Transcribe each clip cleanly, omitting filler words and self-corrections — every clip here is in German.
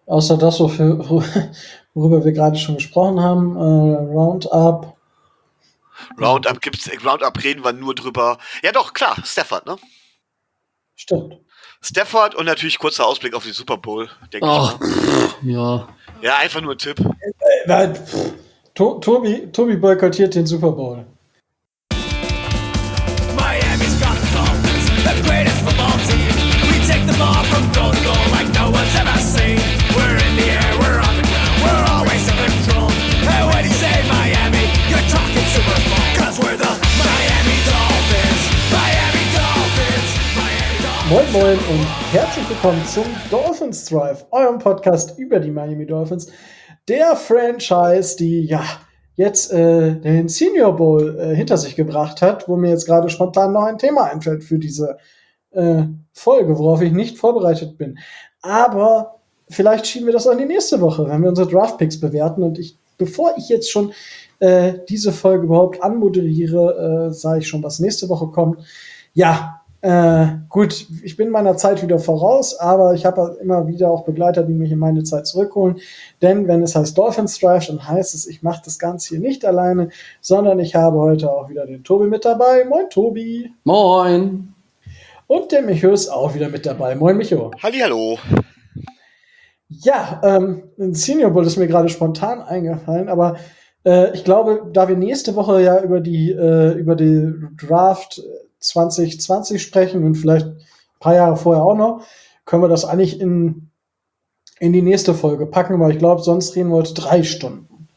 Außer das, worüber wir gerade schon gesprochen haben, Roundup. Roundup reden wir nur drüber. Ja doch, klar, Stafford, ne? Stimmt. Stafford und natürlich kurzer Ausblick auf die Super Bowl, denke ich mal. Ja. Ja, einfach nur ein Tipp. Tobi boykottiert den Super Bowl. Miami's got the Dolphins, the greatest football team. We take the ball from goal to goal like no one's ever seen. We're in the air, we're on the ground, we're always in control. And when you say Miami, you're talking Super Bowl. 'Cause we're the Miami Dolphins, Miami Dolphins, Miami Dolphins. Moin Moin und herzlich willkommen zum Dolphins Drive, eurem Podcast über die Miami Dolphins. Der Franchise, die jetzt den Senior Bowl hinter sich gebracht hat, wo mir jetzt gerade spontan noch ein Thema einfällt für diese Folge, worauf ich nicht vorbereitet bin. Aber vielleicht schieben wir das an die nächste Woche, wenn wir unsere Draft-Picks bewerten. Und bevor ich jetzt schon diese Folge überhaupt anmoderiere, sage ich schon, was nächste Woche kommt. Ja, gut, ich bin meiner Zeit wieder voraus, aber ich habe immer wieder auch Begleiter, die mich in meine Zeit zurückholen. Denn wenn es heißt Dolphins Drive, dann heißt es, ich mache das Ganze hier nicht alleine, sondern ich habe heute auch wieder den Tobi mit dabei. Moin, Tobi. Moin. Und der Micho ist auch wieder mit dabei. Moin, Micho. Hallihallo. Ja, ein Senior Bowl ist mir gerade spontan eingefallen, aber ich glaube, da wir nächste Woche ja über die Draft 2020 sprechen und vielleicht ein paar Jahre vorher auch noch, können wir das eigentlich in die nächste Folge packen, weil ich glaube, sonst reden wir heute 3 Stunden.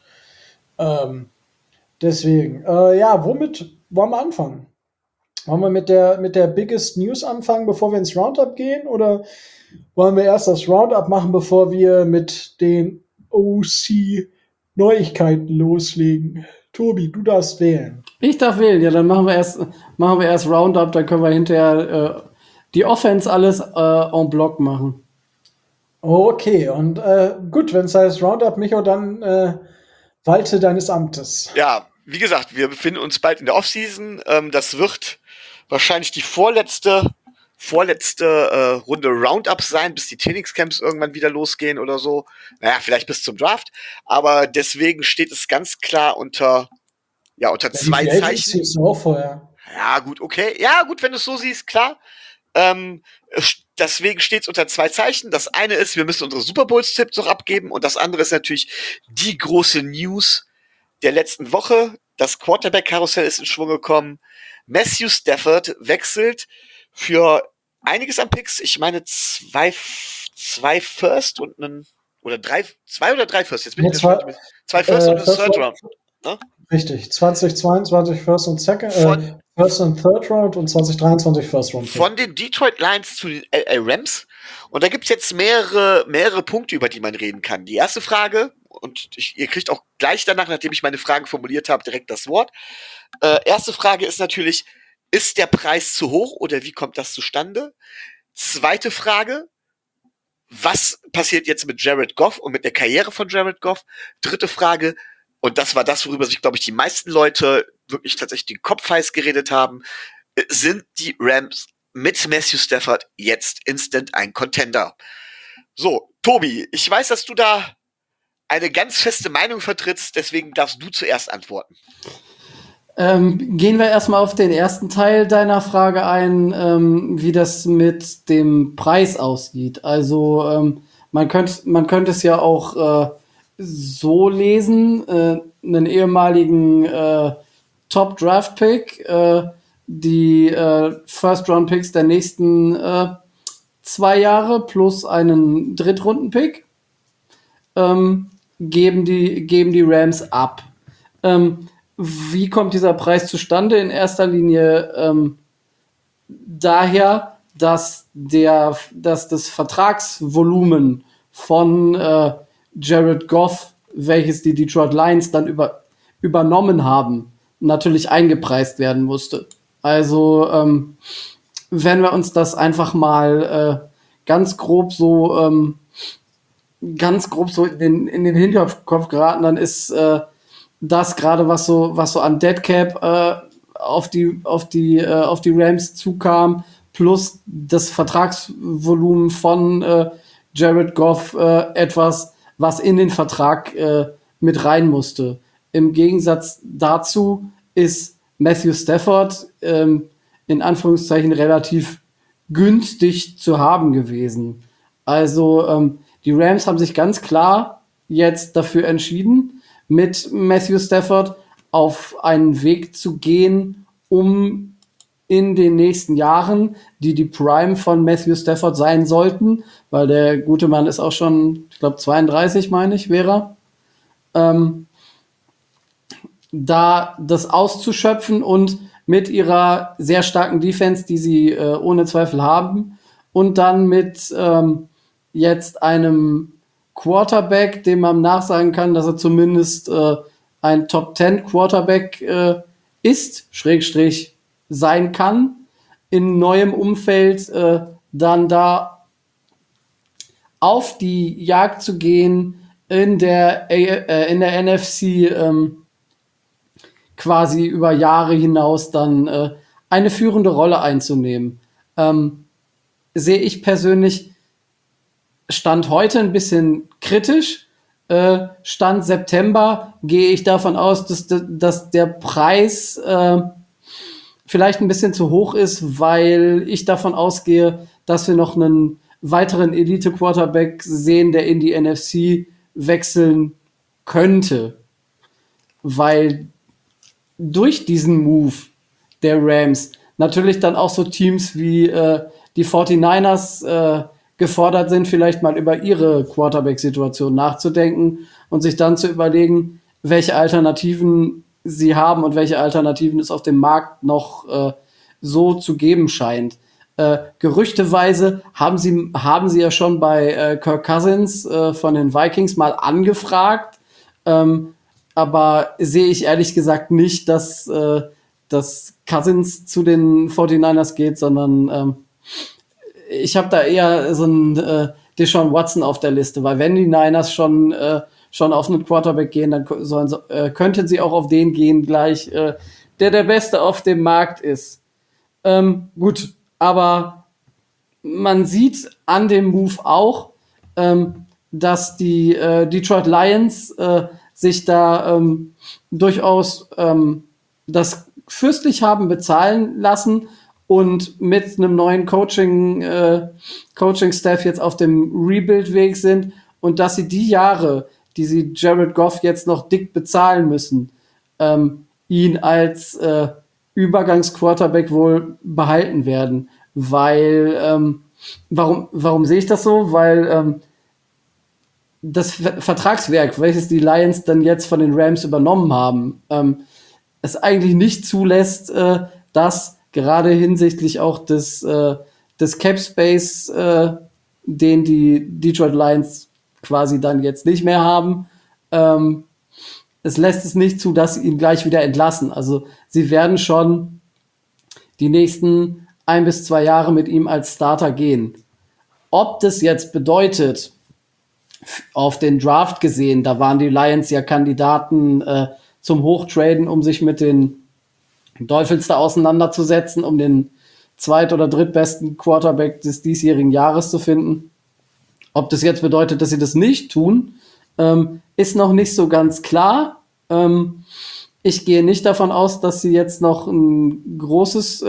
Deswegen, womit wollen wir anfangen? Wollen wir mit der Biggest News anfangen, bevor wir ins Roundup gehen? Oder wollen wir erst das Roundup machen, bevor wir mit den OC-Neuigkeiten loslegen? Tobi, du darfst wählen. Ich darf wählen, ja, dann machen wir erst Roundup, dann können wir hinterher die Offense alles en bloc machen. Okay, und gut, wenn es heißt Roundup, Micho, dann walte deines Amtes. Ja, wie gesagt, wir befinden uns bald in der Offseason. Das wird wahrscheinlich die vorletzte Runde Roundup sein, bis die Trainingscamps irgendwann wieder losgehen oder so. Naja, vielleicht bis zum Draft. Aber deswegen steht es ganz klar unter zwei Zeichen. Ist auch vorher. Ja, gut, okay. Ja, gut, wenn du es so siehst, klar. Deswegen steht es unter 2 Zeichen. Das eine ist, wir müssen unsere Super Bowls-Tipps noch abgeben. Und das andere ist natürlich die große News der letzten Woche. Das Quarterback-Karussell ist in Schwung gekommen. Matthew Stafford wechselt für einiges an Picks. Ich meine, 2 First und 2 oder 3 First. Jetzt bin ich gespannt. 2 First und ein Third Round. Ne? Richtig, 2022 First und Second, First und Third Round und 2023 First Round. Von den Detroit Lions zu den LA Rams. Und da gibt es jetzt mehrere Punkte, über die man reden kann. Die erste Frage, und ihr kriegt auch gleich danach, nachdem ich meine Fragen formuliert habe, direkt das Wort. Erste Frage ist natürlich, ist der Preis zu hoch oder wie kommt das zustande? Zweite Frage, was passiert jetzt mit Jared Goff und mit der Karriere von Jared Goff? Dritte Frage, und das war das, worüber sich, glaube ich, die meisten Leute wirklich tatsächlich den Kopf heiß geredet haben, sind die Rams mit Matthew Stafford jetzt instant ein Contender? So, Tobi, ich weiß, dass du da eine ganz feste Meinung vertrittst, deswegen darfst du zuerst antworten. Gehen wir erstmal auf den ersten Teil deiner Frage ein, wie das mit dem Preis aussieht. Also man könnte es ja auch so lesen, einen ehemaligen Top-Draft-Pick, die First-Round-Picks der nächsten 2 Jahre plus einen Drittrunden-Pick geben die Rams ab. Wie kommt dieser Preis zustande? In erster Linie daher, dass das Vertragsvolumen von Jared Goff, welches die Detroit Lions dann übernommen haben, natürlich eingepreist werden musste. Also wenn wir uns das einfach mal ganz grob so in den Hinterkopf geraten, dann ist das gerade, was so an Deadcap auf die Rams zukam, plus das Vertragsvolumen von Jared Goff etwas, was in den Vertrag mit rein musste. Im Gegensatz dazu ist Matthew Stafford in Anführungszeichen relativ günstig zu haben gewesen. Also die Rams haben sich ganz klar jetzt dafür entschieden, mit Matthew Stafford auf einen Weg zu gehen, um in den nächsten Jahren, die Prime von Matthew Stafford sein sollten, weil der gute Mann ist auch schon, ich glaube 32, meine ich, wäre da das auszuschöpfen und mit ihrer sehr starken Defense, die sie ohne Zweifel haben, und dann mit jetzt einem Quarterback, dem man nachsagen kann, dass er zumindest ein Top-10 Quarterback ist, Schrägstrich sein kann, in neuem Umfeld dann da auf die Jagd zu gehen, in der NFC quasi über Jahre hinaus dann eine führende Rolle einzunehmen. Sehe ich persönlich Stand heute ein bisschen kritisch. Stand September gehe ich davon aus, dass der Preis vielleicht ein bisschen zu hoch ist, weil ich davon ausgehe, dass wir noch einen weiteren Elite-Quarterback sehen, der in die NFC wechseln könnte. Weil durch diesen Move der Rams natürlich dann auch so Teams wie die 49ers gefordert sind, vielleicht mal über ihre Quarterback-Situation nachzudenken und sich dann zu überlegen, welche Alternativen sie haben und welche Alternativen es auf dem Markt noch so zu geben scheint. Gerüchteweise haben sie ja schon bei Kirk Cousins von den Vikings mal angefragt, aber sehe ich ehrlich gesagt nicht, dass Cousins zu den 49ers geht, sondern ich habe da eher so einen Deshaun Watson auf der Liste, weil wenn die Niners schon auf einen Quarterback gehen, dann könnten sie auch auf den gehen gleich, der Beste auf dem Markt ist. Gut, aber man sieht an dem Move auch, dass die Detroit Lions sich da durchaus das fürstlich haben bezahlen lassen und mit einem neuen Coaching-Staff jetzt auf dem Rebuild-Weg sind und dass sie die Jahre, die sie Jared Goff jetzt noch dick bezahlen müssen, ihn als Übergangsquarterback wohl behalten werden. Weil, warum sehe ich das so? Weil das Vertragswerk, welches die Lions dann jetzt von den Rams übernommen haben, es eigentlich nicht zulässt, dass gerade hinsichtlich auch des Cap Space, den die Detroit Lions quasi dann jetzt nicht mehr haben, es lässt es nicht zu, dass sie ihn gleich wieder entlassen. Also sie werden schon die nächsten 1 bis 2 Jahre mit ihm als Starter gehen. Ob das jetzt bedeutet, auf den Draft gesehen, da waren die Lions ja Kandidaten zum Hochtraden, um sich mit den Dolphins da auseinanderzusetzen, um den zweit- oder drittbesten Quarterback des diesjährigen Jahres zu finden. Ob das jetzt bedeutet, dass sie das nicht tun, ist noch nicht so ganz klar. Ich gehe nicht davon aus, dass sie jetzt noch ein großes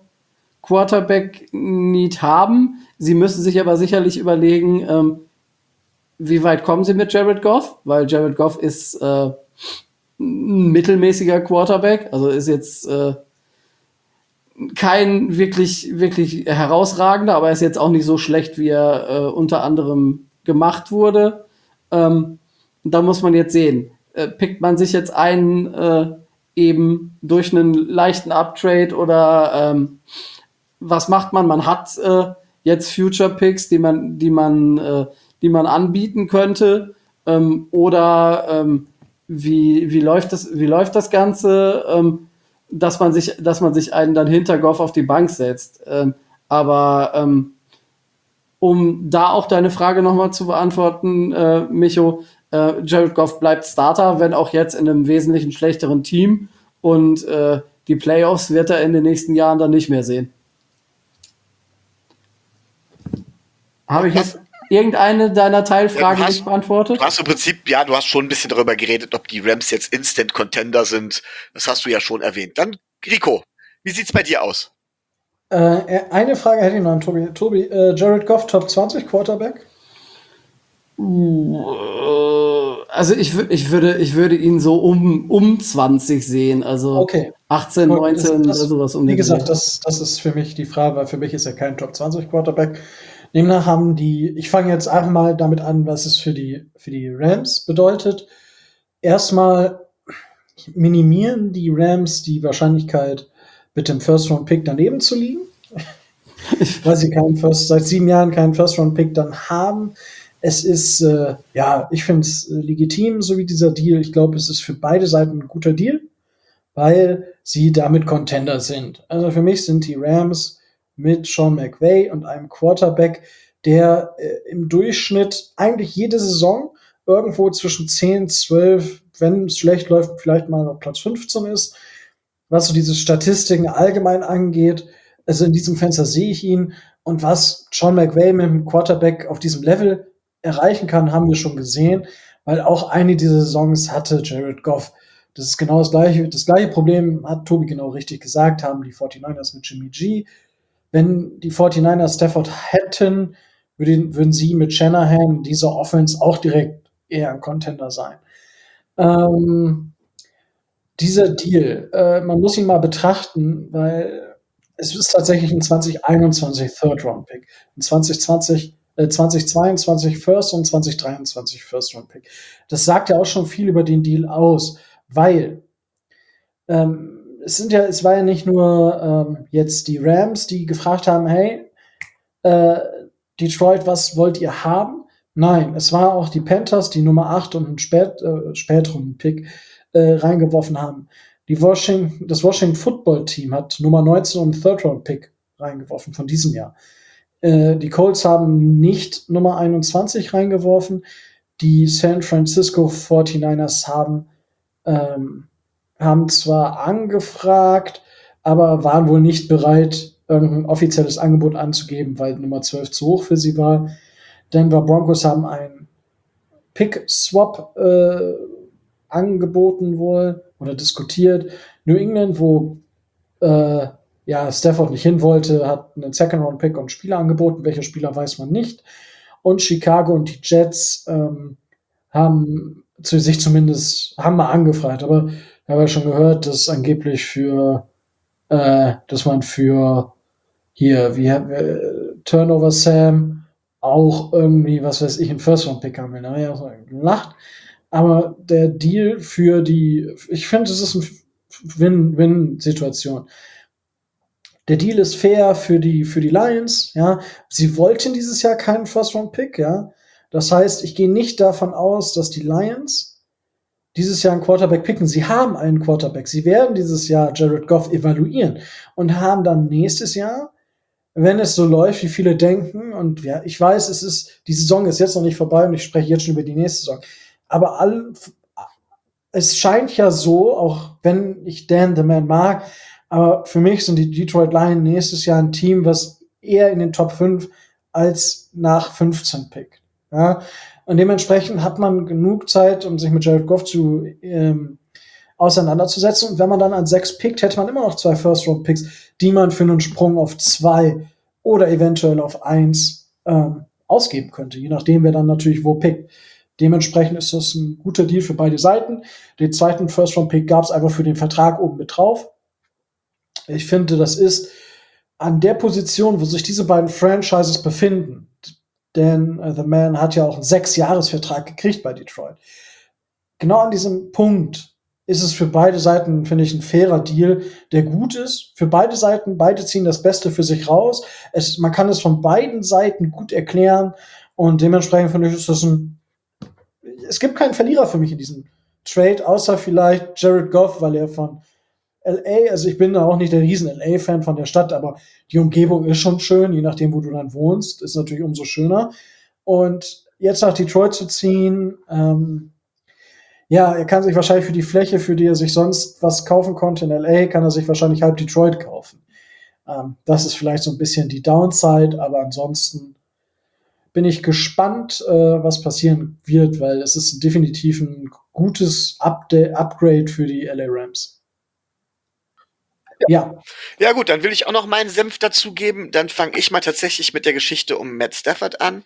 Quarterback-Need haben. Sie müssen sich aber sicherlich überlegen, wie weit kommen sie mit Jared Goff? Weil Jared Goff ist ein mittelmäßiger Quarterback, also ist jetzt kein wirklich herausragender, aber er ist jetzt auch nicht so schlecht, wie er unter anderem gemacht wurde. Da muss man jetzt sehen, pickt man sich jetzt einen eben durch einen leichten Uptrade oder was macht man? Man hat jetzt Future Picks, die man anbieten könnte, oder wie läuft das Ganze, dass man sich einen dann hinter Goff auf die Bank setzt. Aber um da auch deine Frage nochmal zu beantworten, Micho, Jared Goff bleibt Starter, wenn auch jetzt in einem wesentlich schlechteren Team, und die Playoffs wird er in den nächsten Jahren dann nicht mehr sehen. Habe ich jetzt irgendeine deiner Teilfragen Ja, nicht beantwortet? Du hast im Prinzip, ja, du hast schon ein bisschen darüber geredet, ob die Rams jetzt Instant Contender sind. Das hast du ja schon erwähnt. Dann, Rico, wie sieht's bei dir aus? Eine Frage hätte ich noch an Tobi. Tobi, Jared Goff, Top 20 Quarterback? Also ich würde ihn so um 20 sehen, also Okay. 18, 19 oder sowas um Wie den gesagt, Dreh. das ist für mich die Frage, weil für mich ist er kein Top 20 Quarterback. Demnach haben ich fange jetzt einfach mal damit an, was es für die Rams bedeutet. Erstmal minimieren die Rams die Wahrscheinlichkeit, mit dem First-Round-Pick daneben zu liegen, weil sie seit 7 Jahren keinen First-Round-Pick dann haben. Es ist, ich finde es legitim, so wie dieser Deal. Ich glaube, es ist für beide Seiten ein guter Deal, weil sie damit Contender sind. Also für mich sind die Rams mit Sean McVay und einem Quarterback, der im Durchschnitt eigentlich jede Saison irgendwo zwischen 10, 12, wenn es schlecht läuft, vielleicht mal auf Platz 15 ist. Was so diese Statistiken allgemein angeht, also in diesem Fenster sehe ich ihn. Und was Sean McVay mit dem Quarterback auf diesem Level erreichen kann, haben wir schon gesehen, weil auch eine dieser Saisons hatte Jared Goff. Das ist genau das gleiche. Das gleiche Problem hat Tobi genau richtig gesagt, haben die 49ers mit Jimmy G. Wenn die 49ers Stafford hätten, würden sie mit Shanahan dieser Offense auch direkt eher ein Contender sein. Dieser Deal, man muss ihn mal betrachten, weil es ist tatsächlich ein 2021 Third-Round-Pick, ein 2022 First und 2023 First-Round-Pick. Das sagt ja auch schon viel über den Deal aus, weil es war ja nicht nur jetzt die Rams, die gefragt haben, hey, Detroit, was wollt ihr haben? Nein, es war auch die Panthers, die Nummer 8 und einen späteren Pick reingeworfen haben. Das Washington Football Team hat Nummer 19 und einen Third-Round-Pick reingeworfen von diesem Jahr. Die Colts haben nicht Nummer 21 reingeworfen. Die San Francisco 49ers haben zwar angefragt, aber waren wohl nicht bereit, irgendein offizielles Angebot anzugeben, weil Nummer 12 zu hoch für sie war. Denver Broncos haben einen Pick-Swap angeboten wohl oder diskutiert. New England, wo Stafford nicht hin wollte, hat einen Second-Round-Pick und einen Spieler angeboten. Welcher Spieler weiß man nicht. Und Chicago und die Jets haben mal angefragt, aber ich habe ja schon gehört, dass angeblich dass man für Turnover Sam auch irgendwie, was weiß ich, einen First-Round-Pick haben will. Da habe ich auch gelacht. Aber der Deal ich finde, es ist eine Win-Win-Situation. Der Deal ist fair für die Lions, ja. Sie wollten dieses Jahr keinen First-Round-Pick, ja. Das heißt, ich gehe nicht davon aus, dass die Lions dieses Jahr einen Quarterback picken. Sie haben einen Quarterback. Sie werden dieses Jahr Jared Goff evaluieren und haben dann nächstes Jahr, wenn es so läuft, wie viele denken, und ja, ich weiß, die Saison ist jetzt noch nicht vorbei und ich spreche jetzt schon über die nächste Saison. Aber es scheint ja so, auch wenn ich Dan the Man mag, aber für mich sind die Detroit Lions nächstes Jahr ein Team, was eher in den Top 5 als nach 15 pickt. Ja? Und dementsprechend hat man genug Zeit, um sich mit Jared Goff auseinanderzusetzen. Und wenn man dann an 6 pickt, hätte man immer noch 2 First-Round-Picks, die man für einen Sprung auf 2 oder eventuell auf 1 ausgeben könnte, je nachdem, wer dann natürlich wo pickt. Dementsprechend ist das ein guter Deal für beide Seiten. Den zweiten First-Round-Pick gab es einfach für den Vertrag oben mit drauf. Ich finde, das ist an der Position, wo sich diese beiden Franchises befinden, denn The Man hat ja auch einen 6-Jahres-Vertrag gekriegt bei Detroit. Genau an diesem Punkt ist es für beide Seiten, finde ich, ein fairer Deal, der gut ist. Für beide Seiten, beide ziehen das Beste für sich raus. Man kann es von beiden Seiten gut erklären und dementsprechend finde ich, es gibt keinen Verlierer für mich in diesem Trade, außer vielleicht Jared Goff, weil er von LA, also ich bin da auch nicht der riesen LA-Fan von der Stadt, aber die Umgebung ist schon schön, je nachdem, wo du dann wohnst, ist natürlich umso schöner. Und jetzt nach Detroit zu ziehen, er kann sich wahrscheinlich für die Fläche, für die er sich sonst was kaufen konnte in LA, kann er sich wahrscheinlich halb Detroit kaufen. Das ist vielleicht so ein bisschen die Downside, aber ansonsten bin ich gespannt, was passieren wird, weil es ist definitiv ein gutes Upgrade für die LA Rams. Ja. Ja gut, dann will ich auch noch meinen Senf dazugeben. Dann fange ich mal tatsächlich mit der Geschichte um Matt Stafford an.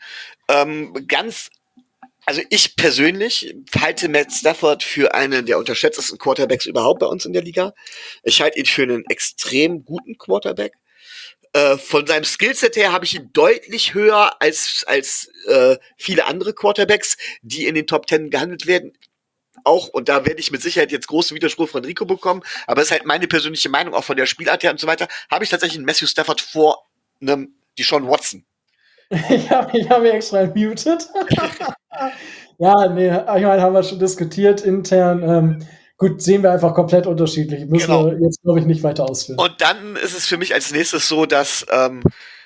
Also ich persönlich halte Matt Stafford für einen der unterschätztesten Quarterbacks überhaupt bei uns in der Liga. Ich halte ihn für einen extrem guten Quarterback. Von seinem Skillset her habe ich ihn deutlich höher als viele andere Quarterbacks, die in den Top 10 gehandelt werden. Auch, und da werde ich mit Sicherheit jetzt großen Widerspruch von Rico bekommen, aber es ist halt meine persönliche Meinung, auch von der Spielart her und so weiter, habe ich tatsächlich einen Matthew Stafford vor einem Deshaun Watson. Ich hab mich extra muted. Ja, nee, ich meine, haben wir schon diskutiert intern. Gut, sehen wir einfach komplett unterschiedlich. Müssen wir jetzt, glaube ich, nicht weiter ausführen. Und dann ist es für mich als nächstes so, dass ein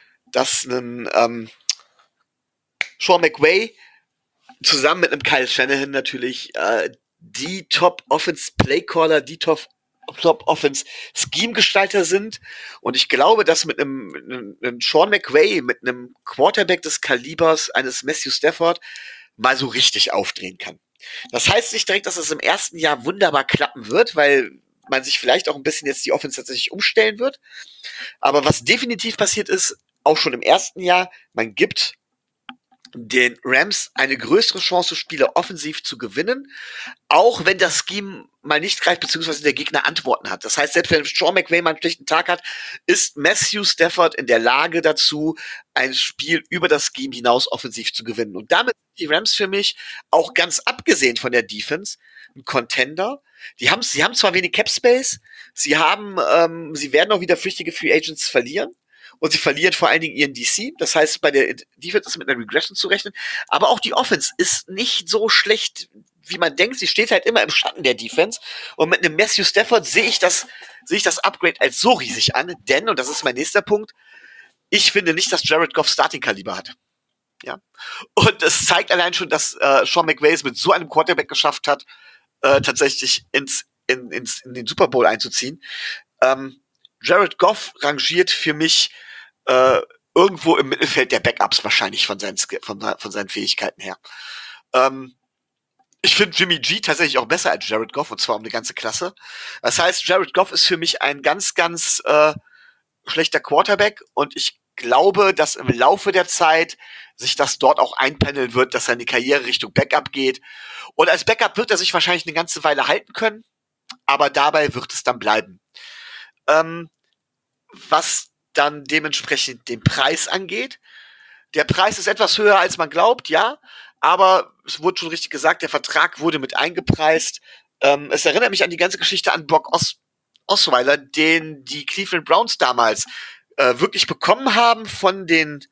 Sean McVay zusammen mit einem Kyle Shanahan natürlich die Top-Offense-Playcaller, die Top-Offense-Scheme-Gestalter sind. Und ich glaube, dass mit einem Sean McVay, mit einem Quarterback des Kalibers eines Matthew Stafford mal so richtig aufdrehen kann. Das heißt nicht direkt, dass es im ersten Jahr wunderbar klappen wird, weil man sich vielleicht auch ein bisschen jetzt die Offense tatsächlich umstellen wird. Aber was definitiv passiert ist, auch schon im ersten Jahr, man gibt den Rams eine größere Chance, Spiele offensiv zu gewinnen, auch wenn das Scheme mal nicht greift, beziehungsweise der Gegner Antworten hat. Das heißt, selbst wenn Sean McVay mal einen schlechten Tag hat, ist Matthew Stafford in der Lage dazu, ein Spiel über das Scheme hinaus offensiv zu gewinnen. Und damit sind die Rams für mich, auch ganz abgesehen von der Defense, ein Contender. Sie haben zwar wenig Cap Space, sie werden auch wieder flüchtige Free Agents verlieren. Und sie verlieren vor allen Dingen ihren DC. Das heißt, bei der Defense ist mit einer Regression zu rechnen. Aber auch die Offense ist nicht so schlecht, wie man denkt. Sie steht halt immer im Schatten der Defense. Und mit einem Matthew Stafford sehe ich das Upgrade als so riesig an. Denn, und das ist mein nächster Punkt, ich finde nicht, dass Jared Goff Starting-Kaliber hat. Ja. Und es zeigt allein schon, dass Sean McVay es mit so einem Quarterback geschafft hat, tatsächlich in den Super Bowl einzuziehen. Jared Goff rangiert für mich irgendwo im Mittelfeld der Backups wahrscheinlich von seinen Fähigkeiten her. Ich finde Jimmy G tatsächlich auch besser als Jared Goff, und zwar um eine ganze Klasse. Das heißt, Jared Goff ist für mich ein ganz, ganz schlechter Quarterback, und ich glaube, dass im Laufe der Zeit sich das dort auch einpendeln wird, dass seine Karriere Richtung Backup geht. Und als Backup wird er sich wahrscheinlich eine ganze Weile halten können, aber dabei wird es dann bleiben. Was dann dementsprechend den Preis angeht. Der Preis ist etwas höher, als man glaubt, ja, aber es wurde schon richtig gesagt, der Vertrag wurde mit eingepreist. Es erinnert mich an die ganze Geschichte an Brock Osweiler, den die Cleveland Browns damals wirklich bekommen haben von den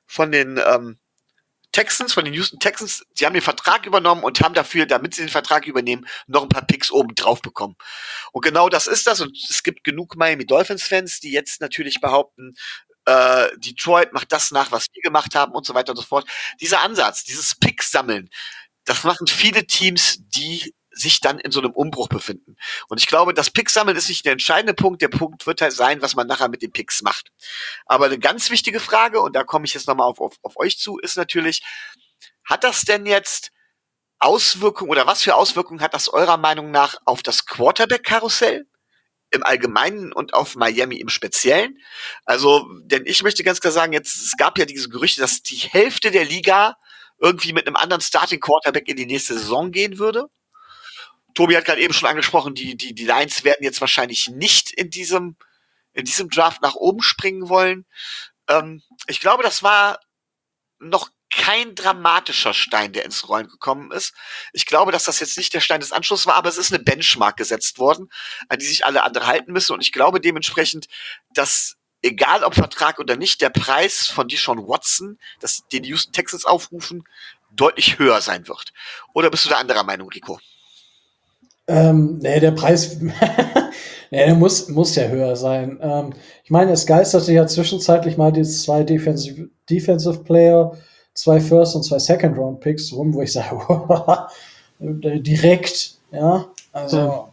Texans, von den Houston Texans. Sie haben den Vertrag übernommen und haben dafür, damit sie den Vertrag übernehmen, noch ein paar Picks oben drauf bekommen. Und genau das ist das. Und es gibt genug Miami Dolphins-Fans, die jetzt natürlich behaupten, Detroit macht das nach, was wir gemacht haben und so weiter und so fort. Dieser Ansatz, dieses Pick-Sammeln, das machen viele Teams, die sich dann in so einem Umbruch befinden. Und ich glaube, das Pick-Sammeln ist nicht der entscheidende Punkt. Der Punkt wird halt sein, was man nachher mit den Picks macht. Aber eine ganz wichtige Frage, und da komme ich jetzt nochmal auf euch zu, ist natürlich, hat das denn jetzt Auswirkungen, oder was für Auswirkungen hat das eurer Meinung nach auf das Quarterback-Karussell im Allgemeinen und auf Miami im Speziellen? Also, denn ich möchte ganz klar sagen, es gab ja diese Gerüchte, dass die Hälfte der Liga irgendwie mit einem anderen Starting-Quarterback in die nächste Saison gehen würde. Tobi hat gerade eben schon angesprochen, die Lions werden jetzt wahrscheinlich nicht in diesem Draft nach oben springen wollen. Ich glaube, das war noch kein dramatischer Stein, der ins Rollen gekommen ist. Ich glaube, dass das jetzt nicht der Stein des Anschlusses war, aber es ist eine Benchmark gesetzt worden, an die sich alle andere halten müssen. Und ich glaube dementsprechend, dass, egal ob Vertrag oder nicht, der Preis von Deshaun Watson, den die Houston Texans aufrufen, deutlich höher sein wird. Oder bist du da anderer Meinung, Rico? Nee, der Preis, nee, der muss ja höher sein. Ich meine, es geisterte ja zwischenzeitlich mal die 2 Defensive Player, 2 First- und 2 Second-Round-Picks rum, wo ich sage, direkt, ja. Also,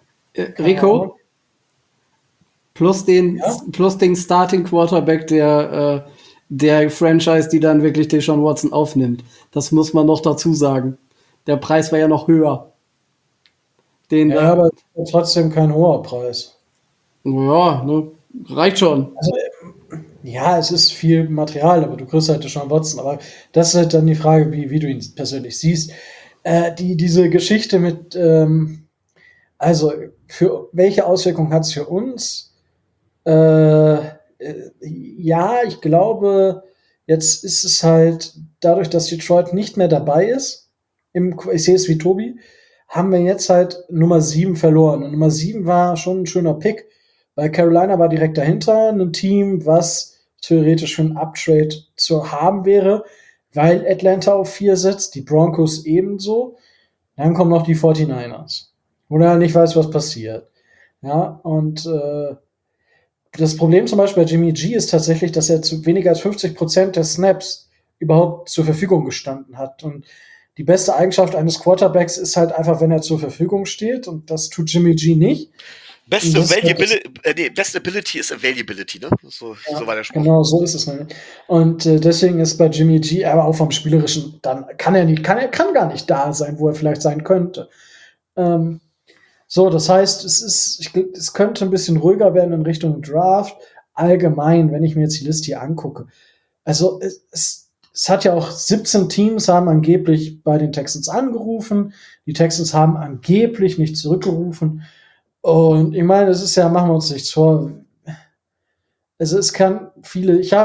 Rico, plus den Starting Quarterback, der der Franchise, die dann wirklich Deshaun Watson aufnimmt. Das muss man noch dazu sagen. Der Preis war ja noch höher. Ja, aber trotzdem kein hoher Preis. Ja, ne, reicht schon. Also, ja, es ist viel Material, aber du kriegst halt Deshaun Watson. Aber das ist halt dann die Frage, wie du ihn persönlich siehst. Diese Geschichte mit, also für welche Auswirkungen hat es für uns? Ja, ich glaube, jetzt ist es halt dadurch, dass Detroit nicht mehr dabei ist, ich sehe es wie Tobi, haben wir jetzt halt Nummer 7 verloren. Und Nummer 7 war schon ein schöner Pick, weil Carolina war direkt dahinter, ein Team, was theoretisch für einen Uptrade zu haben wäre, weil Atlanta auf 4 sitzt, die Broncos ebenso. Dann kommen noch die 49ers, wo du halt nicht weißt, was passiert. Ja, und das Problem zum Beispiel bei Jimmy G ist tatsächlich, dass er zu weniger als 50% der Snaps überhaupt zur Verfügung gestanden hat. Und die beste Eigenschaft eines Quarterbacks ist halt einfach, wenn er zur Verfügung steht. Und das tut Jimmy G nicht. Beste Ability ist Availability, ne? So war der Spruch. Genau, so ist es nämlich. Und deswegen ist bei Jimmy G, aber auch vom Spielerischen, dann kann er gar nicht da sein, wo er vielleicht sein könnte. So, das heißt, es könnte ein bisschen ruhiger werden in Richtung Draft. Allgemein, wenn ich mir jetzt die Liste hier angucke. Also, es hat ja auch 17 Teams haben angeblich bei den Texans angerufen. Die Texans haben angeblich nicht zurückgerufen. Und ich meine, es ist ja, machen wir uns nichts vor. Also, es kann viele, jetzt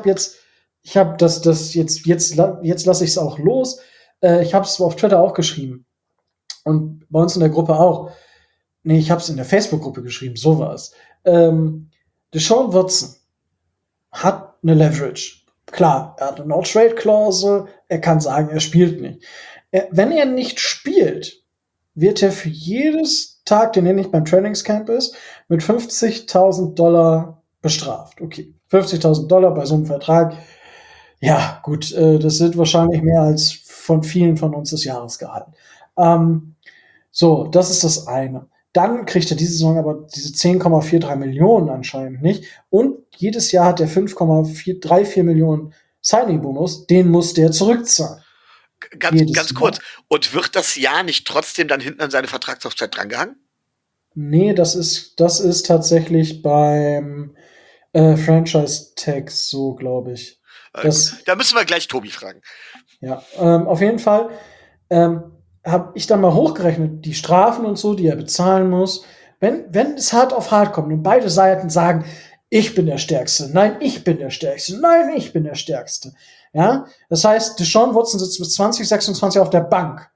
lasse ich es auch los. Ich habe es auf Twitter auch geschrieben. Und bei uns in der Gruppe auch. Nee, ich habe es in der Facebook-Gruppe geschrieben, so war es. Deshaun Watson hat eine Leverage. Klar, er hat eine No-Trade-Klausel, er kann sagen, er spielt nicht. Wenn er nicht spielt, wird er für jedes Tag, den er nicht beim Trainingscamp ist, mit $50.000 bestraft. Okay, $50.000 bei so einem Vertrag. Ja, gut, das sind wahrscheinlich mehr als von vielen von uns das Jahresgehalt. So, das ist das eine. Dann kriegt er diese Saison aber diese 10,43 Millionen anscheinend nicht. Und jedes Jahr hat er 5,34 Millionen Signing-Bonus. Den muss der zurückzahlen. Ganz kurz. Und wird das Jahr nicht trotzdem dann hinten an seine Vertragslaufzeit drangehangen? Nee, das ist tatsächlich beim Franchise-Tag so, glaube ich. Da müssen wir gleich Tobi fragen. Ja, auf jeden Fall habe ich dann mal hochgerechnet, die Strafen und so, die er bezahlen muss. Wenn es hart auf hart kommt und beide Seiten sagen, ich bin der Stärkste, nein, ich bin der Stärkste, nein, ich bin der Stärkste. Ja, das heißt, Deshaun Watson sitzt bis 2026 auf der Bank.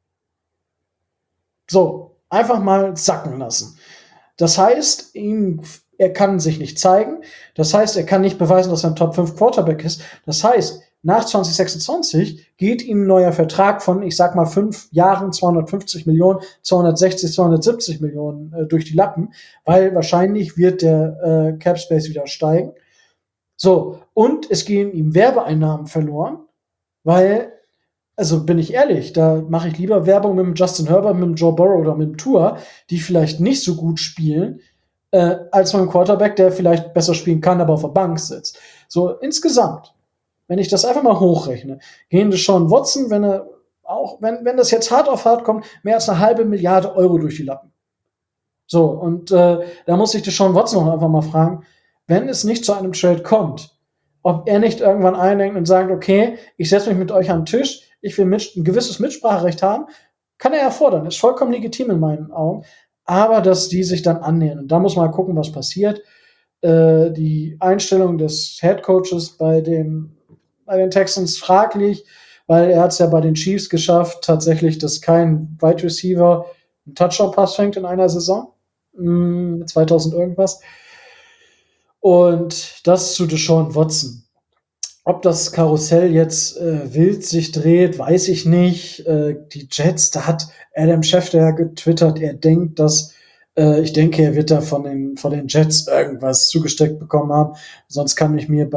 So, einfach mal sacken lassen. Das heißt, er kann sich nicht zeigen. Das heißt, er kann nicht beweisen, dass er ein Top 5 Quarterback ist. Das heißt, nach 2026 geht ihm ein neuer Vertrag von, ich sag mal, 5 Jahren, 250 Millionen, 260, 270 Millionen durch die Lappen, weil wahrscheinlich wird der Cap Space wieder steigen. So, und es gehen ihm Werbeeinnahmen verloren, weil, also bin ich ehrlich, da mache ich lieber Werbung mit dem Justin Herbert, mit dem Joe Burrow oder mit dem Tua, die vielleicht nicht so gut spielen, als mit einem Quarterback, der vielleicht besser spielen kann, aber auf der Bank sitzt. So, insgesamt, wenn ich das einfach mal hochrechne, gehen Deshaun Watson, wenn das jetzt hart auf hart kommt, mehr als 1,5 Milliarde Euro durch die Lappen. So, und da muss ich Deshaun Watson auch einfach mal fragen, wenn es nicht zu einem Trade kommt, ob er nicht irgendwann eindenkt und sagt, okay, ich setze mich mit euch an den Tisch, ich will ein gewisses Mitspracherecht haben, kann er ja fordern, ist vollkommen legitim in meinen Augen, aber dass die sich dann annähern. Und da muss man gucken, was passiert. Die Einstellung des Headcoaches bei den Texans fraglich, weil er hat es ja bei den Chiefs geschafft, tatsächlich, dass kein Wide Receiver einen Touchdown-Pass fängt in einer Saison. 2000 irgendwas. Und das zu Deshaun Watson. Ob das Karussell jetzt wild sich dreht, weiß ich nicht. Die Jets, da hat Adam Schefter getwittert, er denkt, dass ich denke, er wird da von den Jets irgendwas zugesteckt bekommen haben. Sonst kann ich mir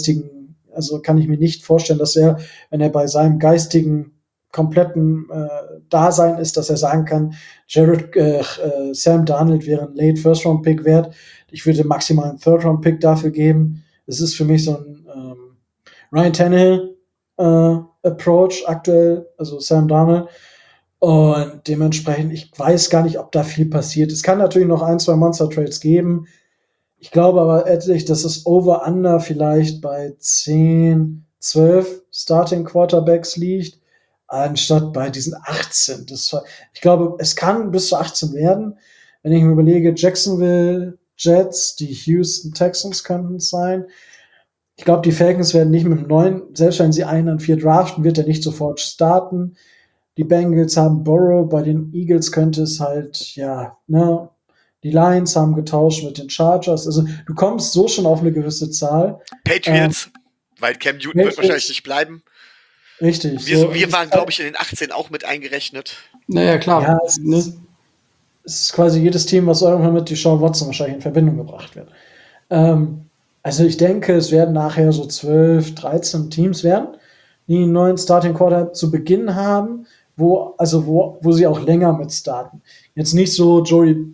nicht vorstellen, dass er, wenn er bei seinem geistigen kompletten Dasein ist, dass er sagen kann, Sam Darnold wäre ein Late First-Round-Pick wert. Ich würde maximal einen Third-Round-Pick dafür geben. Es ist für mich so ein Ryan Tannehill Approach aktuell, also Sam Darnold. Und dementsprechend, ich weiß gar nicht, ob da viel passiert. Es kann natürlich noch 1, 2 Monster-Trades geben. Ich glaube aber ehrlich, dass es Over-Under vielleicht bei 10, 12 Starting Quarterbacks liegt, anstatt bei diesen 18. Ich glaube, es kann bis zu 18 werden. Wenn ich mir überlege, Jacksonville Jets, die Houston Texans könnten es sein. Ich glaube, die Falcons werden nicht mit dem 9, selbst wenn sie 1 an 4 draften, wird er nicht sofort starten. Die Bengals haben Burrow, bei den Eagles könnte es halt, die Lions haben getauscht mit den Chargers. Also du kommst so schon auf eine gewisse Zahl. Patriots, weil Cam Newton wird wahrscheinlich nicht bleiben. Richtig. Wir waren, glaube ich, in den 18 auch mit eingerechnet. Naja, klar. Ja, es ist quasi jedes Team, was irgendwann mit Deshaun Watson wahrscheinlich in Verbindung gebracht wird. Also ich denke, es werden nachher so 12, 13 Teams werden, die einen neuen Starting Quarterback zu Beginn haben, wo sie auch länger mit starten. Jetzt nicht so Joey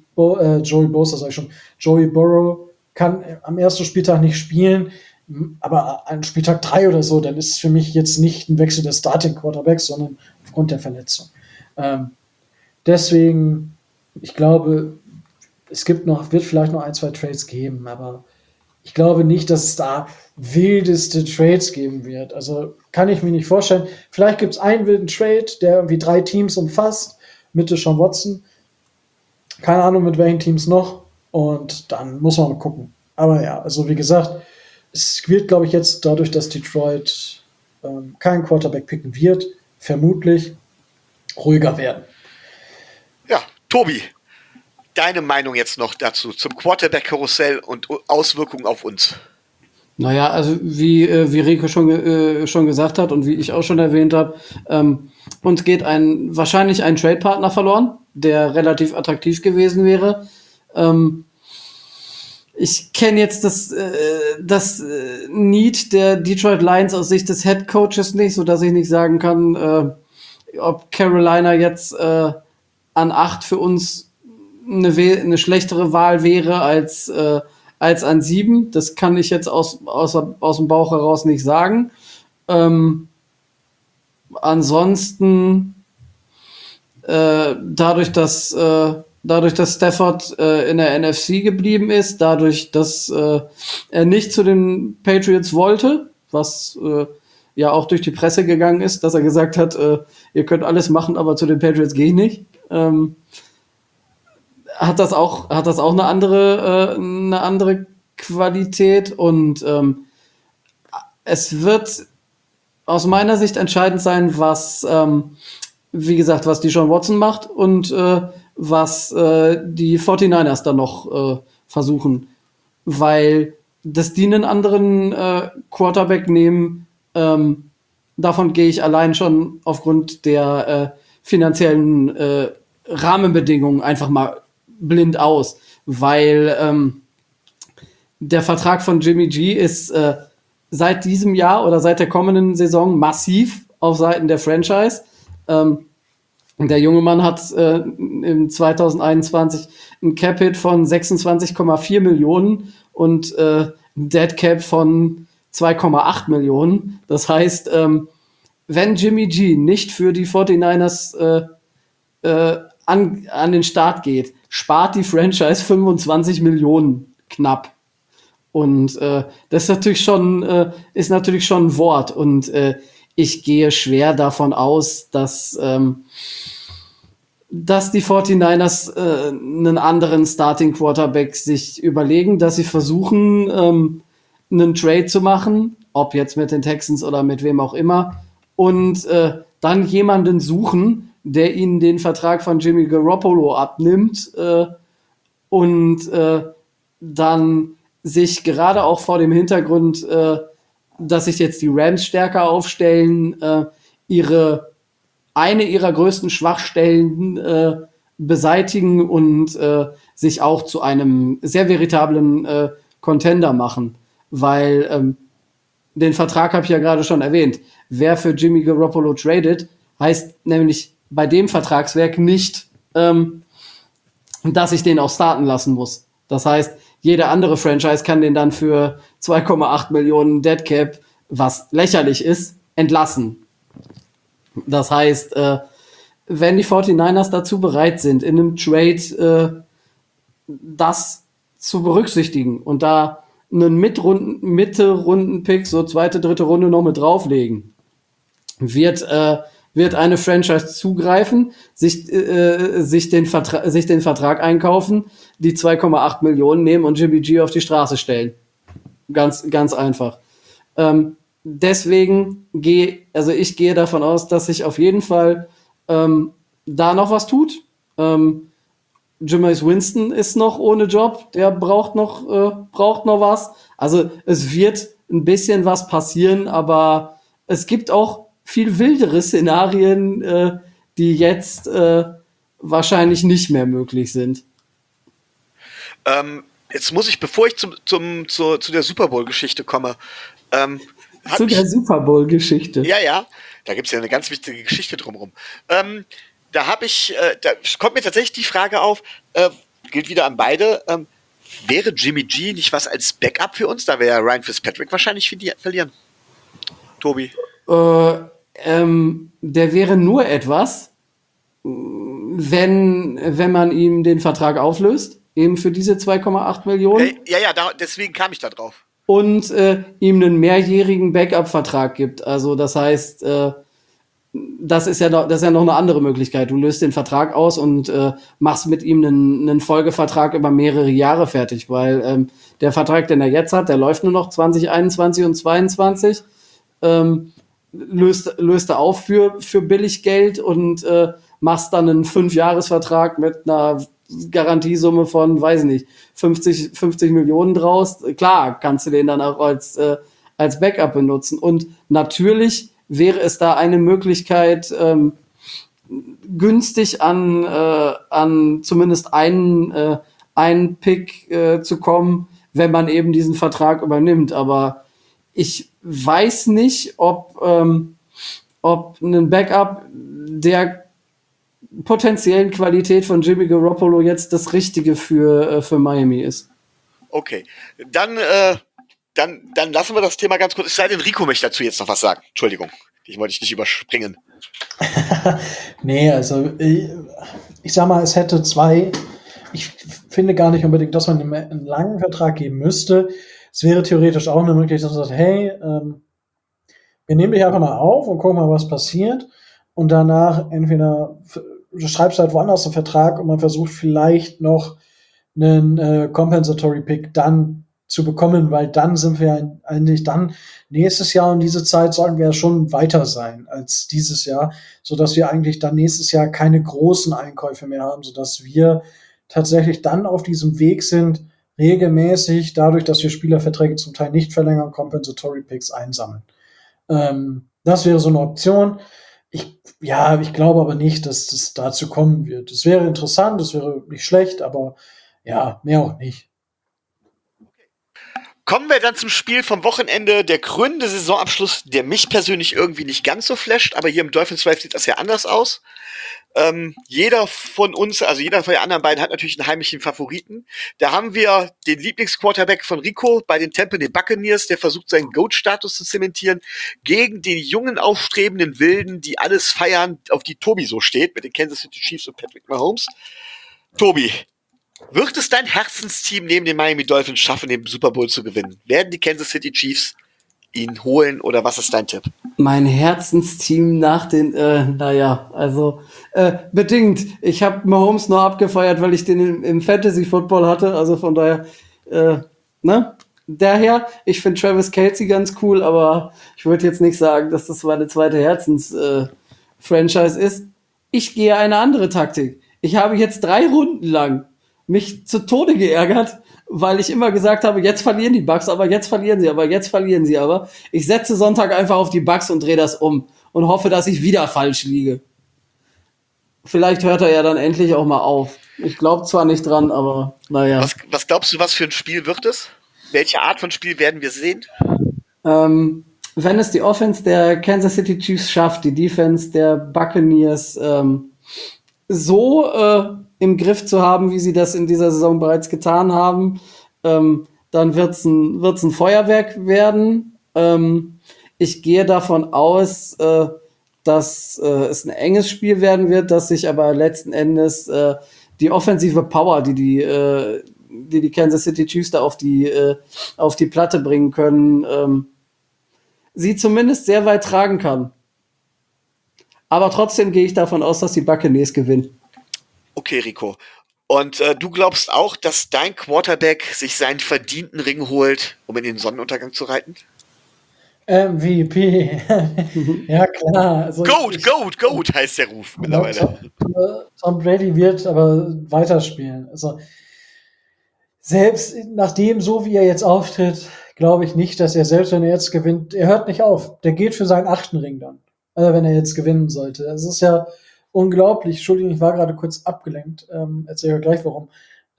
Burrow kann am ersten Spieltag nicht spielen, aber an Spieltag 3 oder so, dann ist es für mich jetzt nicht ein Wechsel des Starting Quarterbacks, sondern aufgrund der Verletzung. Deswegen, ich glaube, wird vielleicht noch 1, 2 Trades geben, aber ich glaube nicht, dass es da wildeste Trades geben wird. Also kann ich mir nicht vorstellen. Vielleicht gibt es einen wilden Trade, der irgendwie 3 Teams umfasst, mit Deshaun Watson. Keine Ahnung, mit welchen Teams noch. Und dann muss man mal gucken. Aber ja, also wie gesagt, es wird, glaube ich, jetzt dadurch, dass Detroit keinen Quarterback picken wird, vermutlich ruhiger werden. Ja, Tobi, deine Meinung jetzt noch dazu, zum Quarterback-Karussell und Auswirkungen auf uns? Naja, also wie Rico schon gesagt hat und wie ich auch schon erwähnt habe, uns geht wahrscheinlich ein Trade-Partner verloren, der relativ attraktiv gewesen wäre. Ich kenne jetzt das Need der Detroit Lions aus Sicht des Head Coaches nicht, sodass ich nicht sagen kann, ob Carolina jetzt an 8 für uns eine schlechtere Wahl wäre als an 7. Das kann ich jetzt aus dem Bauch heraus nicht sagen. Ansonsten dadurch, dass Stafford in der NFC geblieben ist, dadurch, dass er nicht zu den Patriots wollte, was ja auch durch die Presse gegangen ist, dass er gesagt hat, ihr könnt alles machen, aber zu den Patriots gehe ich nicht. Hat das auch eine andere Qualität und es wird aus meiner Sicht entscheidend sein, was Deshaun Watson macht und was die 49ers dann noch versuchen, weil dass die einen anderen Quarterback nehmen, davon gehe ich allein schon aufgrund der finanziellen Rahmenbedingungen einfach mal blind aus, weil der Vertrag von Jimmy G ist seit diesem Jahr oder seit der kommenden Saison massiv auf Seiten der Franchise. Der junge Mann hat im 2021 ein Cap-Hit von 26,4 Millionen und ein Dead Cap von 2,8 Millionen. Das heißt, wenn Jimmy G nicht für die 49ers an den Start geht, spart die Franchise 25 Millionen knapp. Und das ist natürlich schon ein Wort. Und ich gehe schwer davon aus, dass die 49ers einen anderen Starting Quarterback sich überlegen, dass sie versuchen, einen Trade zu machen, ob jetzt mit den Texans oder mit wem auch immer, und dann jemanden suchen, der ihnen den Vertrag von Jimmy Garoppolo abnimmt und dann sich gerade auch vor dem Hintergrund, dass sich jetzt die Rams stärker aufstellen, eine ihrer größten Schwachstellen beseitigen und sich auch zu einem sehr veritablen Contender machen. Weil den Vertrag habe ich ja gerade schon erwähnt. Wer für Jimmy Garoppolo tradet, heißt nämlich bei dem Vertragswerk nicht, dass ich den auch starten lassen muss. Das heißt, jede andere Franchise kann den dann für 2,8 Millionen Dead Cap was lächerlich ist, entlassen. Das heißt, wenn die 49ers dazu bereit sind, in einem Trade das zu berücksichtigen und da einen Mitte-Runden-Pick, so zweite, dritte Runde noch mit drauflegen, wird eine Franchise zugreifen, sich den Vertrag einkaufen, die 2,8 Millionen nehmen und Jimmy G auf die Straße stellen. Ganz, ganz einfach. Deswegen ich gehe davon aus, dass sich auf jeden Fall da noch was tut. Jameis Winston ist noch ohne Job, der braucht noch was. Also es wird ein bisschen was passieren, aber es gibt auch viel wildere Szenarien, die jetzt wahrscheinlich nicht mehr möglich sind. Jetzt muss ich, bevor ich zu der Super Bowl-Geschichte komme, zu der Super Bowl-Geschichte. Ja, da gibt's ja eine ganz wichtige Geschichte drumherum. Da kommt mir tatsächlich die Frage auf, gilt wieder an beide, wäre Jimmy G nicht was als Backup für uns, da wir ja Ryan Fitzpatrick wahrscheinlich verlieren? Tobi? Der wäre nur etwas, wenn man ihm den Vertrag auflöst, eben für diese 2,8 Millionen. Deswegen kam ich da drauf. Und ihm einen mehrjährigen Backup-Vertrag gibt. Also das heißt, das ist ja noch eine andere Möglichkeit. Du löst den Vertrag aus und machst mit ihm einen Folgevertrag über mehrere Jahre fertig, weil der Vertrag, den er jetzt hat, der läuft nur noch 2021 und 2022. Löst er auf für billig Geld und machst dann einen 5-Jahres-Vertrag mit einer Garantiesumme von, weiß nicht, 50 Millionen draus. Klar, kannst du den dann auch als Backup benutzen. Und natürlich wäre es da eine Möglichkeit, günstig an zumindest einen Pick zu kommen, wenn man eben diesen Vertrag übernimmt. Aber ich weiß nicht, ob ein Backup der potenziellen Qualität von Jimmy Garoppolo jetzt das Richtige für Miami ist. Okay, dann lassen wir das Thema ganz kurz. Es sei denn, Rico möchte dazu jetzt noch was sagen. Entschuldigung, ich wollte dich nicht überspringen. Nee, also ich sag mal, es hätte zwei. Ich finde gar nicht unbedingt, dass man ihm einen langen Vertrag geben müsste. Es wäre theoretisch auch eine Möglichkeit, dass man sagt, hey, wir nehmen dich einfach mal auf und gucken mal, was passiert. Und danach entweder du schreibst halt woanders einen Vertrag und man versucht vielleicht noch einen Compensatory Pick dann zu bekommen, weil dann sind wir eigentlich dann nächstes Jahr um diese Zeit sollten wir ja schon weiter sein als dieses Jahr, sodass wir eigentlich dann nächstes Jahr keine großen Einkäufe mehr haben, sodass wir tatsächlich dann auf diesem Weg sind, regelmäßig, dadurch, dass wir Spielerverträge zum Teil nicht verlängern, Compensatory Picks einsammeln. Das wäre so eine Option. Ich glaube aber nicht, dass das dazu kommen wird. Es wäre interessant, es wäre nicht schlecht, aber ja, mehr auch nicht. Kommen wir dann zum Spiel vom Wochenende, der krönende Saisonabschluss, der mich persönlich irgendwie nicht ganz so flasht, aber hier im Dolphins Drive sieht das ja anders aus. Jeder von uns, also jeder von den anderen beiden hat natürlich einen heimlichen Favoriten. Da haben wir den Lieblingsquarterback von Rico bei den Tampa Bay Buccaneers, der versucht, seinen GOAT-Status zu zementieren, gegen die jungen, aufstrebenden Wilden, die alles feiern, auf die Tobi so steht, mit den Kansas City Chiefs und Patrick Mahomes. Tobi, wird es dein Herzensteam neben den Miami Dolphins schaffen, den Super Bowl zu gewinnen? Werden die Kansas City Chiefs ihn holen oder was ist dein Tipp? Mein Herzensteam nach den, bedingt. Ich habe Mahomes nur abgefeiert, weil ich den im Fantasy-Football hatte, also von daher, Daher, ich finde Travis Kelce ganz cool, aber ich würde jetzt nicht sagen, dass das meine zweite Herzens-Franchise ist. Ich gehe eine andere Taktik. Ich habe jetzt 3 Runden lang mich zu Tode geärgert, weil ich immer gesagt habe, jetzt verlieren die Bucks, aber jetzt verlieren sie. Ich setze Sonntag einfach auf die Bucks und drehe das um und hoffe, dass ich wieder falsch liege. Vielleicht hört er ja dann endlich auch mal auf. Ich glaube zwar nicht dran, aber naja. Was glaubst du, was für ein Spiel wird es? Welche Art von Spiel werden wir sehen? Wenn es die Offense der Kansas City Chiefs schafft, die Defense der Buccaneers so im Griff zu haben, wie sie das in dieser Saison bereits getan haben, dann wird's ein Feuerwerk werden. Ich gehe davon aus, dass es ein enges Spiel werden wird, dass sich aber letzten Endes die offensive Power, die Kansas City Chiefs da auf die Platte bringen können, sie zumindest sehr weit tragen kann. Aber trotzdem gehe ich davon aus, dass die Buccaneers gewinnen. Okay, Rico. Und du glaubst auch, dass dein Quarterback sich seinen verdienten Ring holt, um in den Sonnenuntergang zu reiten? MVP. Ja, klar. Also Goat heißt der Ruf mittlerweile. Tom Brady wird aber weiterspielen. Also selbst nachdem, so wie er jetzt auftritt, glaube ich nicht, dass er, selbst wenn er jetzt gewinnt, er hört nicht auf. Der geht für seinen 8. Ring dann. Also wenn er jetzt gewinnen sollte. Es ist ja unglaublich. Entschuldigung, ich war gerade kurz abgelenkt. Erzähle ich gleich warum.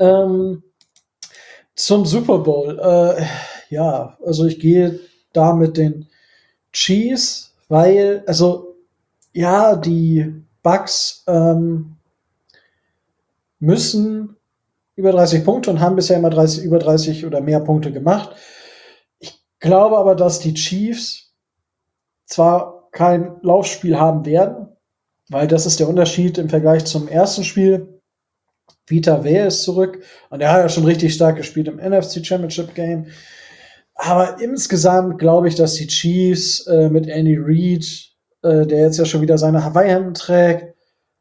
Zum Super Bowl. Ja, also ich gehe da mit den Chiefs, weil, also ja, die Bucks müssen über 30 Punkte und haben bisher immer über 30 oder mehr Punkte gemacht. Ich glaube aber, dass die Chiefs zwar kein Laufspiel haben werden, weil das ist der Unterschied im Vergleich zum ersten Spiel. Vita Vea ist zurück und er hat ja schon richtig stark gespielt im NFC Championship Game. Aber insgesamt glaube ich, dass die Chiefs mit Andy Reid, der jetzt ja schon wieder seine Hawaii-Hemden trägt,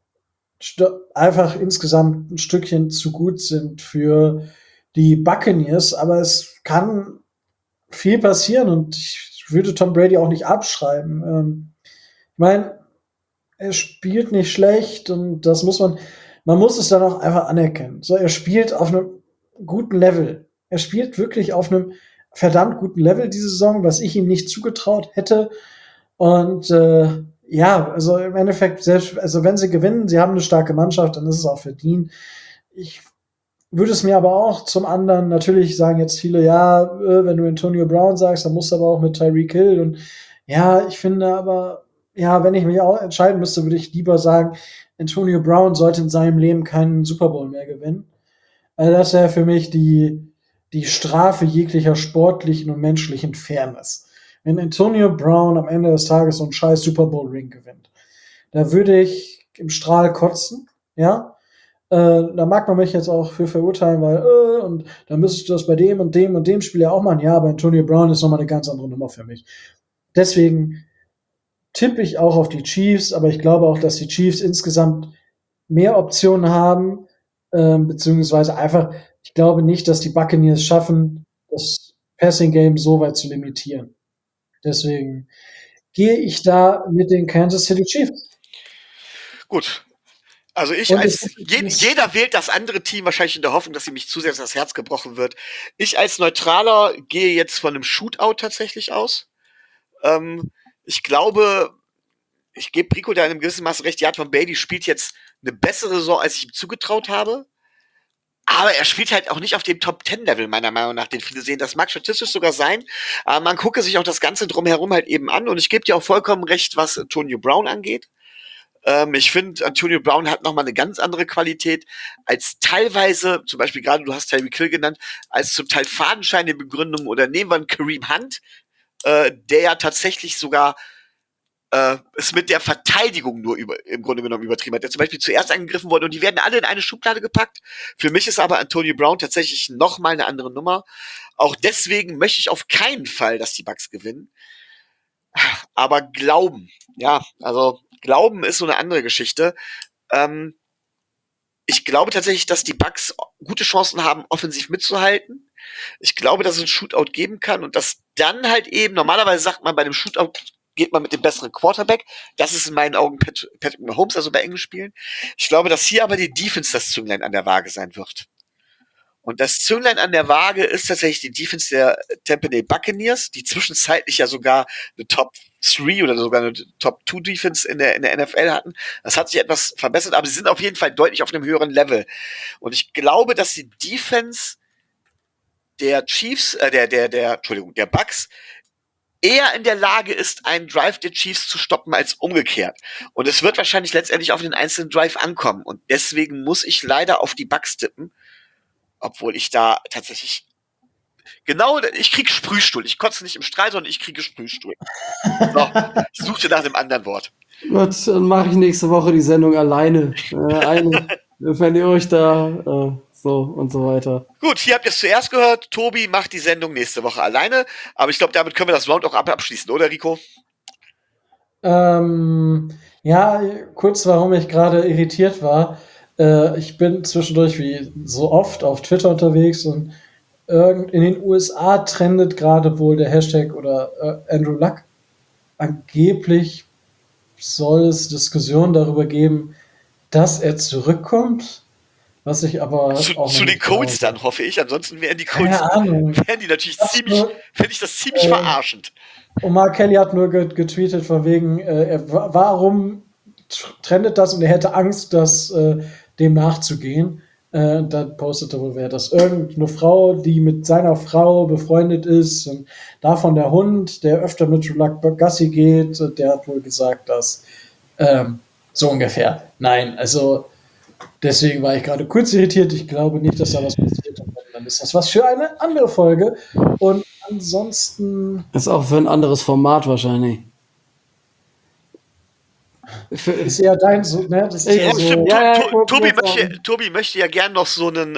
einfach insgesamt ein Stückchen zu gut sind für die Buccaneers. Aber es kann viel passieren und ich würde Tom Brady auch nicht abschreiben. Ich meine, er spielt nicht schlecht und das man muss es dann auch einfach anerkennen. So, er spielt auf einem guten Level. Er spielt wirklich auf einem verdammt guten Level diese Saison, was ich ihm nicht zugetraut hätte. Und ja, also im Endeffekt, selbst, also wenn sie gewinnen, sie haben eine starke Mannschaft, dann ist es auch verdient. Ich würde es mir aber auch zum anderen, natürlich sagen jetzt viele, ja, wenn du Antonio Brown sagst, dann musst du aber auch mit Tyreek Hill. Und ja, ich finde aber, ja, wenn ich mich auch entscheiden müsste, würde ich lieber sagen, Antonio Brown sollte in seinem Leben keinen Super Bowl mehr gewinnen. Also das wäre für mich die Strafe jeglicher sportlichen und menschlichen Fairness. Wenn Antonio Brown am Ende des Tages so einen scheiß Super Bowl Ring gewinnt, da würde ich im Strahl kotzen, ja. Da mag man mich jetzt auch für verurteilen, weil, und dann müsstest du das bei dem und dem und dem Spiel ja auch machen. Ja, aber Antonio Brown ist nochmal eine ganz andere Nummer für mich. Deswegen tippe ich auch auf die Chiefs, aber ich glaube auch, dass die Chiefs insgesamt mehr Optionen haben, beziehungsweise einfach, ich glaube nicht, dass die Buccaneers schaffen, das Passing Game so weit zu limitieren. Deswegen gehe ich da mit den Kansas City Chiefs. Gut. Also jeder wählt das andere Team wahrscheinlich in der Hoffnung, dass ihm nicht zu sehr das Herz gebrochen wird. Ich als Neutraler gehe jetzt von einem Shootout tatsächlich aus. Ich glaube, ich gebe Rico da in einem gewissen Maße recht, ja, Tom Brady spielt jetzt eine bessere Saison, als ich ihm zugetraut habe. Aber er spielt halt auch nicht auf dem Top-10-Level, meiner Meinung nach, den viele sehen. Das mag statistisch sogar sein, aber man gucke sich auch das Ganze drumherum halt eben an. Und ich gebe dir auch vollkommen recht, was Antonio Brown angeht. Ich finde, Antonio Brown hat nochmal eine ganz andere Qualität als teilweise, zum Beispiel gerade, du hast Tyreek Hill genannt, als zum Teil fadenscheinige Begründung, oder nehmen wir einen Kareem Hunt, der ja tatsächlich sogar es mit der Verteidigung nur im Grunde genommen übertrieben hat. Der zum Beispiel zuerst angegriffen wurde und die werden alle in eine Schublade gepackt. Für mich ist aber Antonio Brown tatsächlich nochmal eine andere Nummer. Auch deswegen möchte ich auf keinen Fall, dass die Bucks gewinnen. Aber glauben, ja, also Glauben ist so eine andere Geschichte. Ich glaube tatsächlich, dass die Bucks gute Chancen haben, offensiv mitzuhalten. Ich glaube, dass es ein Shootout geben kann und dass dann halt eben, normalerweise sagt man, bei dem Shootout geht man mit dem besseren Quarterback. Das ist in meinen Augen Patrick Mahomes, also bei engen Spielen. Ich glaube, dass hier aber die Defense das Zünglein an der Waage sein wird. Und das Zünglein an der Waage ist tatsächlich die Defense der Tampa Bay Buccaneers, die zwischenzeitlich ja sogar eine Top 3 oder sogar eine Top 2 Defense in der NFL hatten. Das hat sich etwas verbessert, aber sie sind auf jeden Fall deutlich auf einem höheren Level. Und ich glaube, dass die Defense der Chiefs, der Bucks eher in der Lage ist, einen Drive der Chiefs zu stoppen als umgekehrt. Und es wird wahrscheinlich letztendlich auf den einzelnen Drive ankommen. Und deswegen muss ich leider auf die Bucks tippen, obwohl ich da tatsächlich Genau, ich krieg Sprühstuhl. Ich kotze nicht im Strahl, sondern ich kriege Sprühstuhl. So, ich suchte nach einem anderen Wort. Gut, dann mache ich nächste Woche die Sendung alleine. Wenn ihr euch da so und so weiter. Gut, hier habt ihr es zuerst gehört. Tobi macht die Sendung nächste Woche alleine. Aber ich glaube, damit können wir das Round auch abschließen, oder Rico? Ja, kurz, warum ich gerade irritiert war. Ich bin zwischendurch wie so oft auf Twitter unterwegs und in den USA trendet gerade wohl der Hashtag oder Andrew Luck. Angeblich soll es Diskussionen darüber geben, dass er zurückkommt, was ich aber zu den Colts dann, hoffe ich. Ansonsten wären die Colts, keine Ahnung. wären die natürlich fände ich das ziemlich verarschend. Und Mark Kelly hat nur getweetet von wegen, warum trendet das und er hätte Angst, dem nachzugehen. Dann postete wohl wer, dass irgendeine Frau, die mit seiner Frau befreundet ist und davon der Hund, der öfter mit Luck Gassi geht, der hat wohl gesagt, dass so ungefähr. Nein, also deswegen war ich gerade kurz irritiert. Ich glaube nicht, dass da was passiert. Und dann ist das was für eine andere Folge. Und ansonsten. Ist auch für ein anderes Format wahrscheinlich. Ist ja dein, ne? Das ist ja so. Stimmt. Tobi möchte ja gern noch so einen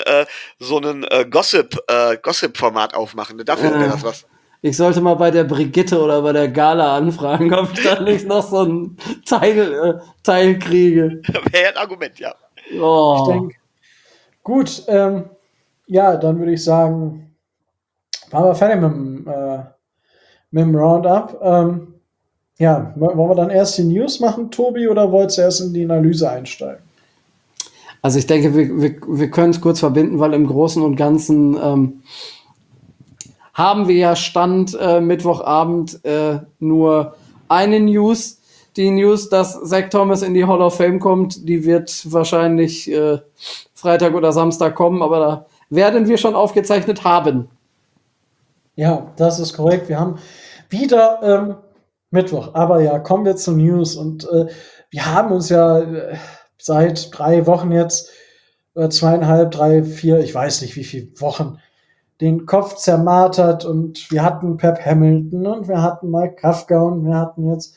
Gossip-Format aufmachen. Dafür wäre das was. Ich sollte mal bei der Brigitte oder bei der Gala anfragen, ob ich da nicht noch so ein Teil kriege. Wäre ein Argument, ja. Oh. Ich denke, gut, ja, dann würde ich sagen, waren wir fertig mit dem Roundup. Ja, wollen wir dann erst die News machen, Tobi, oder wolltest du erst in die Analyse einsteigen? Also ich denke, wir können es kurz verbinden, weil im Großen und Ganzen haben wir ja Stand Mittwochabend nur eine News. Die News, dass Zach Thomas in die Hall of Fame kommt, die wird wahrscheinlich Freitag oder Samstag kommen, aber da werden wir schon aufgezeichnet haben. Ja, das ist korrekt. Wir haben wieder Mittwoch, aber ja, kommen wir zur News und wir haben uns ja seit 3 Wochen jetzt, 2,5, 3, 4, ich weiß nicht wie viele Wochen, den Kopf zermartert und wir hatten Pep Hamilton und wir hatten Mike Kafka und wir hatten jetzt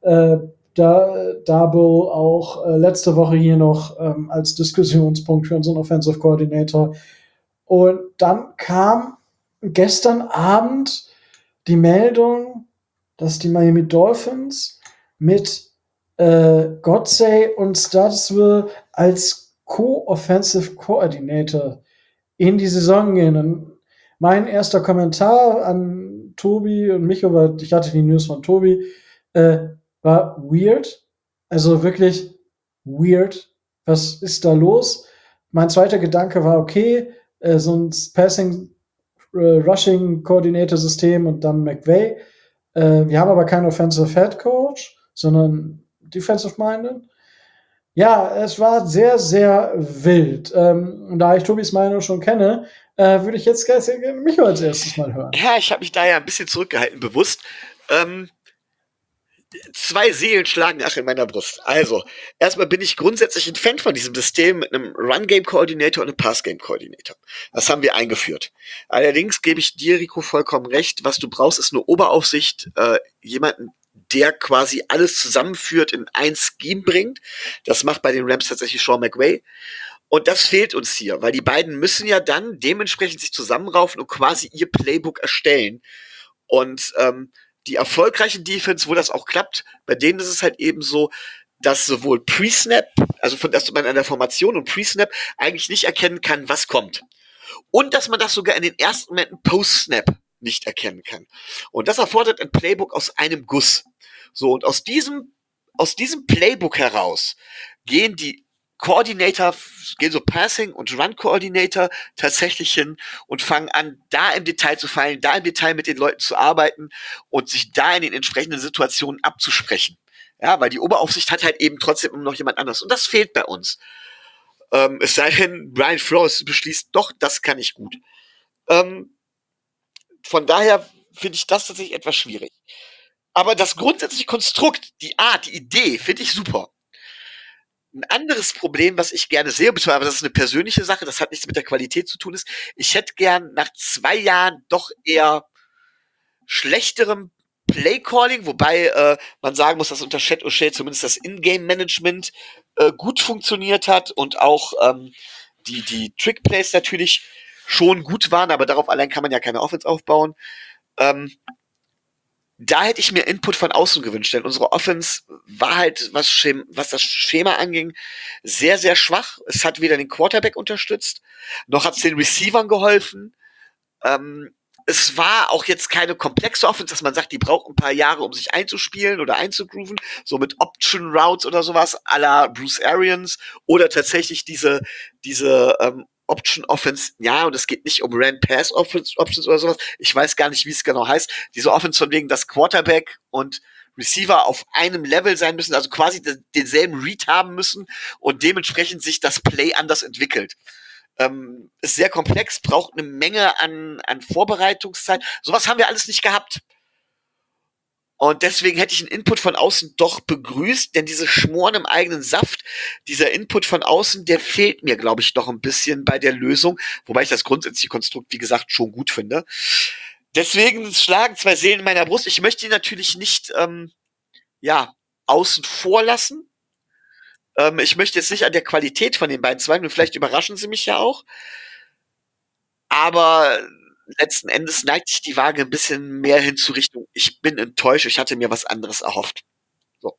Dabo auch letzte Woche hier noch als Diskussionspunkt für unseren Offensive Coordinator. Und dann kam gestern Abend die Meldung, dass die Miami Dolphins mit Godsey und Studesville als Co-Offensive Coordinator in die Saison gehen. Und mein erster Kommentar an Tobi und Micho, weil ich hatte die News von Tobi, war weird. Also wirklich weird. Was ist da los? Mein zweiter Gedanke war, okay, so ein Rushing-Coordinator-System und dann McVay. Wir haben aber keinen Offensive Head Coach, sondern Defensive-Minded. Ja, es war sehr, sehr wild. Und da ich Tobis Meinung schon kenne, würde ich jetzt mich als erstes mal hören. Ja, ich habe mich da ja ein bisschen zurückgehalten, bewusst. 2 Seelen schlagen ach in meiner Brust. Also, erstmal bin ich grundsätzlich ein Fan von diesem System mit einem Run-Game-Coordinator und einem Pass-Game-Coordinator. Das haben wir eingeführt. Allerdings gebe ich dir, Rico, vollkommen recht. Was du brauchst, ist eine Oberaufsicht, jemanden, der quasi alles zusammenführt, in ein Scheme bringt. Das macht bei den Rams tatsächlich Sean McVay. Und das fehlt uns hier, weil die beiden müssen ja dann dementsprechend sich zusammenraufen und quasi ihr Playbook erstellen. Und die erfolgreichen Defense, wo das auch klappt, bei denen ist es halt eben so, dass sowohl Pre-Snap, also dass man an der Formation und Pre-Snap eigentlich nicht erkennen kann, was kommt. Und dass man das sogar in den ersten Momenten Post-Snap nicht erkennen kann. Und das erfordert ein Playbook aus einem Guss. So, und aus diesem Playbook heraus gehen die Coordinator, gehen so Passing und Run Coordinator tatsächlich hin und fangen an, da im Detail zu feilen, da im Detail mit den Leuten zu arbeiten und sich da in den entsprechenden Situationen abzusprechen. Ja, weil die Oberaufsicht hat halt eben trotzdem immer noch jemand anders. Und das fehlt bei uns. Es sei denn, Brian Flores beschließt, doch, das kann ich gut. Von daher finde ich das tatsächlich etwas schwierig. Aber das grundsätzliche Konstrukt, die Art, die Idee, finde ich super. Ein anderes Problem, was ich gerne sehe, aber das ist eine persönliche Sache, das hat nichts mit der Qualität zu tun, ist, ich hätte gern nach 2 Jahren doch eher schlechterem Playcalling, wobei man sagen muss, dass unter Chat O'Shea zumindest das Ingame-Management gut funktioniert hat und auch die Trick-Plays natürlich schon gut waren, aber darauf allein kann man ja keine Offense aufbauen. Da hätte ich mir Input von außen gewünscht, denn unsere Offense war halt, was das Schema anging, sehr, sehr schwach. Es hat weder den Quarterback unterstützt, noch hat es den Receivern geholfen. Es war auch jetzt keine komplexe Offense, dass man sagt, die braucht ein paar Jahre, um sich einzuspielen oder einzugrooven, so mit Option Routes oder sowas, à la Bruce Arians, oder tatsächlich diese Option Offense, ja, und es geht nicht um Ran Pass Options oder sowas. Ich weiß gar nicht, wie es genau heißt. Diese Offense von wegen, dass Quarterback und Receiver auf einem Level sein müssen, also quasi denselben Read haben müssen und dementsprechend sich das Play anders entwickelt. Ist sehr komplex, braucht eine Menge an Vorbereitungszeit. Sowas haben wir alles nicht gehabt. Und deswegen hätte ich einen Input von außen doch begrüßt, denn diese Schmoren im eigenen Saft, dieser Input von außen, der fehlt mir, glaube ich, doch ein bisschen bei der Lösung, wobei ich das grundsätzliche Konstrukt, wie gesagt, schon gut finde. Deswegen schlagen 2 Seelen in meiner Brust. Ich möchte ihn natürlich nicht, außen vor lassen. Ich möchte jetzt nicht an der Qualität von den beiden zweifeln, vielleicht überraschen sie mich ja auch. Aber letzten Endes neigt sich die Waage ein bisschen mehr hin zu Richtung, ich bin enttäuscht, ich hatte mir was anderes erhofft. So.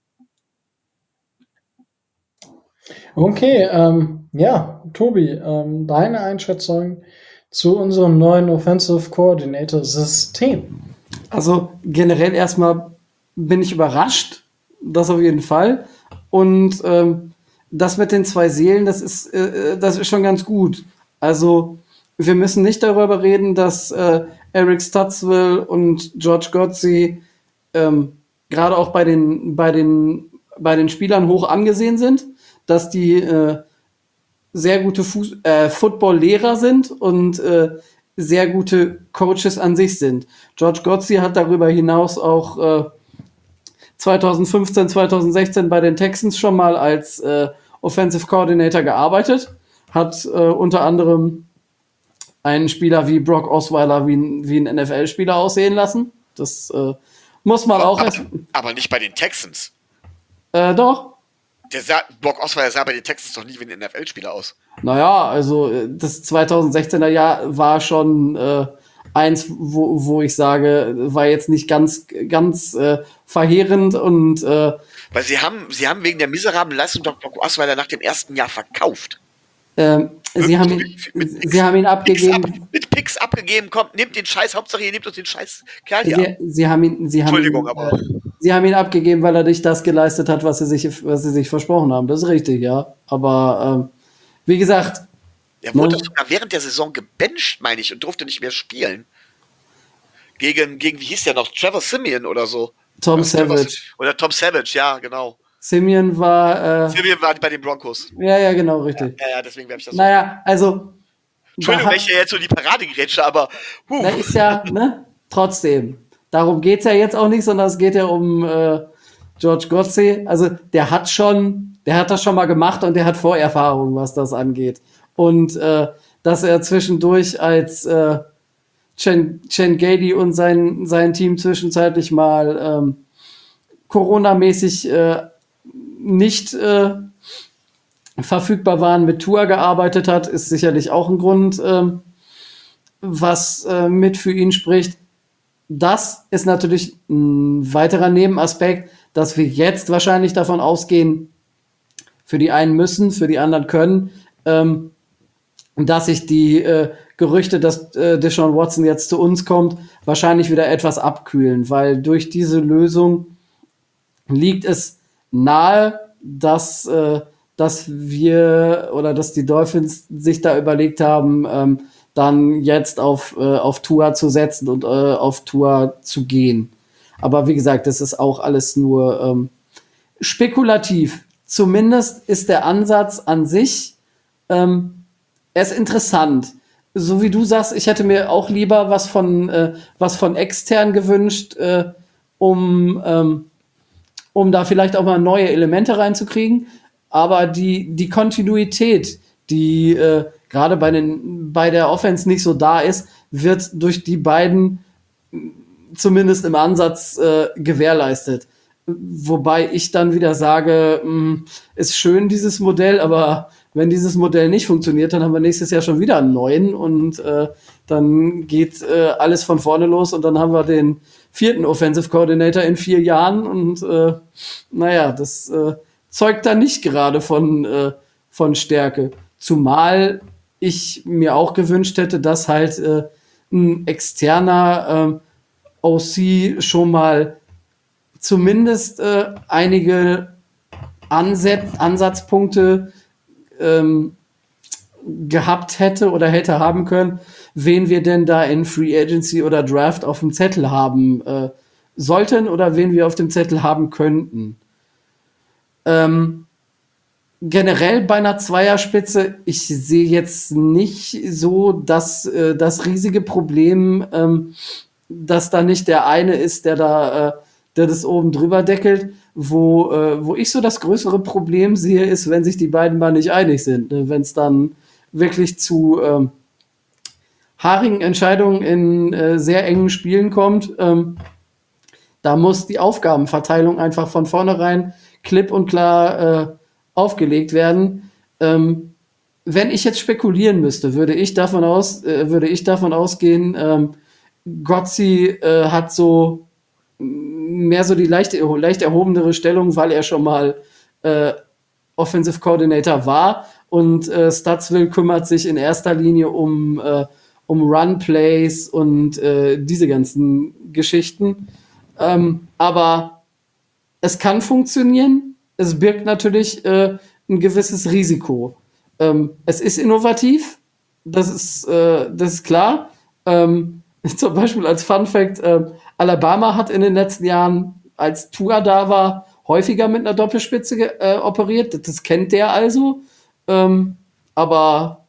Okay, Tobi, deine Einschätzung zu unserem neuen Offensive Coordinator System? Also generell erstmal bin ich überrascht, das auf jeden Fall. Und das mit den 2 Seelen, das ist schon ganz gut. Also wir müssen nicht darüber reden, dass Eric Stutzville und George Godsey gerade auch bei den Spielern hoch angesehen sind, dass die sehr gute Football-Lehrer sind und sehr gute Coaches an sich sind. George Godsey hat darüber hinaus auch 2015, 2016 bei den Texans schon mal als Offensive Coordinator gearbeitet, hat unter anderem einen Spieler wie Brock Osweiler wie ein NFL-Spieler aussehen lassen. Das muss man auch erst. Aber nicht bei den Texans. Doch. Brock Osweiler sah bei den Texans doch nie wie ein NFL-Spieler aus. Naja, also das 2016er Jahr war schon eins, wo ich sage, war jetzt nicht ganz verheerend und weil sie haben wegen der miserablen Leistung Brock Osweiler nach dem ersten Jahr verkauft. Sie haben ihn abgegeben. Mit Picks abgegeben, kommt, nehmt den Scheiß, Hauptsache ihr nehmt uns den Scheiß Kerl hier. Sie haben ihn abgegeben, weil er nicht das geleistet hat, was sie sich versprochen haben. Das ist richtig, ja. Aber wie gesagt. Er wurde sogar während der Saison gebencht, meine ich, und durfte nicht mehr spielen. Gegen wie hieß der noch? Trevor Siemian oder so. Tom Savage. Oder Tom Savage, ja, genau. Siemian war bei den Broncos. Ja, genau, richtig. Ja, deswegen habe ich das Naja, also. Entschuldigung, wenn ich ja jetzt so die Parade gerätsche, aber. Da ist ja, ne? Trotzdem. Darum geht's ja jetzt auch nicht, sondern es geht ja um George Godsey. Also, der hat das schon mal gemacht und der hat Vorerfahrung, was das angeht. Und dass er zwischendurch als Chen Gady und sein Team zwischenzeitlich mal Corona-mäßig nicht verfügbar waren, mit Tour gearbeitet hat, ist sicherlich auch ein Grund, was mit für ihn spricht. Das ist natürlich ein weiterer Nebenaspekt, dass wir jetzt wahrscheinlich davon ausgehen, für die einen müssen, für die anderen können, dass sich die Gerüchte, dass Deshaun Watson jetzt zu uns kommt, wahrscheinlich wieder etwas abkühlen, weil durch diese Lösung liegt es nahe, dass wir oder dass die Dolphins sich da überlegt haben, dann jetzt auf Tua zu setzen und auf Tua zu gehen. Aber wie gesagt, das ist auch alles nur spekulativ. Zumindest ist der Ansatz an sich er ist interessant. So wie du sagst, ich hätte mir auch lieber was von extern gewünscht, um da vielleicht auch mal neue Elemente reinzukriegen. aber die Kontinuität, die gerade bei der Offense nicht so da ist, wird durch die beiden zumindest im Ansatz gewährleistet. Wobei ich dann wieder sage, ist schön dieses Modell, aber wenn dieses Modell nicht funktioniert, dann haben wir nächstes Jahr schon wieder einen neuen und dann geht alles von vorne los und dann haben wir den 4. Offensive Coordinator in 4 Jahren und das zeugt dann nicht gerade von Stärke. Zumal ich mir auch gewünscht hätte, dass halt ein externer OC schon mal zumindest einige Ansatzpunkte gehabt hätte oder hätte haben können, wen wir denn da in Free Agency oder Draft auf dem Zettel haben sollten oder wen wir auf dem Zettel haben könnten. Generell bei einer Zweierspitze, ich sehe jetzt nicht so das riesige Problem, dass da nicht der eine ist, der das oben drüber deckelt. Wo ich so das größere Problem sehe, ist, wenn sich die beiden mal nicht einig sind. Ne? Wenn es dann wirklich zu haarigen Entscheidungen in sehr engen Spielen kommt, da muss die Aufgabenverteilung einfach von vornherein klipp und klar aufgelegt werden. Wenn ich jetzt spekulieren müsste, würde ich davon ausgehen, Gotzi hat so mehr so die leicht erhobenere Stellung, weil er schon mal Offensive Coordinator war und Stutzville kümmert sich in erster Linie um Run-Plays und diese ganzen Geschichten. Aber es kann funktionieren. Es birgt natürlich ein gewisses Risiko. Es ist innovativ, das ist klar. Zum Beispiel als Fun Fact, Alabama hat in den letzten Jahren, als Tua da war, häufiger mit einer Doppelspitze operiert. Das kennt der also. Aber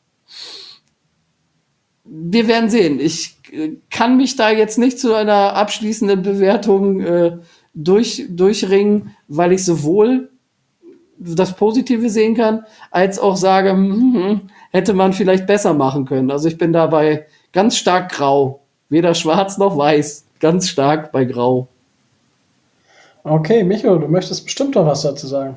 wir werden sehen. Ich kann mich da jetzt nicht zu einer abschließenden Bewertung durchringen, weil ich sowohl das Positive sehen kann, als auch sage, hätte man vielleicht besser machen können. Also ich bin dabei ganz stark grau. Weder schwarz noch weiß. Ganz stark bei grau. Okay, Micho, du möchtest bestimmt noch was dazu sagen.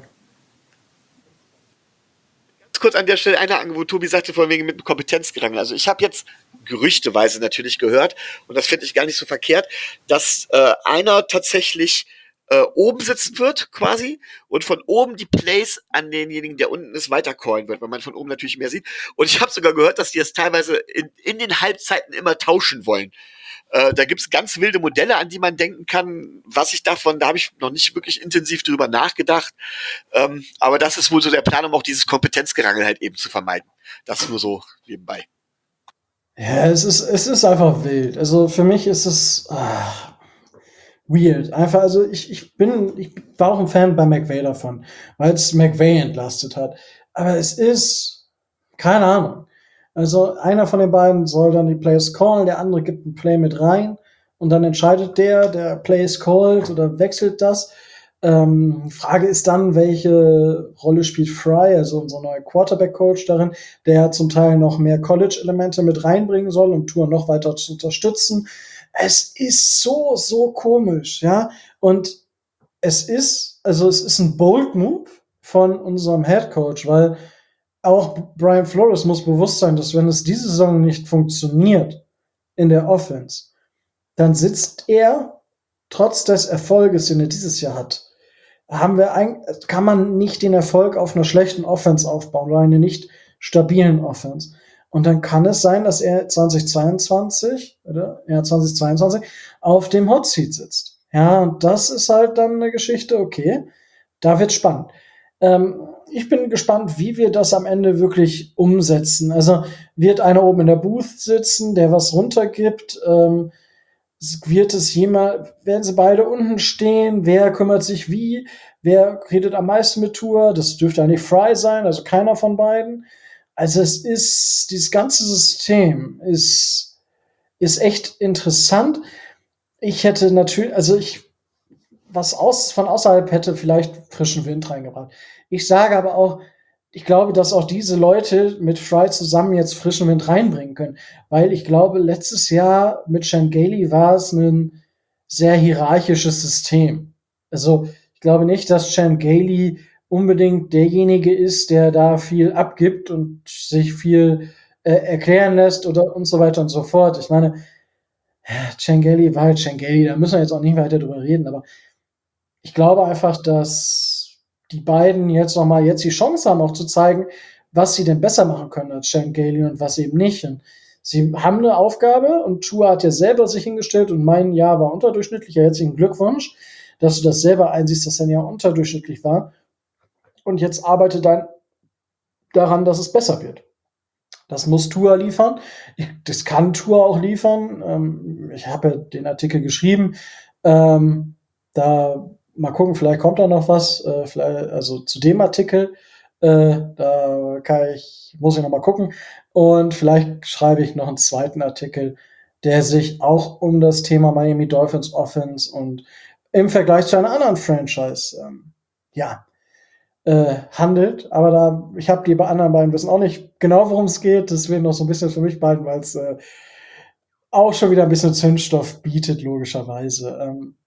Ganz kurz an der Stelle eine, wo Tobi sagte, von wegen mit Kompetenzgerangel. Also ich habe jetzt gerüchteweise natürlich gehört, und das finde ich gar nicht so verkehrt, dass einer tatsächlich oben sitzen wird, quasi, und von oben die Plays an denjenigen, der unten ist, weitercallen wird, weil man von oben natürlich mehr sieht. Und ich habe sogar gehört, dass die es teilweise in den Halbzeiten immer tauschen wollen. Da gibt's ganz wilde Modelle, an die man denken kann. Da habe ich noch nicht wirklich intensiv drüber nachgedacht. Aber das ist wohl so der Plan, um auch dieses Kompetenzgerangel halt eben zu vermeiden. Das nur so nebenbei. Ja, es ist einfach wild. Also für mich ist es weird. Einfach, also ich war auch ein Fan bei McVay davon, weil es McVay entlastet hat. Aber es ist, keine Ahnung. Also einer von den beiden soll dann die Plays callen, der andere gibt ein Play mit rein und dann entscheidet der Plays called oder wechselt das. Frage ist dann, welche Rolle spielt Fry, also unser neuer Quarterback-Coach darin, der zum Teil noch mehr College-Elemente mit reinbringen soll, um Tour noch weiter zu unterstützen. Es ist so komisch, ja. Und es ist ein bold Move von unserem Head Coach, weil auch Brian Flores muss bewusst sein, dass wenn es diese Saison nicht funktioniert in der Offense, dann sitzt er trotz des Erfolges, den er dieses Jahr hat, kann man nicht den Erfolg auf einer schlechten Offense aufbauen oder einer nicht stabilen Offense. Und dann kann es sein, dass er 2022 auf dem Hot Seat sitzt. Ja, und das ist halt dann eine Geschichte, okay, da wird's spannend. Ich bin gespannt, wie wir das am Ende wirklich umsetzen. Also wird einer oben in der Booth sitzen, der was runtergibt? Werden sie beide unten stehen? Wer kümmert sich wie? Wer redet am meisten mit Tour? Das dürfte eigentlich Fry sein, also keiner von beiden. Also dieses ganze System ist echt interessant. Ich hätte natürlich, von außerhalb hätte vielleicht frischen Wind reingebracht. Ich sage aber auch, ich glaube, dass auch diese Leute mit Fry zusammen jetzt frischen Wind reinbringen können. Weil ich glaube, letztes Jahr mit Chan Gailey war es ein sehr hierarchisches System. Also ich glaube nicht, dass Chan Gailey unbedingt derjenige ist, der da viel abgibt und sich viel erklären lässt oder und so weiter und so fort. Ich meine, Chan Gailey war halt Chan Gailey, da müssen wir jetzt auch nicht weiter drüber reden, aber ich glaube einfach, dass die beiden jetzt die Chance haben, auch zu zeigen, was sie denn besser machen können als Chan Gailey und was eben nicht. Und sie haben eine Aufgabe und Tua hat ja selber sich hingestellt und mein Jahr war unterdurchschnittlich. Herzlichen Glückwunsch, dass du das selber einsiehst, dass dein Jahr unterdurchschnittlich war. Und jetzt arbeite dann daran, dass es besser wird. Das muss Tua liefern. Das kann Tua auch liefern. Ich habe ja den Artikel geschrieben. Da mal gucken, vielleicht kommt da noch was. Also zu dem Artikel. Muss ich noch mal gucken. Und vielleicht schreibe ich noch einen zweiten Artikel, der sich auch um das Thema Miami Dolphins Offense und im Vergleich zu einer anderen Franchise handelt, aber ich habe die anderen beiden wissen auch nicht genau, worum es geht, deswegen noch so ein bisschen für mich behalten, weil es auch schon wieder ein bisschen Zündstoff bietet, logischerweise.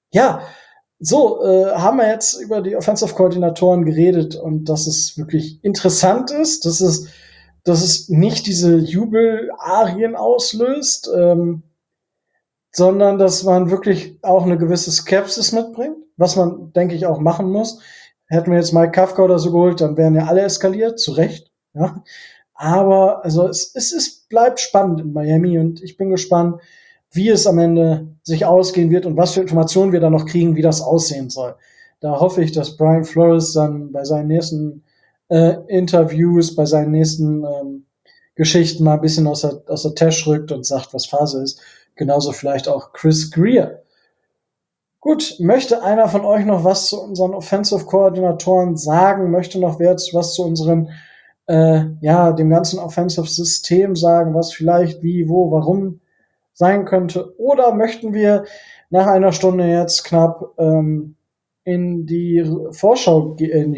Haben wir jetzt über die Offensive-Koordinatoren geredet und dass es wirklich interessant ist, dass es nicht diese Jubelarien auslöst, sondern dass man wirklich auch eine gewisse Skepsis mitbringt, was man, denke ich, auch machen muss. Hätten wir jetzt Mike Kafka oder so geholt, dann wären ja alle eskaliert, zu Recht. Ja. Aber also es bleibt spannend in Miami und ich bin gespannt, wie es am Ende sich ausgehen wird und was für Informationen wir da noch kriegen, wie das aussehen soll. Da hoffe ich, dass Brian Flores dann bei seinen nächsten Interviews, bei seinen nächsten Geschichten mal ein bisschen aus der Tasche rückt und sagt, was Phase ist. Genauso vielleicht auch Chris Greer. Gut, möchte einer von euch noch was zu unseren Offensive-Koordinatoren sagen? Möchte noch wer was zu unseren, dem ganzen Offensive-System sagen, was vielleicht wie, wo, warum sein könnte? Oder möchten wir nach einer Stunde jetzt knapp in die Rückschau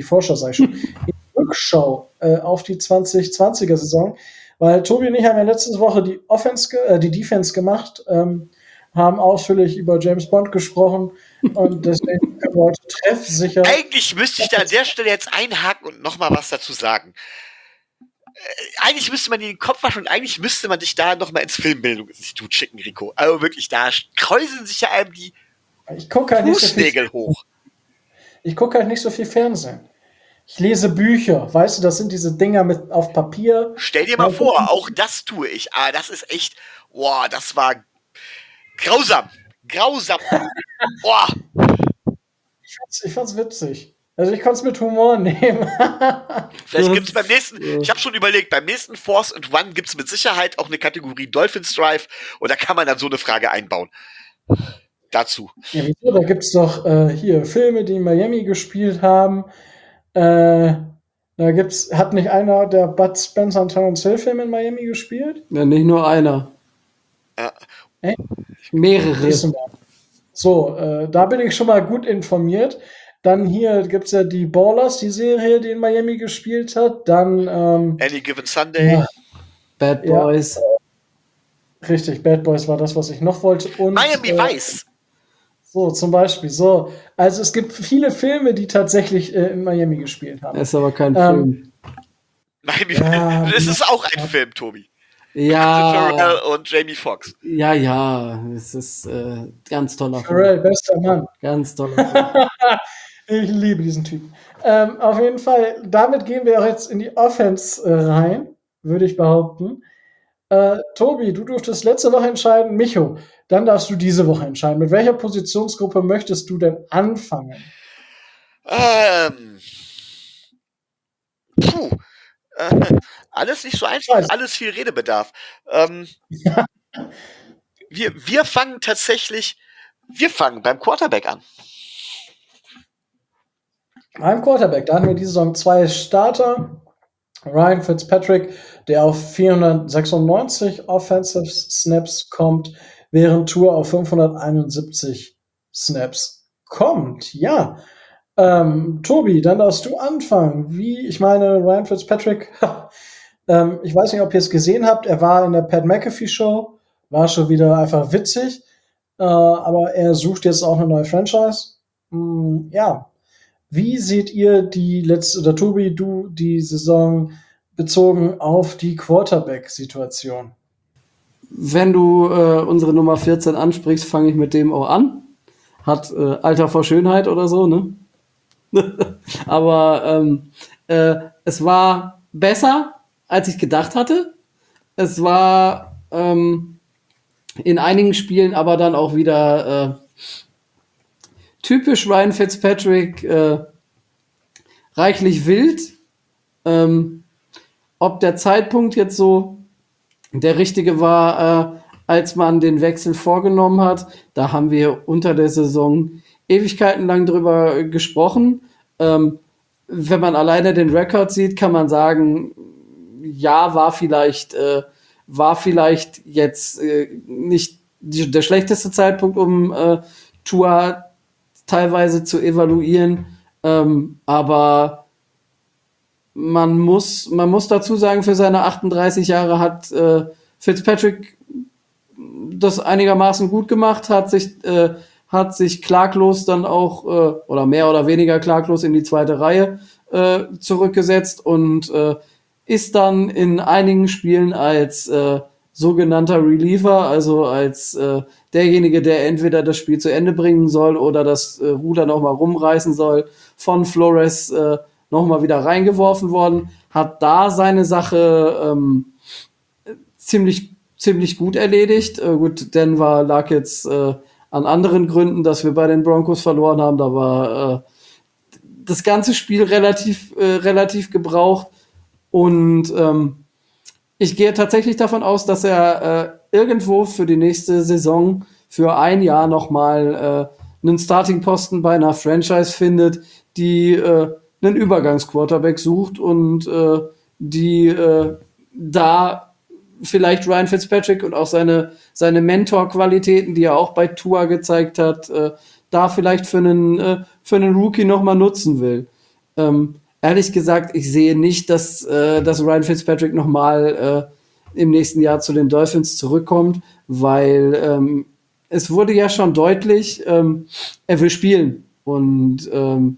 auf die 2020er Saison, weil Tobi und ich haben ja letzte Woche die Defense gemacht, haben ausführlich über James Bond gesprochen und deswegen können wir heute treffsicher. Eigentlich müsste ich da an der Stelle jetzt einhaken und nochmal was dazu sagen. Eigentlich müsste man dir den Kopf waschen und eigentlich müsste man dich da nochmal ins Filmbildungsinstitut schicken, Rico. Also wirklich, da kräuseln sich ja einem die Fußnägel hoch. Ich gucke halt nicht so viel Fernsehen. Ich lese Bücher, weißt du, das sind diese Dinger mit auf Papier. Stell dir mal vor, auch das tue ich. Aber das ist echt, das war grausam. Boah. Ich fand's witzig. Also ich konnte es mit Humor nehmen. Vielleicht gibt's beim nächsten, ich habe schon überlegt, beim nächsten Force and One gibt's mit Sicherheit auch eine Kategorie Dolphins Drive und da kann man dann so eine Frage einbauen. Dazu. Ja, wieso? Da gibt's doch hier Filme, die in Miami gespielt haben. Da hat nicht einer der Bud Spencer und Terence Hill Filme in Miami gespielt? Ja, nicht nur einer. Ja. Mehrere. So, da bin ich schon mal gut informiert. Dann hier gibt's ja die Ballers, die Serie, die in Miami gespielt hat. Dann Any Given Sunday. Ja. Bad Boys. Ja. Richtig, Bad Boys war das, was ich noch wollte. Und, Miami Vice. So, zum Beispiel. So, also es gibt viele Filme, die tatsächlich in Miami gespielt haben. Das ist aber kein Film. Miami Vice. Das ist auch ein Film, Tobi. Ja. Pharrell und Jamie Foxx. Ja, es ist ganz toller Pharrell, bester Mann. Ganz toller Film. Ich liebe diesen Typen. Auf jeden Fall, damit gehen wir auch jetzt in die Offense rein, würde ich behaupten. Tobi, du durftest letzte Woche entscheiden. Micho, dann darfst du diese Woche entscheiden. Mit welcher Positionsgruppe möchtest du denn anfangen? Alles nicht so einfach, alles viel Redebedarf. Wir fangen beim Quarterback an. Beim Quarterback, da hatten wir diese Saison 2 Starter. Ryan Fitzpatrick, der auf 496 Offensive Snaps kommt, während Tua auf 571 Snaps kommt. Ja, Tobi, dann darfst du anfangen. Ich meine, Ryan Fitzpatrick, ich weiß nicht, ob ihr es gesehen habt, er war in der Pat McAfee Show, war schon wieder einfach witzig, aber er sucht jetzt auch eine neue Franchise. Ja, wie seht ihr die letzte, oder Tobi, du, die Saison bezogen auf die Quarterback-Situation? Wenn du unsere Nummer 14 ansprichst, fange ich mit dem auch an. Hat Alter vor Schönheit oder so, ne? Aber es war besser, als ich gedacht hatte. Es war in einigen Spielen aber dann auch wieder typisch Ryan Fitzpatrick, reichlich wild. Ob der Zeitpunkt jetzt so der richtige war, als man den Wechsel vorgenommen hat, da haben wir unter der Saison Ewigkeiten lang drüber gesprochen. Wenn man alleine den Rekord sieht, kann man sagen, ja, war vielleicht jetzt nicht der schlechteste Zeitpunkt, um Tua teilweise zu evaluieren. Aber man muss dazu sagen, für seine 38 Jahre hat Fitzpatrick das einigermaßen gut gemacht, hat sich klaglos dann auch oder mehr oder weniger klaglos in die zweite Reihe zurückgesetzt und ist dann in einigen Spielen als sogenannter Reliever, also als derjenige, der entweder das Spiel zu Ende bringen soll oder das Ruder nochmal rumreißen soll, von Flores nochmal wieder reingeworfen worden, hat da seine Sache ziemlich gut erledigt. Gut, Denver lag jetzt an anderen Gründen, dass wir bei den Broncos verloren haben. Da war das ganze Spiel relativ gebraucht. Und ich gehe tatsächlich davon aus, dass er irgendwo für die nächste Saison für ein Jahr nochmal einen Starting-Posten bei einer Franchise findet, die einen Übergangsquarterback sucht und die da vielleicht Ryan Fitzpatrick und auch seine Mentor-Qualitäten, die er auch bei Tua gezeigt hat, da vielleicht für einen Rookie nochmal nutzen will. Ehrlich gesagt, ich sehe nicht, dass Ryan Fitzpatrick nochmal im nächsten Jahr zu den Dolphins zurückkommt, weil es wurde ja schon deutlich, er will spielen. Und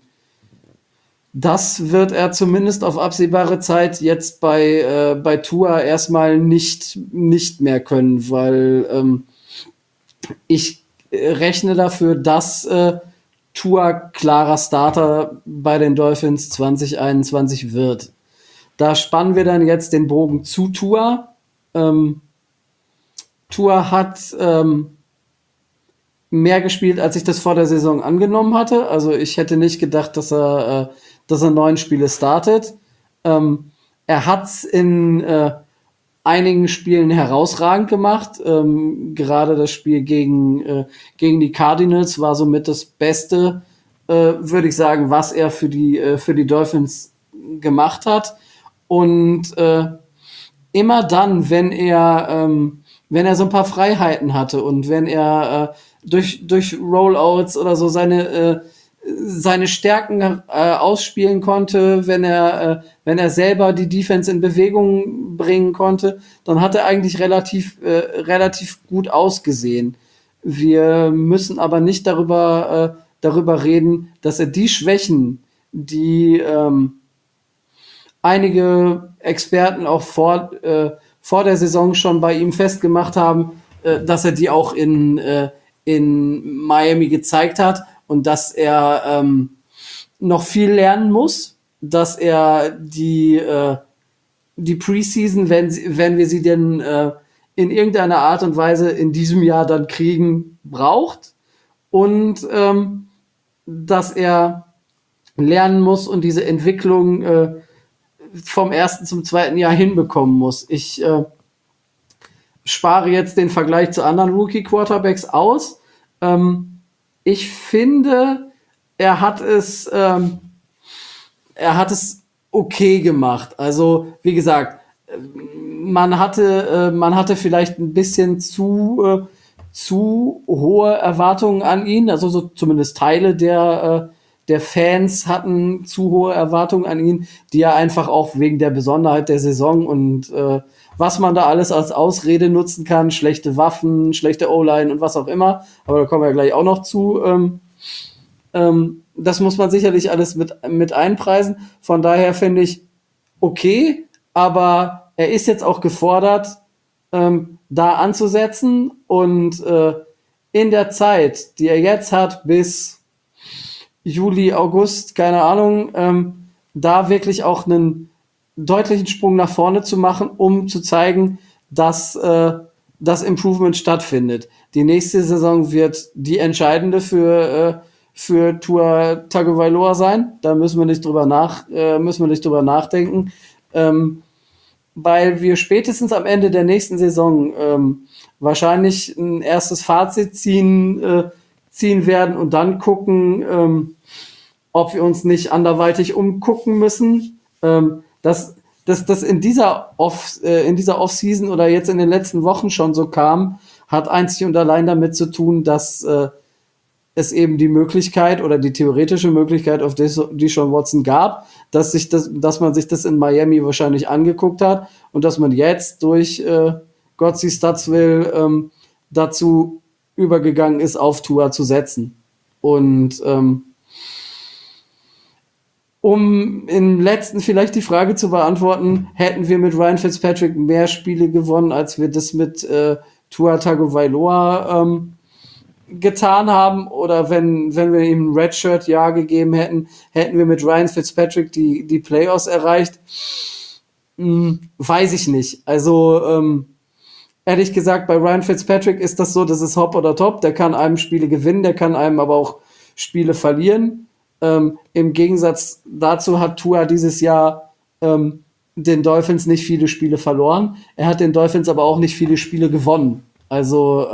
das wird er zumindest auf absehbare Zeit jetzt bei Tua erstmal nicht mehr können, weil ich rechne dafür, dass Tua klarer Starter bei den Dolphins 2021 wird. Da spannen wir dann jetzt den Bogen zu Tua. Tua hat mehr gespielt, als ich das vor der Saison angenommen hatte. Also ich hätte nicht gedacht, dass er 9 Spiele startet. Er hat's in einigen Spielen herausragend gemacht. Gerade das Spiel gegen die Cardinals war somit das Beste, würde ich sagen, was er für die Dolphins gemacht hat. Und immer dann, wenn er so ein paar Freiheiten hatte und wenn er durch Rollouts oder so seine Stärken ausspielen konnte, wenn er selber die Defense in Bewegung bringen konnte, dann hat er eigentlich relativ gut ausgesehen. Wir müssen aber nicht darüber reden, dass er die Schwächen, die einige Experten auch vor der Saison schon bei ihm festgemacht haben, dass er die auch in Miami gezeigt hat und dass er noch viel lernen muss, dass er die Preseason, wenn wir sie denn in irgendeiner Art und Weise in diesem Jahr dann kriegen, braucht und dass er lernen muss und diese Entwicklung vom ersten zum zweiten Jahr hinbekommen muss. Ich spare jetzt den Vergleich zu anderen Rookie-Quarterbacks aus. Ich finde, er hat es okay gemacht. Also, wie gesagt, man hatte vielleicht ein bisschen zu hohe Erwartungen an ihn, also so zumindest Teile der der Fans hatten zu hohe Erwartungen an ihn, die er einfach auch wegen der Besonderheit der Saison und was man da alles als Ausrede nutzen kann, schlechte Waffen, schlechte O-Line und was auch immer, aber da kommen wir gleich auch noch zu. Das muss man sicherlich alles mit einpreisen. Von daher finde ich okay, aber er ist jetzt auch gefordert, da anzusetzen und in der Zeit, die er jetzt hat, bis Juli, August, keine Ahnung, da wirklich auch einen deutlichen Sprung nach vorne zu machen, um zu zeigen, dass das Improvement stattfindet. Die nächste Saison wird die entscheidende für Tua Tagovailoa sein. Da müssen wir nicht drüber nachdenken, weil wir spätestens am Ende der nächsten Saison wahrscheinlich ein erstes Fazit ziehen werden und dann gucken, ob wir uns nicht anderweitig umgucken müssen. Dass in dieser Off-Season oder jetzt in den letzten Wochen schon so kam, hat einzig und allein damit zu tun, dass es eben die Möglichkeit oder die theoretische Möglichkeit auf Deshaun Watson gab, dass man sich das in Miami wahrscheinlich angeguckt hat und dass man jetzt durch Gotzi Stutzville dazu übergegangen ist, auf Tua zu setzen. Und um im letzten vielleicht die Frage zu beantworten, hätten wir mit Ryan Fitzpatrick mehr Spiele gewonnen, als wir das mit Tua Tagovailoa getan haben, oder wenn wir ihm ein Redshirt-Jahr gegeben hätten, hätten wir mit Ryan Fitzpatrick die Playoffs erreicht? Weiß ich nicht. Also ehrlich gesagt, bei Ryan Fitzpatrick ist das so, das ist Hop oder Top. Der kann einem Spiele gewinnen, der kann einem aber auch Spiele verlieren. Im Gegensatz dazu hat Tua dieses Jahr den Dolphins nicht viele Spiele verloren. Er hat den Dolphins aber auch nicht viele Spiele gewonnen. Also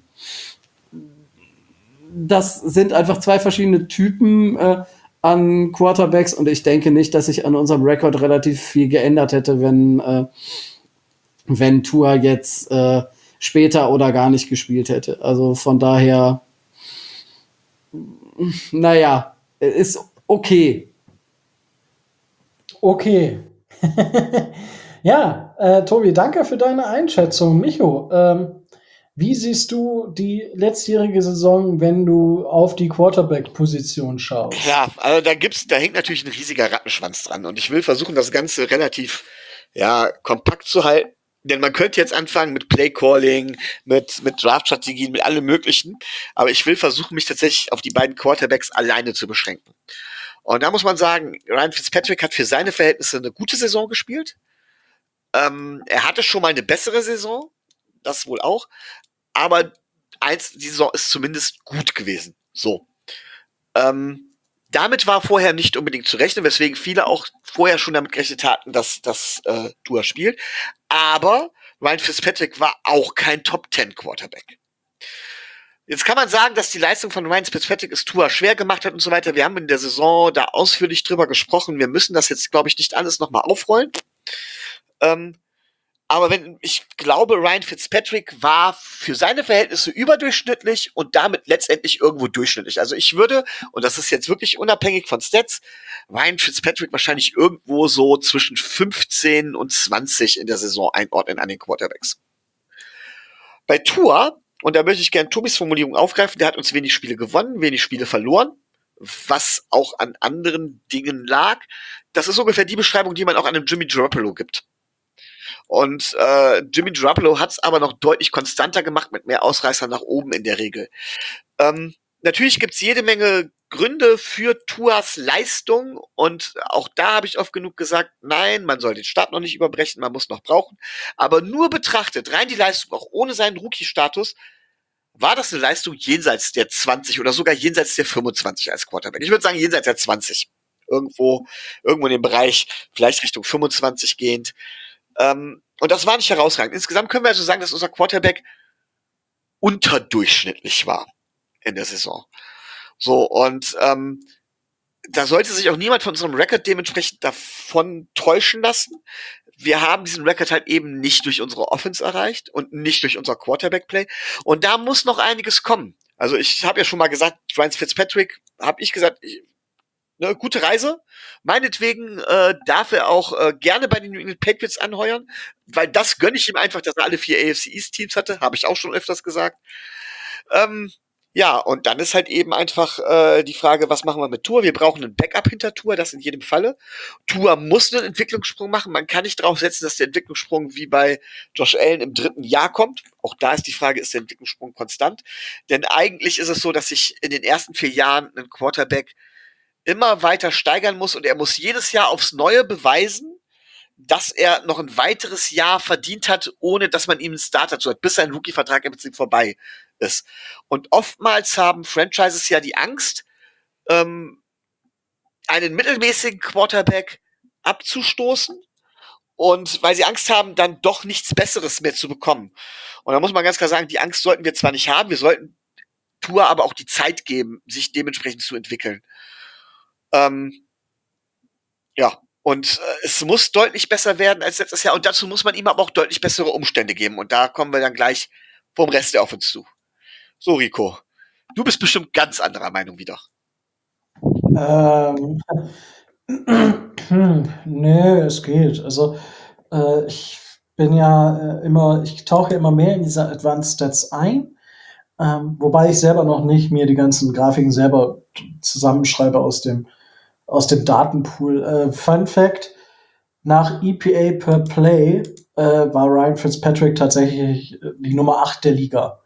das sind einfach zwei verschiedene Typen an Quarterbacks und ich denke nicht, dass sich an unserem Rekord relativ viel geändert hätte, wenn Tua jetzt später oder gar nicht gespielt hätte. Also von daher, naja, ist okay. Okay. Ja, Tobi, danke für deine Einschätzung. Micho, wie siehst du die letztjährige Saison, wenn du auf die Quarterback-Position schaust? Ja, also da hängt natürlich ein riesiger Rattenschwanz dran. Und ich will versuchen, das Ganze relativ kompakt zu halten. Denn man könnte jetzt anfangen mit Play-Calling, mit Draft-Strategien, mit allem Möglichen. Aber ich will versuchen, mich tatsächlich auf die beiden Quarterbacks alleine zu beschränken. Und da muss man sagen, Ryan Fitzpatrick hat für seine Verhältnisse eine gute Saison gespielt. Er hatte schon mal eine bessere Saison. Das wohl auch. Aber die Saison ist zumindest gut gewesen. So. Damit war vorher nicht unbedingt zu rechnen, weswegen viele auch vorher schon damit gerechnet hatten, dass Tua spielt. Aber Ryan Fitzpatrick war auch kein Top-10-Quarterback. Jetzt kann man sagen, dass die Leistung von Ryan Fitzpatrick es Tua schwer gemacht hat und so weiter. Wir haben in der Saison da ausführlich drüber gesprochen. Wir müssen das jetzt, glaube ich, nicht alles nochmal aufrollen. Aber ich glaube, Ryan Fitzpatrick war für seine Verhältnisse überdurchschnittlich und damit letztendlich irgendwo durchschnittlich. Also ich würde, und das ist jetzt wirklich unabhängig von Stats, Ryan Fitzpatrick wahrscheinlich irgendwo so zwischen 15 und 20 in der Saison einordnen an den Quarterbacks. Bei Tua, und da möchte ich gerne Tobis Formulierung aufgreifen, der hat uns wenig Spiele gewonnen, wenig Spiele verloren, was auch an anderen Dingen lag. Das ist ungefähr die Beschreibung, die man auch an einem Jimmy Garoppolo gibt. Und Jimmy Garoppolo hat es aber noch deutlich konstanter gemacht, mit mehr Ausreißern nach oben in der Regel. Natürlich gibt's jede Menge Gründe für Tuas Leistung und auch da habe ich oft genug gesagt, nein, man soll den Start noch nicht überbrechen, man muss noch brauchen. Aber nur betrachtet, rein die Leistung, auch ohne seinen Rookie-Status, war das eine Leistung jenseits der 20 oder sogar jenseits der 25 als Quarterback. Ich würde sagen jenseits der 20. Irgendwo in dem Bereich, vielleicht Richtung 25 gehend. Und das war nicht herausragend. Insgesamt können wir also sagen, dass unser Quarterback unterdurchschnittlich war in der Saison. So, und da sollte sich auch niemand von unserem Rekord dementsprechend davon täuschen lassen. Wir haben diesen Rekord halt eben nicht durch unsere Offense erreicht und nicht durch unser Quarterback-Play. Und da muss noch einiges kommen. Also ich habe ja schon mal gesagt, Ryan Fitzpatrick, habe ich gesagt, ne, gute Reise. Meinetwegen darf er auch gerne bei den New England Patriots anheuern, weil das gönne ich ihm einfach, dass er alle 4 AFC East Teams hatte, habe ich auch schon öfters gesagt. Ja, und dann ist halt eben einfach die Frage, was machen wir mit Tua? Wir brauchen einen Backup hinter Tua, das in jedem Falle. Tua muss einen Entwicklungssprung machen. Man kann nicht drauf setzen, dass der Entwicklungssprung wie bei Josh Allen im 3. Jahr kommt. Auch da ist die Frage, ist der Entwicklungssprung konstant? Denn eigentlich ist es so, dass sich in den ersten 4 Jahren ein Quarterback immer weiter steigern muss und er muss jedes Jahr aufs Neue beweisen, dass er noch ein weiteres Jahr verdient hat, ohne dass man ihm einen Starter zu hat, bis sein Rookie-Vertrag im Prinzip vorbei ist. Und oftmals haben Franchises ja die Angst, einen mittelmäßigen Quarterback abzustoßen und weil sie Angst haben, dann doch nichts Besseres mehr zu bekommen. Und da muss man ganz klar sagen, die Angst sollten wir zwar nicht haben, wir sollten Tua aber auch die Zeit geben, sich dementsprechend zu entwickeln. Ja, und es muss deutlich besser werden als letztes Jahr und dazu muss man ihm aber auch deutlich bessere Umstände geben und da kommen wir dann gleich vom Rest der Offense zu. So, Rico, du bist bestimmt ganz anderer Meinung wieder. Nee, es geht. Also, ich bin ja ich tauche immer mehr in diese Advanced Stats ein, wobei ich selber noch nicht mir die ganzen Grafiken selber zusammenschreibe aus dem Datenpool. Fun Fact: Nach EPA per Play war Ryan Fitzpatrick tatsächlich die Nummer 8 der Liga.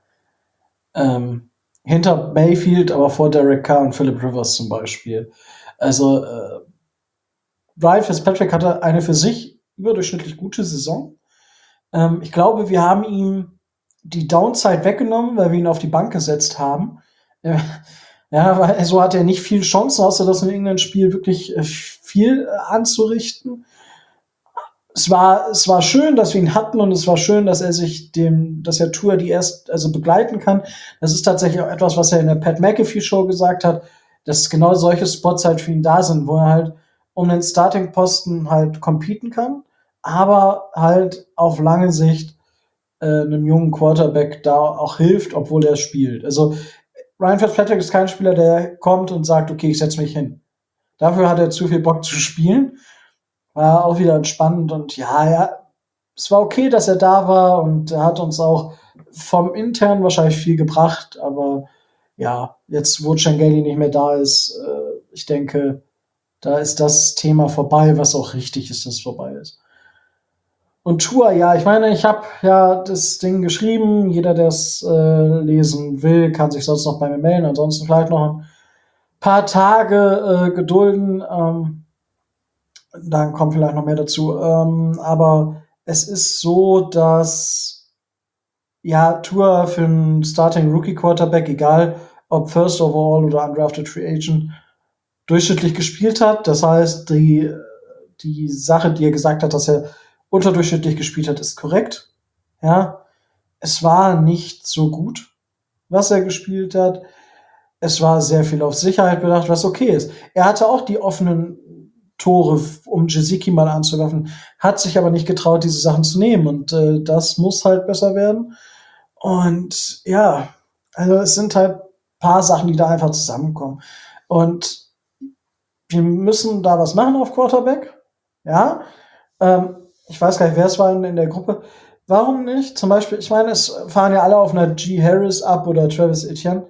Hinter Mayfield, aber vor Derek Carr und Philip Rivers zum Beispiel. Also Ryan Fitzpatrick hatte eine für sich überdurchschnittlich gute Saison. Ich glaube, wir haben ihm die Downside weggenommen, weil wir ihn auf die Bank gesetzt haben. Ja, weil so hat er nicht viel Chancen, außer das in irgendeinem Spiel wirklich viel anzurichten. Es war schön, dass wir ihn hatten und es war schön, dass er Tour begleiten kann. Das ist tatsächlich auch etwas, was er in der Pat McAfee Show gesagt hat, dass genau solche Spots halt für ihn da sind, wo er halt um den Starting-Posten halt competen kann, aber halt auf lange Sicht einem jungen Quarterback da auch hilft, obwohl er spielt. Also Ryan Fitzpatrick ist kein Spieler, der kommt und sagt, okay, ich setze mich hin. Dafür hat er zu viel Bock zu spielen. War auch wieder entspannend und es war okay, dass er da war und er hat uns auch vom Intern wahrscheinlich viel gebracht, aber ja, jetzt wo Cengeli nicht mehr da ist, ich denke, da ist das Thema vorbei, was auch richtig ist, dass es vorbei ist. Und Tua, ja, ich meine, ich habe ja das Ding geschrieben, jeder, der es lesen will, kann sich sonst noch bei mir melden, ansonsten vielleicht noch ein paar Tage gedulden, dann kommt vielleicht noch mehr dazu. Aber es ist so, dass Tua für einen Starting Rookie Quarterback, egal ob First Overall oder Undrafted Free Agent, durchschnittlich gespielt hat. Das heißt, die Sache, die er gesagt hat, dass er unterdurchschnittlich gespielt hat, ist korrekt. Ja, es war nicht so gut, was er gespielt hat. Es war sehr viel auf Sicherheit bedacht, was okay ist. Er hatte auch die offenen Tore, um Gesicki mal anzuwerfen, hat sich aber nicht getraut, diese Sachen zu nehmen. Und das muss halt besser werden. Und ja, also es sind halt ein paar Sachen, die da einfach zusammenkommen. Und wir müssen da was machen auf Quarterback. Ja, ich weiß gar nicht, wer es war in der Gruppe. Warum nicht? Zum Beispiel, ich meine, es fahren ja alle auf einer G. Harris ab oder Travis Etienne.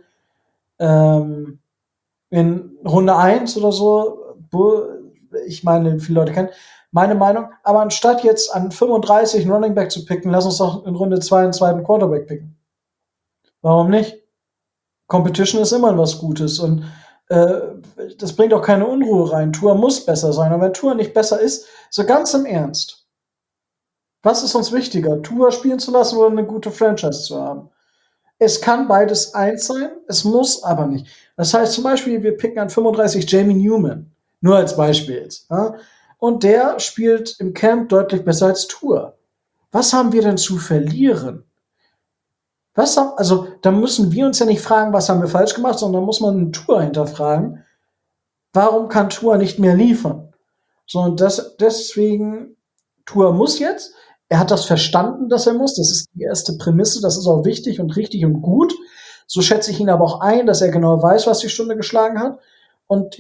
In Runde 1 oder so, ich meine, viele Leute kennen meine Meinung, aber anstatt jetzt an 35 einen Running Back zu picken, lass uns doch in Runde 2 einen zweiten Quarterback picken. Warum nicht? Competition ist immer was Gutes und das bringt auch keine Unruhe rein. Tua muss besser sein, aber wenn Tua nicht besser ist, so ganz im Ernst, was ist uns wichtiger, Tua spielen zu lassen oder eine gute Franchise zu haben? Es kann beides eins sein, es muss aber nicht. Das heißt zum Beispiel, wir picken an 35 Jamie Newman, nur als Beispiel jetzt. Ja? Und der spielt im Camp deutlich besser als Tua. Was haben wir denn zu verlieren? Da müssen wir uns ja nicht fragen, was haben wir falsch gemacht, sondern muss man einen Tua hinterfragen. Warum kann Tua nicht mehr liefern? So, und deswegen, Tua muss jetzt. Er hat das verstanden, dass er muss. Das ist die erste Prämisse. Das ist auch wichtig und richtig und gut. So schätze ich ihn aber auch ein, dass er genau weiß, was die Stunde geschlagen hat. Und ich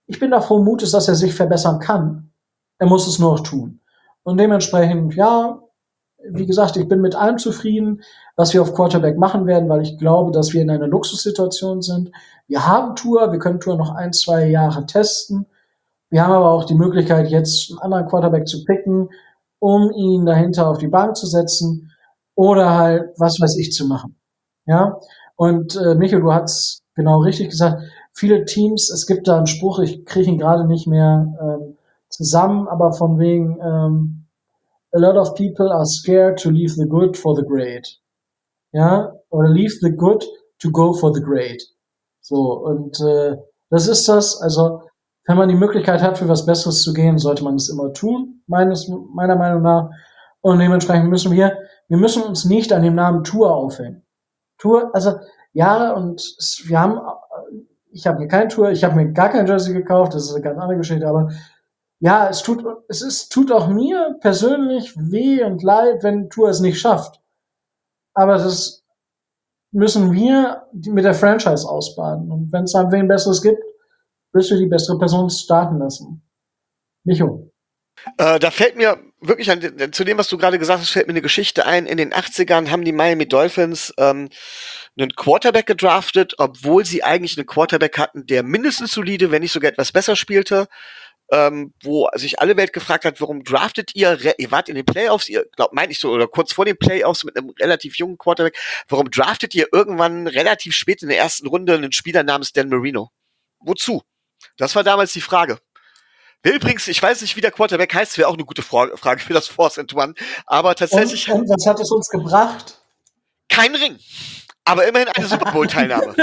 ich bin da frohen Mutes, dass er sich verbessern kann. Er muss es nur noch tun. Und dementsprechend, ja, wie gesagt, ich bin mit allem zufrieden, was wir auf Quarterback machen werden, weil ich glaube, dass wir in einer Luxussituation sind. Wir haben Tour, wir können Tour noch 1, 2 Jahre testen. Wir haben aber auch die Möglichkeit, jetzt einen anderen Quarterback zu picken, um ihn dahinter auf die Bank zu setzen oder halt, was weiß ich, zu machen. Ja, und Michael, du hast genau richtig gesagt, viele Teams, es gibt da einen Spruch, ich kriege ihn gerade nicht mehr zusammen, aber von wegen a lot of people are scared to leave the good for the great. Ja, oder leave the good to go for the great. So, und das ist das, also wenn man die Möglichkeit hat, für was Besseres zu gehen, sollte man es immer tun, meiner Meinung nach. Und dementsprechend wir müssen uns nicht an dem Namen Tour aufhängen. Tour, also ja, und ich habe mir kein Tour, ich habe mir gar kein Jersey gekauft, das ist eine ganz andere Geschichte, aber ja, tut auch mir persönlich weh und leid, wenn Tour es nicht schafft. Aber das müssen wir mit der Franchise ausbaden. Und wenn es dann wen Besseres gibt, wirst du die bessere Person starten lassen. Micho. Da fällt mir wirklich zu dem, was du gerade gesagt hast, fällt mir eine Geschichte ein. In den 80ern haben die Miami Dolphins einen Quarterback gedraftet, obwohl sie eigentlich einen Quarterback hatten, der mindestens solide, wenn nicht sogar etwas besser spielte. Wo sich alle Welt gefragt hat, warum draftet ihr wart in den Playoffs, oder kurz vor den Playoffs mit einem relativ jungen Quarterback, warum draftet ihr irgendwann relativ spät in der ersten Runde einen Spieler namens Dan Marino? Wozu? Das war damals die Frage. Übrigens, ich weiß nicht, wie der Quarterback heißt, wäre auch eine gute Frage für das Force and One, aber tatsächlich... Und was hat es uns gebracht? Kein Ring, aber immerhin eine Super Bowl-Teilnahme.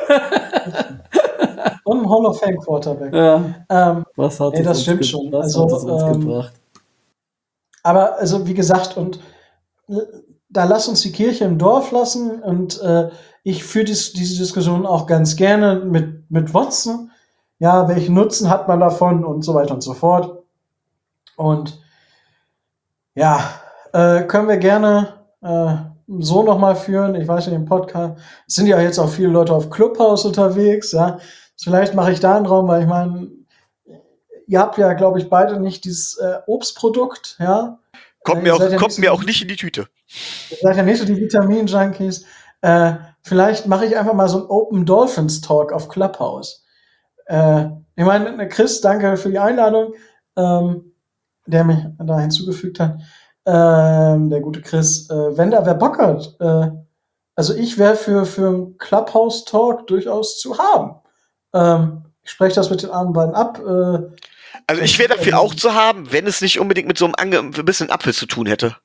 Und ein Hall of Fame Quarterback. Ja. Was hat das stimmt schon. Was hat es uns gebracht? Aber also wie gesagt, und da lass uns die Kirche im Dorf lassen und ich führe diese Diskussion auch ganz gerne mit Watson. Ja, welchen Nutzen hat man davon und so weiter und so fort. Und ja, können wir gerne so nochmal führen. Ich weiß, in dem Podcast es sind ja jetzt auch viele Leute auf Clubhouse unterwegs. Ja, vielleicht mache ich da einen Raum, weil ich meine, ihr habt ja, glaube ich, beide nicht dieses Obstprodukt. Ja, kommt mir auch nicht in die Tüte. Ihr seid ja nicht so die Vitamin-Junkies. Vielleicht mache ich einfach mal so einen Open Dolphins Talk auf Clubhouse. Ich meine, Chris, danke für die Einladung, der mich da hinzugefügt hat. Der gute Chris, wenn da wer Bock hat, also ich wäre für einen Clubhouse-Talk durchaus zu haben. Ich spreche das mit den anderen beiden ab. Also ich wäre dafür auch zu haben, wenn es nicht unbedingt mit so einem bisschen Apfel zu tun hätte.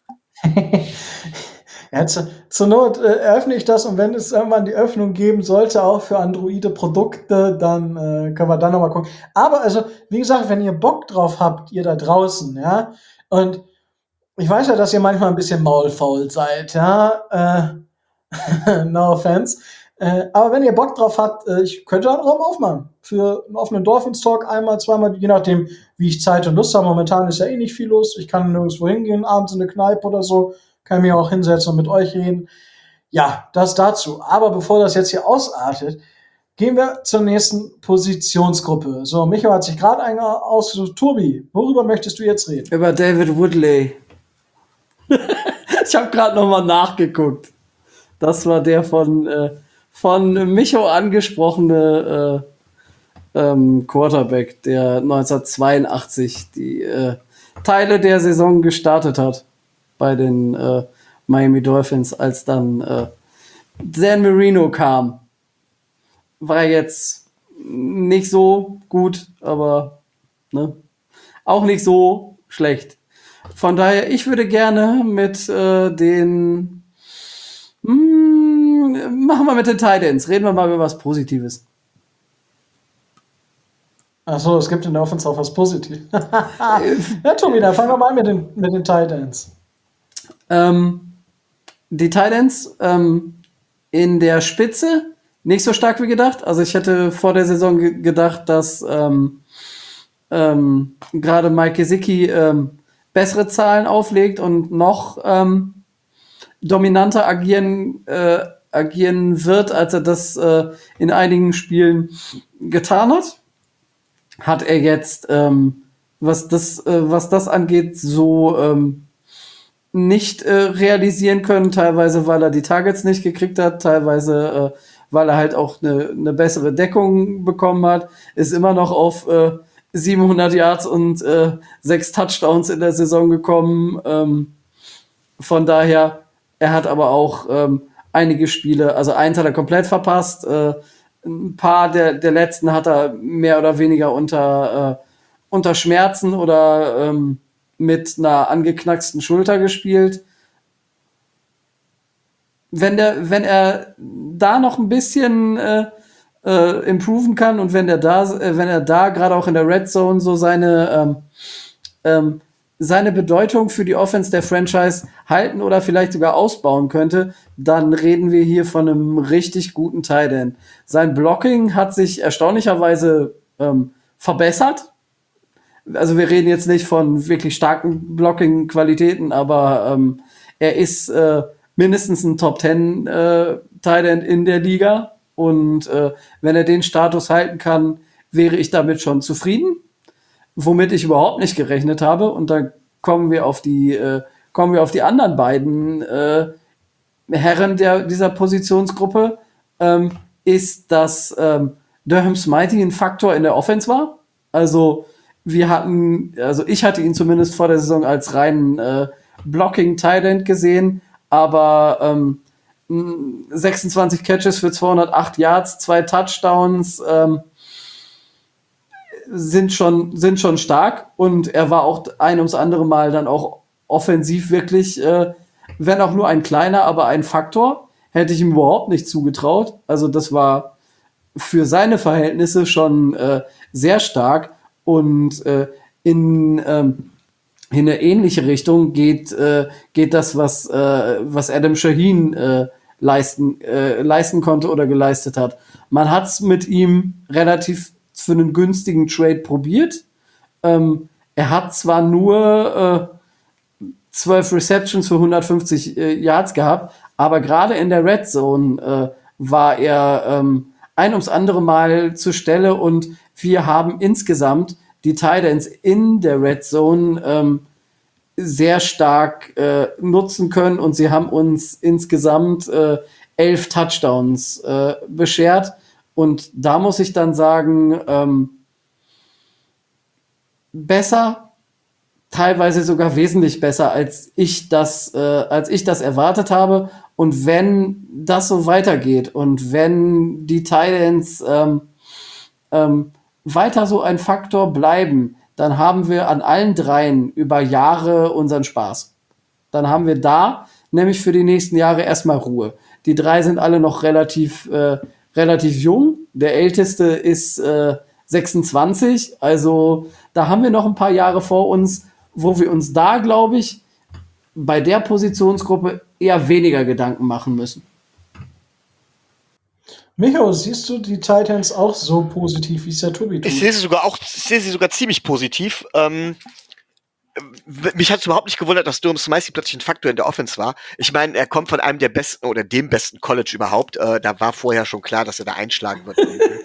Ja, zur Not eröffne ich das und wenn es irgendwann die Öffnung geben sollte, auch für Androide-Produkte, dann können wir dann nochmal gucken. Aber also, wie gesagt, wenn ihr Bock drauf habt, ihr da draußen, ja, und ich weiß ja, dass ihr manchmal ein bisschen maulfaul seid, ja, no offense, aber wenn ihr Bock drauf habt, ich könnte einen Raum aufmachen für einen offenen Dolphins-Talk, einmal, zweimal, je nachdem, wie ich Zeit und Lust habe. Momentan ist ja eh nicht viel los, ich kann nirgendwo hingehen, abends in eine Kneipe oder so, kann mich auch hinsetzen und mit euch reden. Ja, das dazu. Aber bevor das jetzt hier ausartet, gehen wir zur nächsten Positionsgruppe. So, Michael hat sich gerade ausgesucht. Tobi, worüber möchtest du jetzt reden? Über David Woodley. Ich habe gerade nochmal nachgeguckt. Das war der von Micho angesprochene Quarterback, der 1982 die Teile der Saison gestartet hat bei den Miami Dolphins, als dann Dan Marino kam. War jetzt nicht so gut, aber auch nicht so schlecht. Von daher, ich würde gerne mit machen wir mit den Tight Ends. Reden wir mal über was Positives. Achso, es gibt in der Offense auch was Positives. Ja, Tobi, dann fangen wir mal an mit den Tight Ends. Die Tight Ends in der Spitze nicht so stark wie gedacht. Also ich hätte vor der Saison gedacht, dass gerade Mike Gesicki bessere Zahlen auflegt und noch dominanter agieren wird, als er das in einigen Spielen getan hat. hat er jetzt, was das angeht, so nicht realisieren können, teilweise weil er die Targets nicht gekriegt hat, teilweise weil er halt auch eine bessere Deckung bekommen hat, ist immer noch auf 700 Yards und 6 Touchdowns in der Saison gekommen. Von daher, er hat aber auch einige Spiele, also eins hat er komplett verpasst, ein paar der letzten hat er mehr oder weniger unter Schmerzen oder mit einer angeknacksten Schulter gespielt. Wenn er da noch ein bisschen improven kann und wenn er da gerade auch in der Red Zone so seine Bedeutung für die Offense der Franchise halten oder vielleicht sogar ausbauen könnte, dann reden wir hier von einem richtig guten Tight End. Sein Blocking hat sich erstaunlicherweise verbessert. Also wir reden jetzt nicht von wirklich starken Blocking-Qualitäten, aber er ist mindestens ein Top 10 Tight End in der Liga. Und wenn er den Status halten kann, wäre ich damit schon zufrieden. Womit ich überhaupt nicht gerechnet habe, und da kommen wir auf die anderen beiden Herren dieser Positionsgruppe, ist, dass Durham Smitey ein Faktor in der Offense war. Also ich hatte ihn zumindest vor der Saison als reinen Blocking Tight End gesehen, aber 26 Catches für 208 Yards, 2 Touchdowns, sind schon stark, und er war auch ein ums andere Mal dann auch offensiv wirklich, wenn auch nur ein kleiner, aber ein Faktor. Hätte ich ihm überhaupt nicht zugetraut. Also das war für seine Verhältnisse schon sehr stark, und in eine ähnliche Richtung geht das, was Adam Shaheen leisten konnte oder geleistet hat. Man hat es mit ihm relativ für einen günstigen Trade probiert. Er hat zwar nur 12 Receptions für 150 Yards gehabt, aber gerade in der Red Zone war er ein ums andere Mal zur Stelle, und wir haben insgesamt die Tight Ends in der Red Zone sehr stark nutzen können, und sie haben uns insgesamt 11 Touchdowns beschert. Und da muss ich dann sagen, besser, teilweise sogar wesentlich besser, als ich das erwartet habe. Und wenn das so weitergeht und wenn die Tight Ends weiter so ein Faktor bleiben, dann haben wir an allen dreien über Jahre unseren Spaß. Dann haben wir da nämlich für die nächsten Jahre erstmal Ruhe. Die drei sind alle noch relativ jung. Der älteste ist 26. Also da haben wir noch ein paar Jahre vor uns, wo wir uns da, glaube ich, bei der Positionsgruppe eher weniger Gedanken machen müssen. Micho, siehst du die Titans auch so positiv, wie es der Tobi tut? Ich sehe sie sogar ziemlich positiv. Mich hat es überhaupt nicht gewundert, dass Durham Smythe plötzlich ein Faktor in der Offense war. Ich meine, er kommt von einem der besten oder dem besten College überhaupt. Da war vorher schon klar, dass er da einschlagen wird.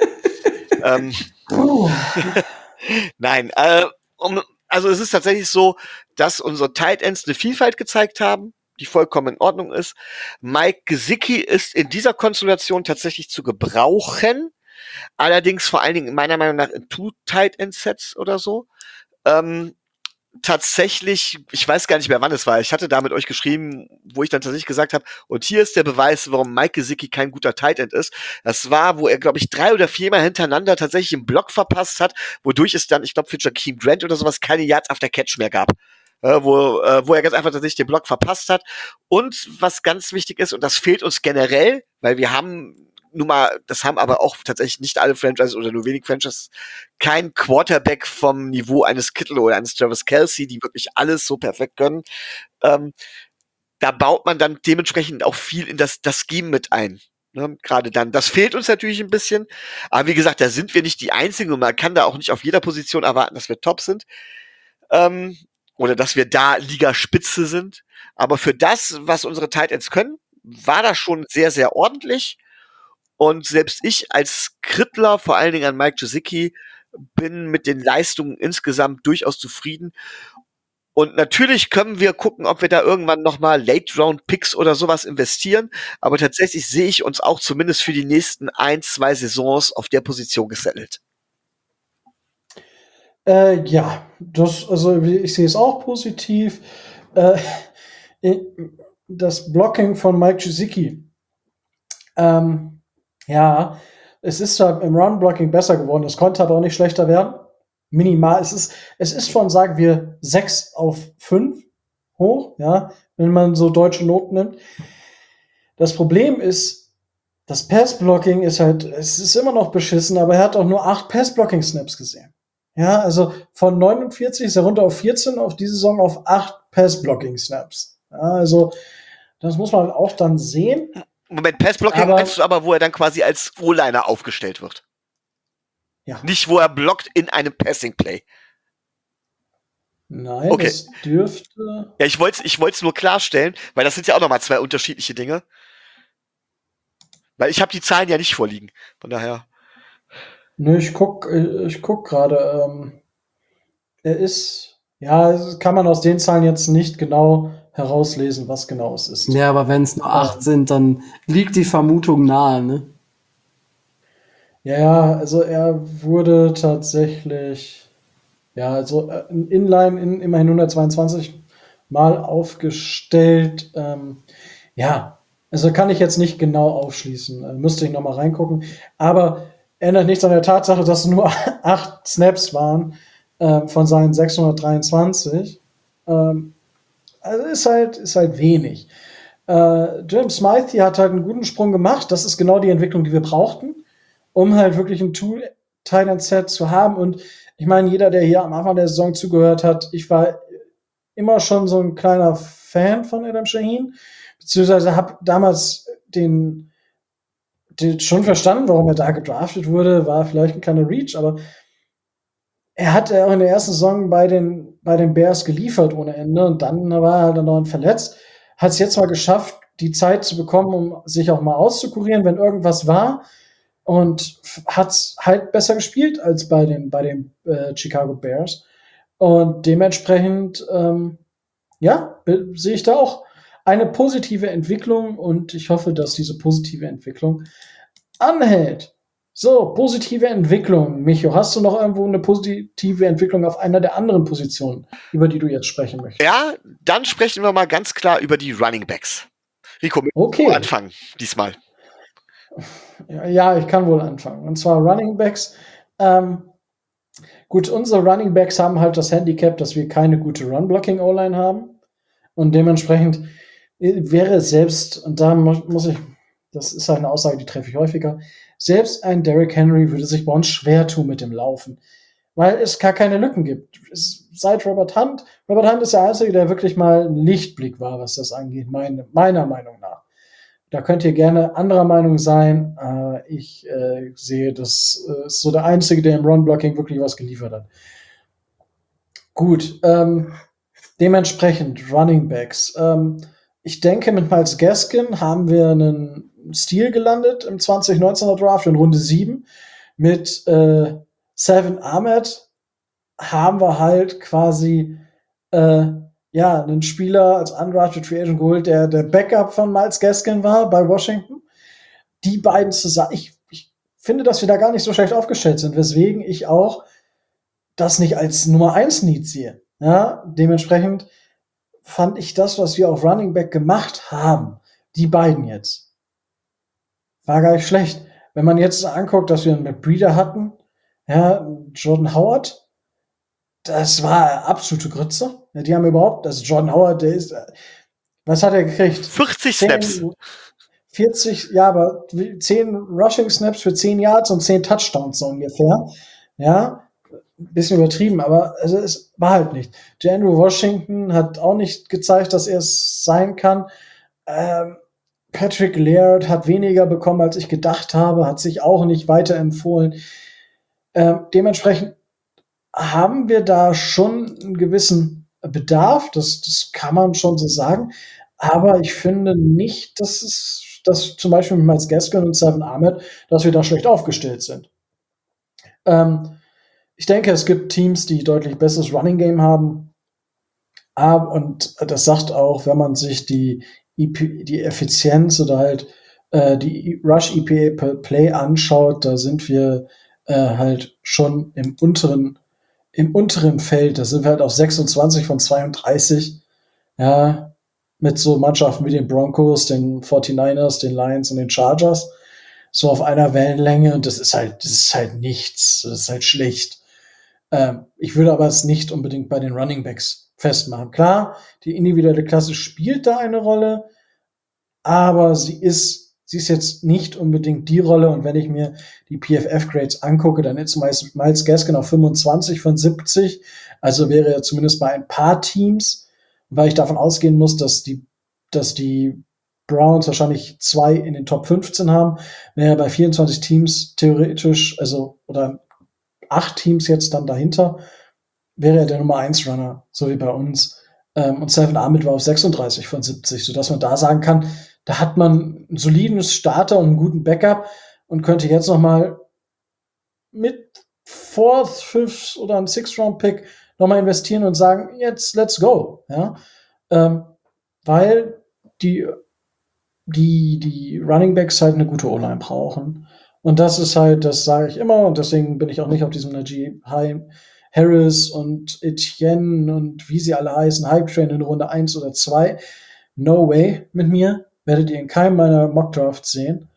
Nein, also es ist tatsächlich so, dass unsere Tight Ends eine Vielfalt gezeigt haben, die vollkommen in Ordnung ist. Mike Gesicki ist in dieser Konstellation tatsächlich zu gebrauchen. Allerdings vor allen Dingen meiner Meinung nach in 2 Tight End Sets oder so. Tatsächlich, ich weiß gar nicht mehr, wann es war. Ich hatte da mit euch geschrieben, wo ich dann tatsächlich gesagt habe, und hier ist der Beweis, warum Mike Gesicki kein guter Tight End ist. Das war, wo er, glaube ich, 3 oder 4 Mal hintereinander tatsächlich einen Block verpasst hat, wodurch es dann, ich glaube, für Jakeem Grant oder sowas keine Yards after Catch mehr gab. Wo er ganz einfach tatsächlich den Block verpasst hat. Und was ganz wichtig ist, und das fehlt uns generell, weil wir haben nun mal, das haben aber auch tatsächlich nicht alle Franchises oder nur wenig Franchises, kein Quarterback vom Niveau eines Kittle oder eines Travis Kelce, die wirklich alles so perfekt können. Da baut man dann dementsprechend auch viel in das Scheme mit ein. Ne? Gerade dann. Das fehlt uns natürlich ein bisschen. Aber wie gesagt, da sind wir nicht die Einzigen, und man kann da auch nicht auf jeder Position erwarten, dass wir top sind. Oder dass wir da Ligaspitze sind. Aber für das, was unsere Tight Ends können, war das schon sehr, sehr ordentlich. Und selbst ich als Krittler, vor allen Dingen an Mike Gesicki, bin mit den Leistungen insgesamt durchaus zufrieden. Und natürlich können wir gucken, ob wir da irgendwann nochmal Late-Round-Picks oder sowas investieren. Aber tatsächlich sehe ich uns auch zumindest für die nächsten 1-2 Saisons auf der Position gesettelt. Ja, also ich sehe es auch positiv. Das Blocking von Mike Gesicki. Ja, es ist zwar im Run-Blocking besser geworden, es konnte aber auch nicht schlechter werden. Minimal. Es ist von, sagen wir, 6/5 hoch, ja, wenn man so deutsche Noten nimmt. Das Problem ist, das Pass-Blocking ist halt, es ist immer noch beschissen, aber er hat auch nur 8 Pass-Blocking-Snaps gesehen. Ja, also von 49 ist er runter auf 14, auf die Saison auf 8 Pass-Blocking-Snaps. Ja, also das muss man auch dann sehen. Moment, Pass-Blocking meinst du aber, wo er dann quasi als O-Liner aufgestellt wird? Ja. Nicht, wo er blockt in einem Passing-Play. Nein, okay. Das dürfte... Ja, ich wollt's nur klarstellen, weil das sind ja auch nochmal 2 unterschiedliche Dinge. Weil ich habe die Zahlen ja nicht vorliegen. Von daher... Nö, ich guck gerade. Er ist... Ja, kann man aus den Zahlen jetzt nicht genau herauslesen, was genau es ist. Ja, aber wenn es nur 8 sind, dann liegt die Vermutung nahe, ne? Ja, also er wurde tatsächlich, ja, also Inline immerhin 122 Mal aufgestellt. Ja, also kann ich jetzt nicht genau aufschließen. Müsste ich noch mal reingucken. Aber ändert nichts an der Tatsache, dass es nur 8 Snaps waren von seinen 623. Also ist halt wenig. James Smythe hat halt einen guten Sprung gemacht. Das ist genau die Entwicklung, die wir brauchten, um halt wirklich ein Two-Tight-End-Set zu haben. Und ich meine, jeder, der hier am Anfang der Saison zugehört hat, ich war immer schon so ein kleiner Fan von Adam Shaheen, beziehungsweise habe damals den schon verstanden, warum er da gedraftet wurde, war vielleicht ein kleiner Reach, aber er hat auch in der ersten Saison bei den Bears geliefert ohne Ende und dann war er halt dann verletzt, hat es jetzt mal geschafft, die Zeit zu bekommen, um sich auch mal auszukurieren, wenn irgendwas war, und hat's halt besser gespielt als bei den Chicago Bears. Und dementsprechend, sehe ich da auch eine positive Entwicklung und ich hoffe, dass diese positive Entwicklung anhält. So, positive Entwicklung. Micho, hast du noch irgendwo eine positive Entwicklung auf einer der anderen Positionen, über die du jetzt sprechen möchtest? Ja, dann sprechen wir mal ganz klar über die Running Backs. Rico, okay. Anfangen diesmal. Ja, ich kann wohl anfangen. Und zwar Running Backs. Gut, unsere Running Backs haben halt das Handicap, dass wir keine gute Run-Blocking-O-Line haben. Und dementsprechend wäre selbst, und da muss ich, das ist eine Aussage, die treffe ich häufiger, selbst ein Derrick Henry würde sich bei uns schwer tun mit dem Laufen, weil es gar keine Lücken gibt. Seit Robert Hunt ist der Einzige, der wirklich mal ein Lichtblick war, was das angeht, meiner Meinung nach. Da könnt ihr gerne anderer Meinung sein. Ich sehe, das ist so der Einzige, der im Run-Blocking wirklich was geliefert hat. Gut, dementsprechend Running Backs. Ich denke, mit Myles Gaskin haben wir einen Stil gelandet im 2019er Draft in Runde 7. Mit Salvon Ahmed haben wir halt quasi einen Spieler als undrafted Free Agent geholt, der Backup von Myles Gaskin war bei Washington. Die beiden zusammen, ich finde, dass wir da gar nicht so schlecht aufgestellt sind, weswegen ich auch das nicht als Nummer 1 Need sehe. Ja, dementsprechend fand ich das, was wir auf Running Back gemacht haben, die beiden jetzt, war gar nicht schlecht. Wenn man jetzt anguckt, dass wir einen Matt Breida hatten, ja, Jordan Howard, das war absolute Grütze. Ja, die haben überhaupt, also Jordan Howard, der ist, was hat er gekriegt? 40 Snaps. 40, ja, aber 10 Rushing Snaps für 10 Yards und 10 Touchdowns so ungefähr. Ja, ein bisschen übertrieben, aber also es war halt nicht. Andrew Washington hat auch nicht gezeigt, dass er es sein kann. Patrick Laird hat weniger bekommen, als ich gedacht habe, hat sich auch nicht weiterempfohlen. Dementsprechend haben wir da schon einen gewissen Bedarf, das kann man schon so sagen, aber ich finde nicht, dass zum Beispiel mit Myles Gaskin und Salvon Ahmed, dass wir da schlecht aufgestellt sind. ich denke, es gibt Teams, die deutlich besseres Running Game haben. Und das sagt auch, wenn man sich die Effizienz oder halt die Rush EPA per Play anschaut, da sind wir halt schon im unteren Feld. Da sind wir halt auf 26 von 32. Ja, mit so Mannschaften wie den Broncos, den 49ers, den Lions und den Chargers. So auf einer Wellenlänge. Und das ist halt nichts. Das ist halt schlecht. Ich würde aber es nicht unbedingt bei den Running Backs festmachen. Klar, die individuelle Klasse spielt da eine Rolle, aber sie ist jetzt nicht unbedingt die Rolle. Und wenn ich mir die PFF-Grades angucke, dann ist meist Myles Gaskin auf 25 von 70. Also wäre er zumindest bei ein paar Teams, weil ich davon ausgehen muss, dass die Browns wahrscheinlich 2 in den Top 15 haben, wäre er bei 24 Teams theoretisch, also oder 8 Teams jetzt dann dahinter, wäre er der Nummer 1 Runner, so wie bei uns. Und Seven Ahmed war auf 36 von 70, sodass man da sagen kann, da hat man einen soliden Starter und einen guten Backup und könnte jetzt noch mal mit 4th, 5th oder einem 6th-Round-Pick noch mal investieren und sagen, jetzt let's go. Ja? Weil die Running Backs halt eine gute O-Line brauchen. Und das ist halt, das sage ich immer, und deswegen bin ich auch nicht auf diesem Najee Harris und Etienne und wie sie alle heißen, Hype-Train in Runde 1 oder 2. No way mit mir. Werdet ihr in keinem meiner Mock-Drafts sehen.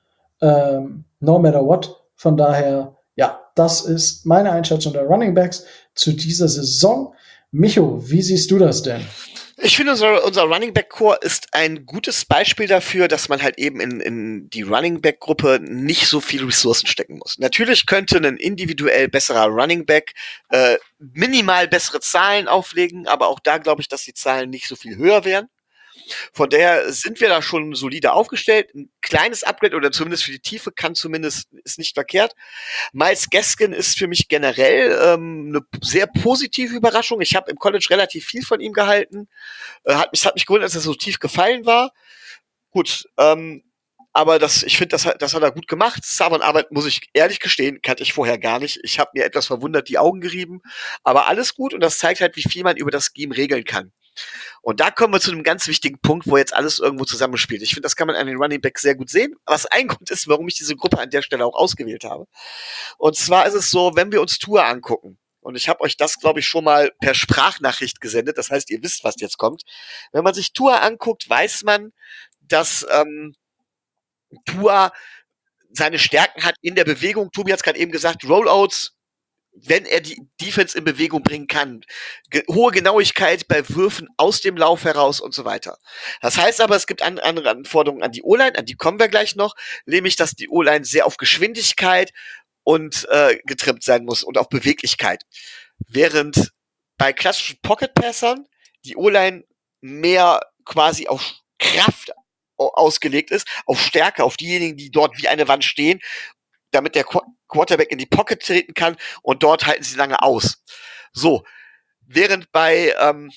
No matter what. Von daher, ja, das ist meine Einschätzung der Running Backs zu dieser Saison. Micho, wie siehst du das denn? Ich finde, unser Running Back Core ist ein gutes Beispiel dafür, dass man halt eben in die Running Back Gruppe nicht so viel Ressourcen stecken muss. Natürlich könnte ein individuell besserer Running Back minimal bessere Zahlen auflegen, aber auch da glaube ich, dass die Zahlen nicht so viel höher wären. Von daher sind wir da schon solide aufgestellt. Ein kleines Upgrade oder zumindest für die Tiefe ist nicht verkehrt. Myles Gaskin ist für mich generell eine sehr positive Überraschung. Ich habe im College relativ viel von ihm gehalten. Hat mich gewundert, dass er so tief gefallen war. Gut, aber ich finde, das hat er gut gemacht. Savon-Arbeit, muss ich ehrlich gestehen, kannte ich vorher gar nicht. Ich habe mir etwas verwundert die Augen gerieben. Aber alles gut und das zeigt halt, wie viel man über das Scheme regeln kann. Und da kommen wir zu einem ganz wichtigen Punkt, wo jetzt alles irgendwo zusammenspielt. Ich finde, das kann man an den Running Backs sehr gut sehen, was ein Grund ist, warum ich diese Gruppe an der Stelle auch ausgewählt habe. Und zwar ist es so, wenn wir uns Tour angucken, und ich habe euch das, glaube ich, schon mal per Sprachnachricht gesendet, das heißt, ihr wisst, was jetzt kommt. Wenn man sich Tour anguckt, weiß man, dass Tour seine Stärken hat in der Bewegung. Tobi hat es gerade eben gesagt, Rollouts, wenn er die Defense in Bewegung bringen kann. Hohe Genauigkeit bei Würfen aus dem Lauf heraus und so weiter. Das heißt aber, es gibt andere Anforderungen an die O-Line, an die kommen wir gleich noch, nämlich, dass die O-Line sehr auf Geschwindigkeit und getrimmt sein muss und auf Beweglichkeit. Während bei klassischen Pocket-Passern die O-Line mehr quasi auf Kraft ausgelegt ist, auf Stärke, auf diejenigen, die dort wie eine Wand stehen, damit der Quarterback in die Pocket treten kann und dort halten sie lange aus. So, während bei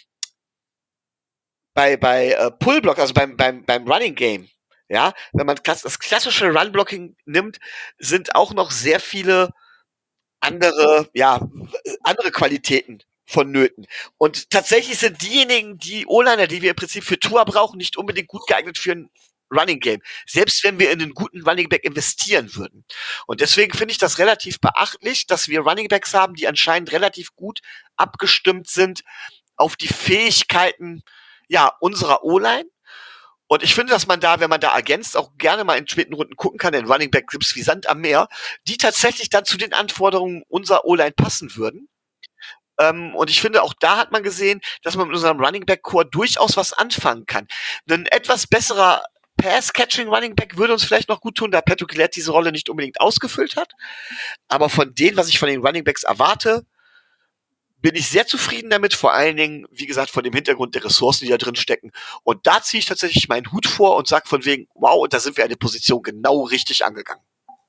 Pullblock, also beim Running Game, ja, wenn man das klassische Run-Blocking nimmt, sind auch noch sehr viele andere Qualitäten vonnöten. Und tatsächlich sind diejenigen, die O-Liner, die wir im Prinzip für Tour brauchen, nicht unbedingt gut geeignet für ein Running Game. Selbst wenn wir in einen guten Running Back investieren würden. Und deswegen finde ich das relativ beachtlich, dass wir Running Backs haben, die anscheinend relativ gut abgestimmt sind auf die Fähigkeiten, unserer O-Line. Und ich finde, dass man da, wenn man da ergänzt, auch gerne mal in späten Runden gucken kann, denn Running Back gibt's wie Sand am Meer, die tatsächlich dann zu den Anforderungen unserer O-Line passen würden. Und ich finde, auch da hat man gesehen, dass man mit unserem Running Back Core durchaus was anfangen kann. Ein etwas besserer Pass-Catching Running Back würde uns vielleicht noch gut tun, da Petro Gillette diese Rolle nicht unbedingt ausgefüllt hat. Aber von dem, was ich von den Running Backs erwarte, bin ich sehr zufrieden damit, vor allen Dingen, wie gesagt, von dem Hintergrund der Ressourcen, die da drin stecken. Und da ziehe ich tatsächlich meinen Hut vor und sage von wegen, wow, und da sind wir eine Position genau richtig angegangen.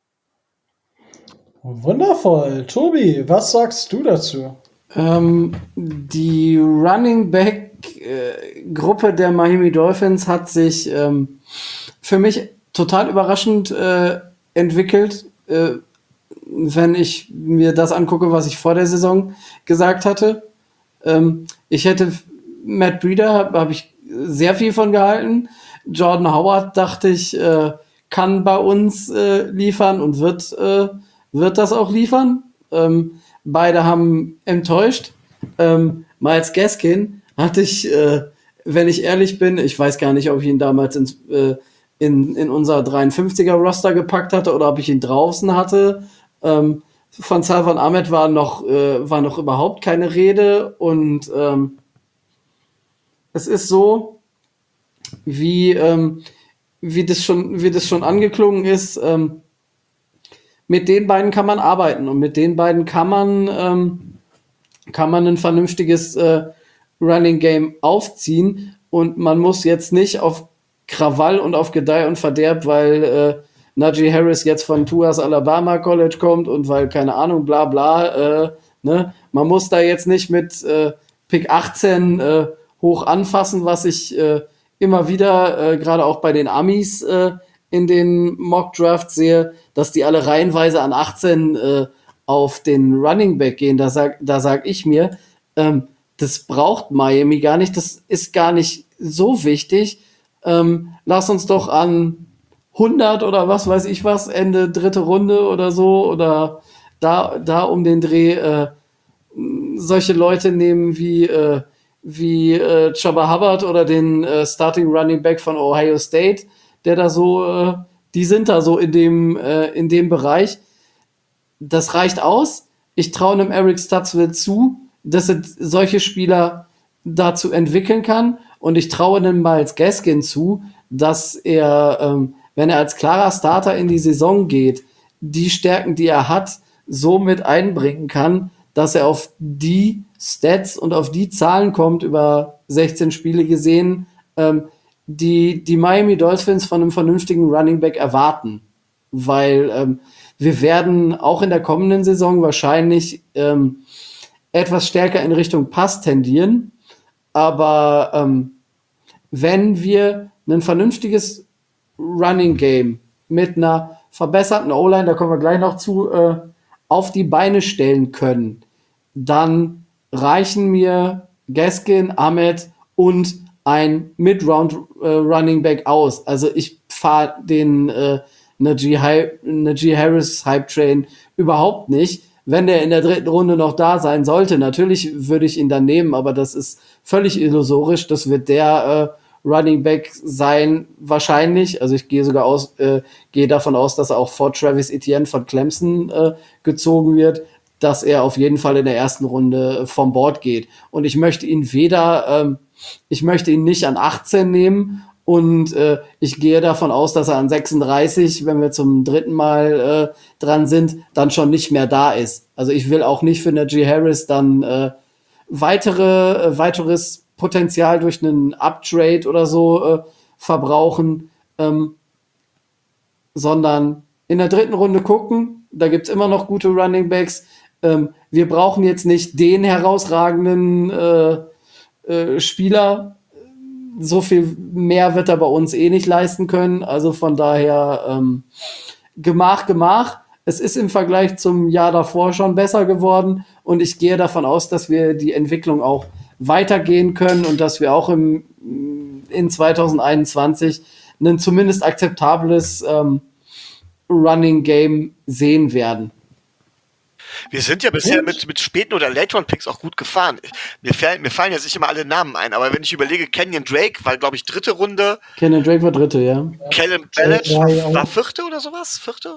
Wundervoll. Tobi, was sagst du dazu? Die Running Back Gruppe der Miami Dolphins hat sich für mich total überraschend entwickelt. wenn ich mir das angucke, was ich vor der Saison gesagt hatte. Ich hätte Matt Breida, habe ich sehr viel von gehalten. Jordan Howard, dachte ich, kann bei uns liefern und wird das auch liefern. Beide haben enttäuscht. Myles Gaskin hatte ich, wenn ich ehrlich bin, ich weiß gar nicht, ob ich ihn damals in unser 53er-Roster gepackt hatte oder ob ich ihn draußen hatte. Von Salvan Ahmed war noch überhaupt keine Rede und es ist so, wie das schon angeklungen ist, mit den beiden kann man arbeiten und mit den beiden kann man ein vernünftiges Running Game aufziehen und man muss jetzt nicht auf Krawall und auf Gedeih und Verderb, weil Najee Harris jetzt von Tuas Alabama College kommt und weil, keine Ahnung, bla bla, ne? Man muss da jetzt nicht mit Pick 18 hoch anfassen, was ich immer wieder, gerade auch bei den Amis in den Mock-Drafts sehe, dass die alle reihenweise an 18 auf den Running Back gehen. Da sag ich mir, das braucht Miami gar nicht, das ist gar nicht so wichtig. Lass uns doch an 100 oder was weiß ich was, Ende dritte Runde oder so, oder da um den Dreh solche Leute nehmen wie Chubba Hubbard oder den Starting Running Back von Ohio State, der da so, die sind da so in dem Bereich. Das reicht aus. Ich traue einem Eric Stutzville zu, dass er solche Spieler dazu entwickeln kann. Und ich traue einem Myles Gaskin zu, dass er, wenn er als klarer Starter in die Saison geht, die Stärken, die er hat, so mit einbringen kann, dass er auf die Stats und auf die Zahlen kommt, über 16 Spiele gesehen, die Miami Dolphins von einem vernünftigen Running Back erwarten. Weil wir werden auch in der kommenden Saison wahrscheinlich etwas stärker in Richtung Pass tendieren. Aber wenn wir ein vernünftiges Running Game mit einer verbesserten O-Line, da kommen wir gleich noch zu, auf die Beine stellen können, dann reichen mir Gaskin, Ahmed und ein Mid-Round Running Back aus. Also ich fahre den Najee Harris Hype Train überhaupt nicht. Wenn der in der dritten Runde noch da sein sollte, natürlich würde ich ihn dann nehmen, aber das ist völlig illusorisch. Das wird der Running Back sein, wahrscheinlich. Also ich gehe davon aus, dass er auch vor Travis Etienne von Clemson gezogen wird, dass er auf jeden Fall in der ersten Runde vom Board geht. Und ich möchte ihn nicht an 18 nehmen und ich gehe davon aus, dass er an 36, wenn wir zum dritten Mal dran sind, dann schon nicht mehr da ist. Also ich will auch nicht für Najee Harris dann weiteres Potenzial durch einen Uptrade oder so verbrauchen, sondern in der dritten Runde gucken, da gibt's immer noch gute Running Backs. Wir brauchen jetzt nicht den herausragenden Spieler. So viel mehr wird er bei uns eh nicht leisten können. Also von daher Gemach. Es ist im Vergleich zum Jahr davor schon besser geworden und ich gehe davon aus, dass wir die Entwicklung auch weitergehen können und dass wir auch in 2021 ein zumindest akzeptables Running Game sehen werden. Wir sind ja bisher mit späten oder Late-Round-Picks auch gut gefahren. Mir fallen jetzt nicht immer alle Namen ein, aber wenn ich überlege, Kenyon Drake war, glaube ich, dritte Runde. Kenyon Drake war dritte, ja. Callum Ballage war vierte oder sowas? Vierte?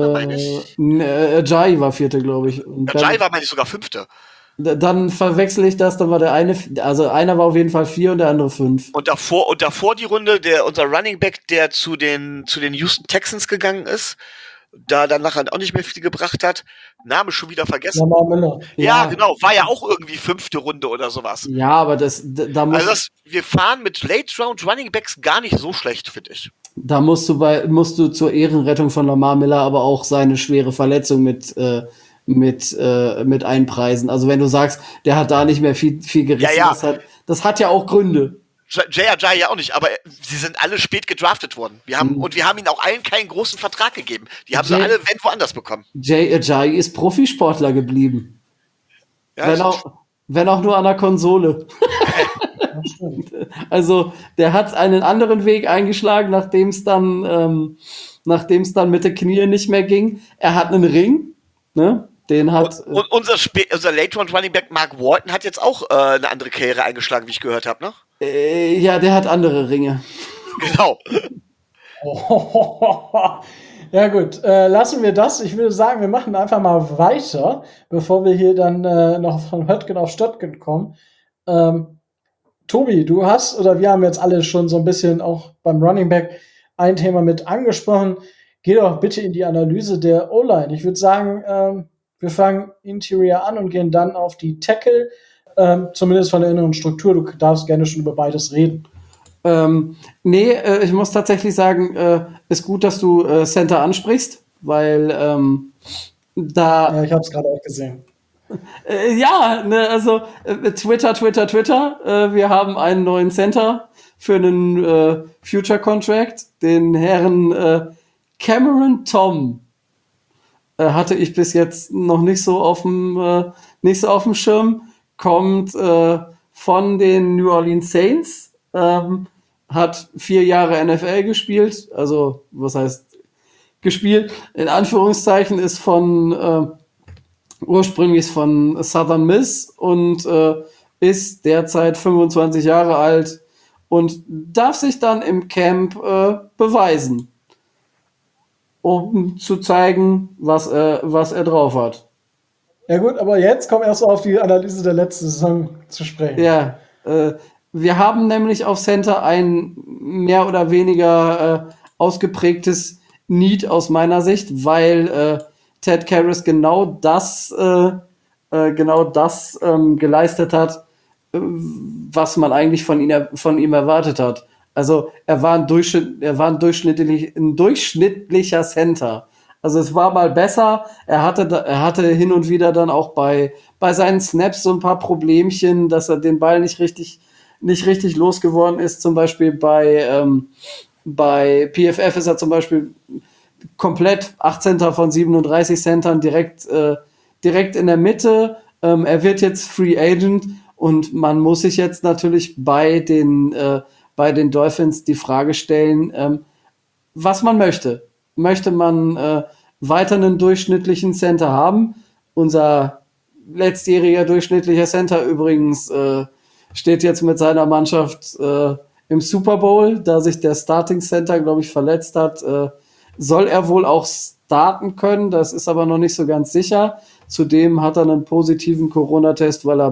Ajayi war vierte, glaube ich. Ajayi war, meine ich, sogar fünfte. Dann verwechsel ich das, dann war der eine, also einer war auf jeden Fall 4 und der andere 5. Und davor die Runde, unser Running Back, der zu den Houston Texans gegangen ist, da dann nachher auch nicht mehr viel gebracht hat. Name schon wieder vergessen. Lamar Miller. Ja, genau. War ja auch irgendwie 5. Runde oder sowas. Ja, aber wir fahren mit Late-Round Running Backs gar nicht so schlecht, finde ich. Da musst du zur Ehrenrettung von Lamar Miller aber auch seine schwere Verletzung mit einpreisen. Also wenn du sagst, der hat da nicht mehr viel gerissen, Ja. das hat ja auch Gründe. Jay Ajayi ja auch nicht, aber sie sind alle spät gedraftet worden. Wir haben ihnen auch allen keinen großen Vertrag gegeben. Die haben sie alle woanders bekommen. Jay Ajayi ist Profisportler geblieben. Ja, Wenn auch nur an der Konsole. Also, der hat einen anderen Weg eingeschlagen, nachdem es dann mit den Knien nicht mehr ging. Er hat einen Ring, ne? Den hat. Und unser Late Round Running Back Mark Walton hat jetzt auch eine andere Karriere eingeschlagen, wie ich gehört habe, ne? Ja, der hat andere Ringe. Genau. Ja gut, lassen wir das. Ich würde sagen, wir machen einfach mal weiter, bevor wir hier dann noch von Höttgen auf Stöttgen kommen. Tobi, wir haben jetzt alle schon so ein bisschen auch beim Running Back ein Thema mit angesprochen. Geh doch bitte in die Analyse der O-Line. Ich würde sagen, wir fangen Interior an und gehen dann auf die Tackle, zumindest von der inneren Struktur. Du darfst gerne schon über beides reden. Ich muss tatsächlich sagen, ist gut, dass du Center ansprichst, weil Ja, ich habe es gerade auch gesehen. Twitter. Wir haben einen neuen Center für einen Future Contract, den Herrn Cameron Tom. Hatte ich bis jetzt noch nicht so auf dem Schirm. Kommt von den New Orleans Saints, hat 4 Jahre NFL gespielt, also was heißt gespielt? In Anführungszeichen ist ursprünglich von Southern Miss und ist derzeit 25 Jahre alt und darf sich dann im Camp beweisen, um zu zeigen, was er drauf hat. Ja gut, aber jetzt kommen erst auf die Analyse der letzten Saison zu sprechen. Ja, wir haben nämlich auf Center ein mehr oder weniger ausgeprägtes Need aus meiner Sicht, weil Ted Karras genau das geleistet hat, was man eigentlich von ihm erwartet hat. Also er war ein durchschnittlicher Center. Also es war mal besser. Er hatte hin und wieder dann auch bei seinen Snaps so ein paar Problemchen, dass er den Ball nicht richtig losgeworden ist. Zum Beispiel bei PFF ist er zum Beispiel komplett 18. von 37 Centern direkt in der Mitte. Er wird jetzt Free Agent und man muss sich jetzt natürlich bei den Dolphins die Frage stellen, was man möchte. Möchte man weiter einen durchschnittlichen Center haben? Unser letztjähriger durchschnittlicher Center übrigens steht jetzt mit seiner Mannschaft im Super Bowl, da sich der Starting Center, glaube ich, verletzt hat. Soll er wohl auch starten können, das ist aber noch nicht so ganz sicher. Zudem hat er einen positiven Corona-Test, weil er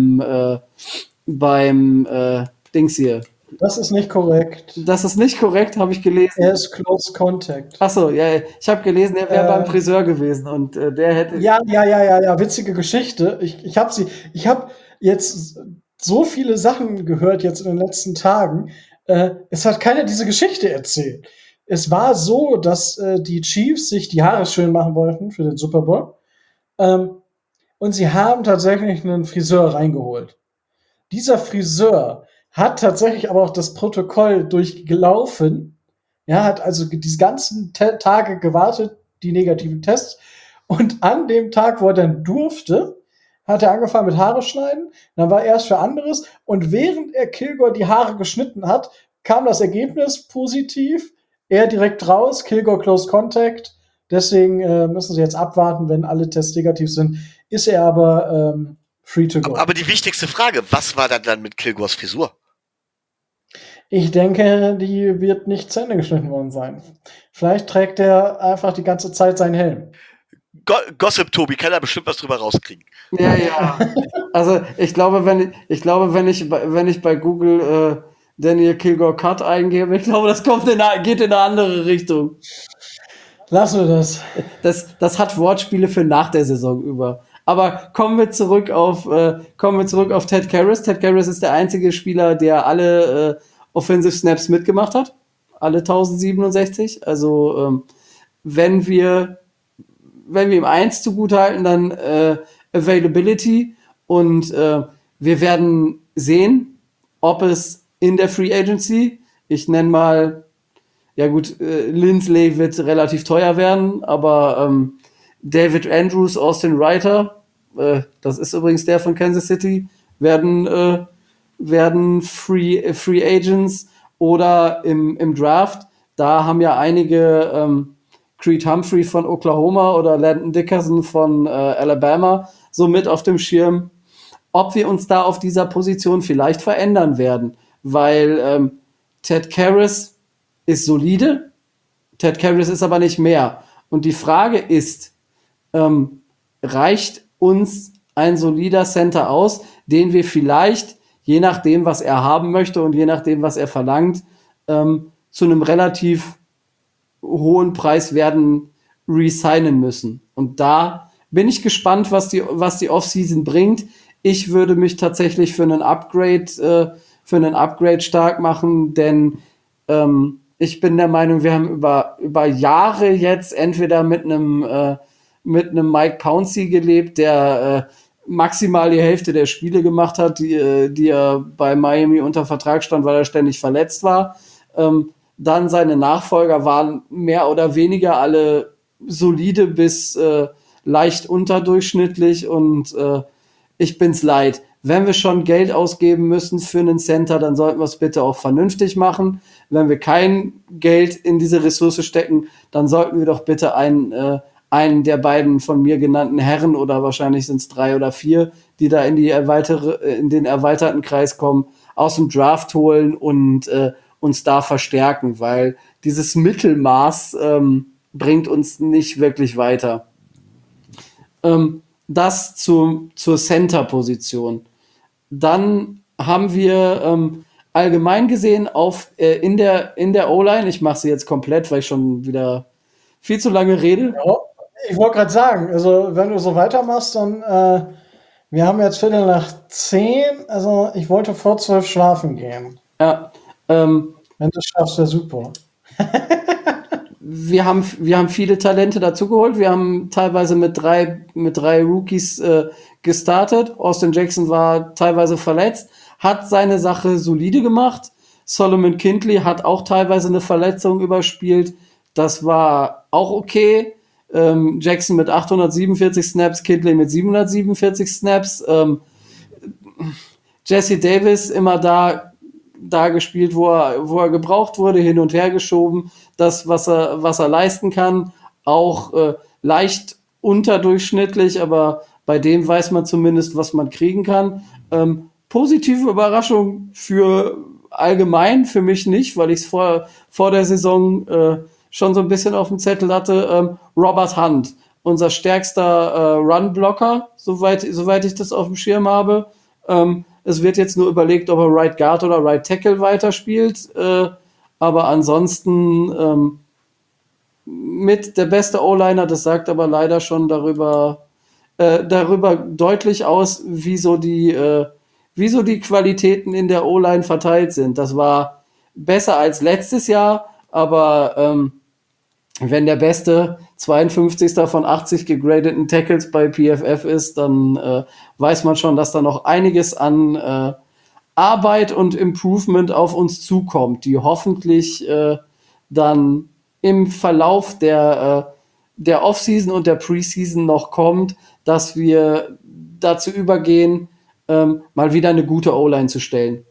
beim Dings hier. Das ist nicht korrekt. Das ist nicht korrekt, habe ich gelesen. Er ist Close Contact. Achso, ja, ich habe gelesen, er wäre beim Friseur gewesen und der hätte. Ja, witzige Geschichte. Ich habe jetzt so viele Sachen gehört jetzt in den letzten Tagen. Es hat keiner diese Geschichte erzählt. Es war so, dass die Chiefs sich die Haare schön machen wollten für den Super Bowl. Und sie haben tatsächlich einen Friseur reingeholt. Dieser Friseur hat tatsächlich aber auch das Protokoll durchgelaufen. Ja, hat also diese ganzen Tage gewartet, die negativen Tests. Und an dem Tag, wo er dann durfte, hat er angefangen mit Haare schneiden. Dann war er erst für anderes. Und während er Kilgore die Haare geschnitten hat, kam das Ergebnis positiv. Er direkt raus, Kilgore Close Contact. Deswegen müssen sie jetzt abwarten, wenn alle Tests negativ sind. Ist er aber free to go. Aber die wichtigste Frage, was war dann mit Kilgores Frisur? Ich denke, die wird nicht zu Ende geschnitten worden sein. Vielleicht trägt er einfach die ganze Zeit seinen Helm. Gossip Tobi kann da bestimmt was drüber rauskriegen. Ja. Also ich glaube, wenn ich bei Google Daniel Kilgore Cut eingebe, ich glaube, das geht in eine andere Richtung. Lassen wir das. Das hat Wortspiele für nach der Saison über. Aber kommen wir zurück auf Ted Karras. Ted Karras ist der einzige Spieler, der alle Offensive Snaps mitgemacht hat. Alle 1067. Also wenn wir ihm eins zugutehalten, dann Availability. Und wir werden sehen, ob es in der Free Agency. Ich nenne mal, ja gut, Lindsley wird relativ teuer werden, aber David Andrews, Austin Reiter, das ist übrigens der von Kansas City, werden Free Agents oder im Draft. Da haben ja einige Creed Humphrey von Oklahoma oder Landon Dickerson von Alabama so mit auf dem Schirm, ob wir uns da auf dieser Position vielleicht verändern werden, weil Ted Karras ist solide, Ted Karras ist aber nicht mehr. Und die Frage ist, reicht uns ein solider Center aus, den wir vielleicht, je nachdem, was er haben möchte und je nachdem, was er verlangt, zu einem relativ hohen Preis werden resignen müssen. Und da bin ich gespannt, was die Offseason bringt. Ich würde mich tatsächlich für einen Upgrade stark machen, denn ich bin der Meinung, wir haben über Jahre jetzt entweder mit einem Mike Pouncey gelebt, der maximal die Hälfte der Spiele gemacht hat, die er bei Miami unter Vertrag stand, weil er ständig verletzt war. Dann seine Nachfolger waren mehr oder weniger alle solide bis leicht unterdurchschnittlich und ich bin's leid. Wenn wir schon Geld ausgeben müssen für einen Center, dann sollten wir es bitte auch vernünftig machen. Wenn wir kein Geld in diese Ressource stecken, dann sollten wir doch bitte einen der beiden von mir genannten Herren, oder wahrscheinlich sind es 3 oder 4, die da in den erweiterten Kreis kommen, aus dem Draft holen und uns da verstärken, weil dieses Mittelmaß bringt uns nicht wirklich weiter. Das zur Center-Position. Dann haben wir allgemein gesehen in der O-Line, ich mache sie jetzt komplett, weil ich schon wieder viel zu lange rede. Ja, ich wollte gerade sagen, also wenn du so weitermachst, dann wir haben jetzt 9:45, also ich wollte vor 12 schlafen gehen. Ja, wenn du es schaffst, wäre super. Wir haben viele Talente dazugeholt. Wir haben teilweise mit drei Rookies gestartet. Austin Jackson war teilweise verletzt, hat seine Sache solide gemacht. Solomon Kindley hat auch teilweise eine Verletzung überspielt. Das war auch okay. Jackson mit 847 Snaps, Kindley mit 747 Snaps. Jesse Davis immer da gespielt, wo er gebraucht wurde, hin und her geschoben, das, was er leisten kann, auch leicht unterdurchschnittlich, aber bei dem weiß man zumindest, was man kriegen kann. Positive Überraschung für allgemein, für mich nicht, weil ich es vor der Saison schon so ein bisschen auf dem Zettel hatte. Robert Hunt, unser stärkster Run-Blocker, soweit ich das auf dem Schirm habe. Es wird jetzt nur überlegt, ob er Right Guard oder Right Tackle weiterspielt. Aber ansonsten mit der beste O-Liner, das sagt aber leider schon darüber deutlich aus, wie so die Qualitäten in der O-Line verteilt sind. Das war besser als letztes Jahr, aber wenn der beste 52. von 80 gegradeten Tackles bei PFF ist, dann weiß man schon, dass da noch einiges an Arbeit und Improvement auf uns zukommt, die hoffentlich dann im Verlauf der Offseason und der Preseason noch kommt, dass wir dazu übergehen, mal wieder eine gute O-Line zu stellen.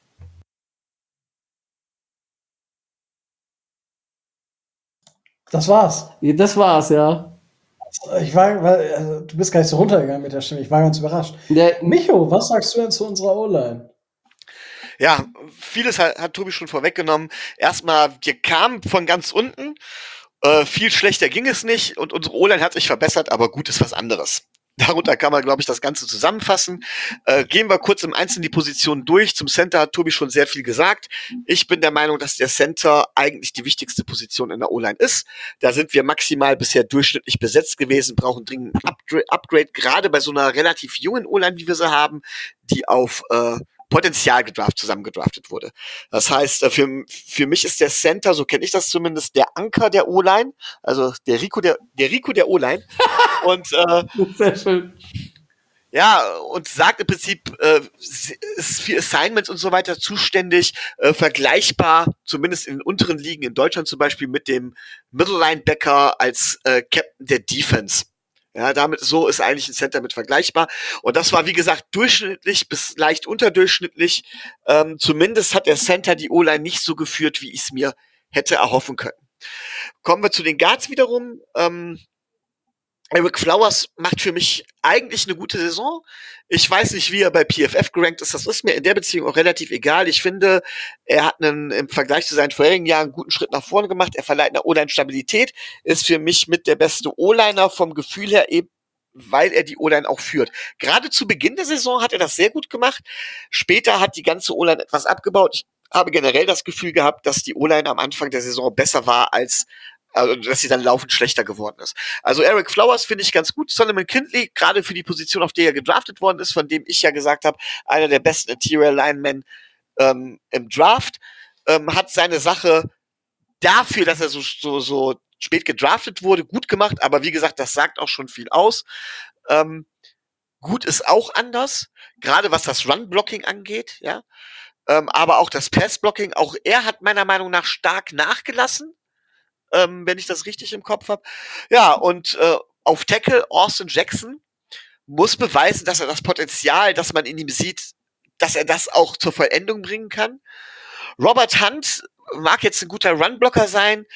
Das war's. Das war's, ja. Du bist gar nicht so runtergegangen mit der Stimme. Ich war ganz überrascht. Micho, was sagst du denn zu unserer O-Line? Ja, vieles hat Tobi schon vorweggenommen. Erstmal, wir kamen von ganz unten. Viel schlechter ging es nicht und unsere O-Line hat sich verbessert, aber gut ist was anderes. Darunter kann man, glaube ich, das Ganze zusammenfassen. Gehen wir kurz im Einzelnen die Positionen durch. Zum Center hat Tobi schon sehr viel gesagt. Ich bin der Meinung, dass der Center eigentlich die wichtigste Position in der O-Line ist. Da sind wir maximal bisher durchschnittlich besetzt gewesen, brauchen dringend ein Upgrade, gerade bei so einer relativ jungen O-Line, wie wir sie haben, die auf Potenzial zusammengedraftet wurde. Das heißt, für mich ist der Center, so kenne ich das zumindest, der Anker der O-Line, also der Rico der O-Line. Und sehr schön. Ja, und sagt im Prinzip, ist für Assignments und so weiter zuständig, vergleichbar, zumindest in den unteren Ligen in Deutschland zum Beispiel, mit dem Middle Linebacker als Captain der Defense. Ja, damit so ist eigentlich ein Center mit vergleichbar. Und das war, wie gesagt, durchschnittlich bis leicht unterdurchschnittlich. Zumindest hat der Center die O-Line nicht so geführt, wie ich es mir hätte erhoffen können. Kommen wir zu den Guards wiederum. Eric Flowers macht für mich eigentlich eine gute Saison. Ich weiß nicht, wie er bei PFF gerankt ist. Das ist mir in der Beziehung auch relativ egal. Ich finde, er hat im Vergleich zu seinen vorherigen Jahren einen guten Schritt nach vorne gemacht. Er verleiht einer O-Line Stabilität, ist für mich mit der beste O-Liner vom Gefühl her, eben weil er die O-Line auch führt. Gerade zu Beginn der Saison hat er das sehr gut gemacht. Später hat die ganze O-Line etwas abgebaut. Ich habe generell das Gefühl gehabt, dass die O-Line am Anfang der Saison besser war also, dass sie dann laufend schlechter geworden ist. Also Eric Flowers finde ich ganz gut. Solomon Kindley, gerade für die Position, auf der er gedraftet worden ist, von dem ich ja gesagt habe, einer der besten Interior Linemen im Draft, hat seine Sache dafür, dass er so spät gedraftet wurde, gut gemacht. Aber wie gesagt, das sagt auch schon viel aus. Gut ist auch anders, gerade was das Run-Blocking angeht, ja. Aber auch das Pass-Blocking, auch er hat meiner Meinung nach stark nachgelassen. Wenn ich das richtig im Kopf habe. Ja, und auf Tackle Austin Jackson muss beweisen, dass er das Potenzial, das man in ihm sieht, dass er das auch zur Vollendung bringen kann. Robert Hunt mag jetzt ein guter Runblocker sein,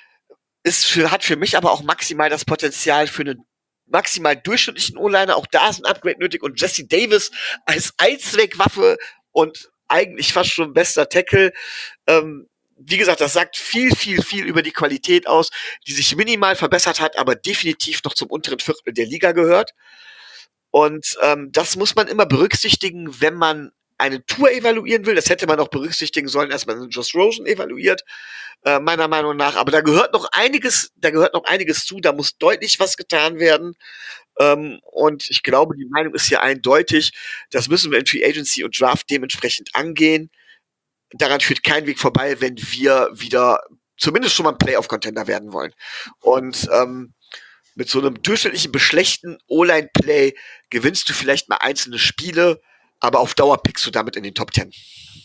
hat für mich aber auch maximal das Potenzial für einen maximal durchschnittlichen O-Liner. Auch da ist ein Upgrade nötig. Und Jesse Davis als Allzweckwaffe und eigentlich fast schon bester Tackle, wie gesagt, das sagt viel über die Qualität aus, die sich minimal verbessert hat, aber definitiv noch zum unteren Viertel der Liga gehört. Und das muss man immer berücksichtigen, wenn man eine Tour evaluieren will. Das hätte man auch berücksichtigen sollen, als man Josh Rosen evaluiert, meiner Meinung nach. Aber da gehört noch einiges zu. Da muss deutlich was getan werden. Und ich glaube, die Meinung ist hier eindeutig. Das müssen wir in Free Agency und Draft dementsprechend angehen. Daran führt kein Weg vorbei, wenn wir wieder zumindest schon mal ein Playoff-Contender werden wollen. Und mit so einem durchschnittlichen, beschlechten O-Line-Play gewinnst du vielleicht mal einzelne Spiele, aber auf Dauer pickst du damit in den Top 10.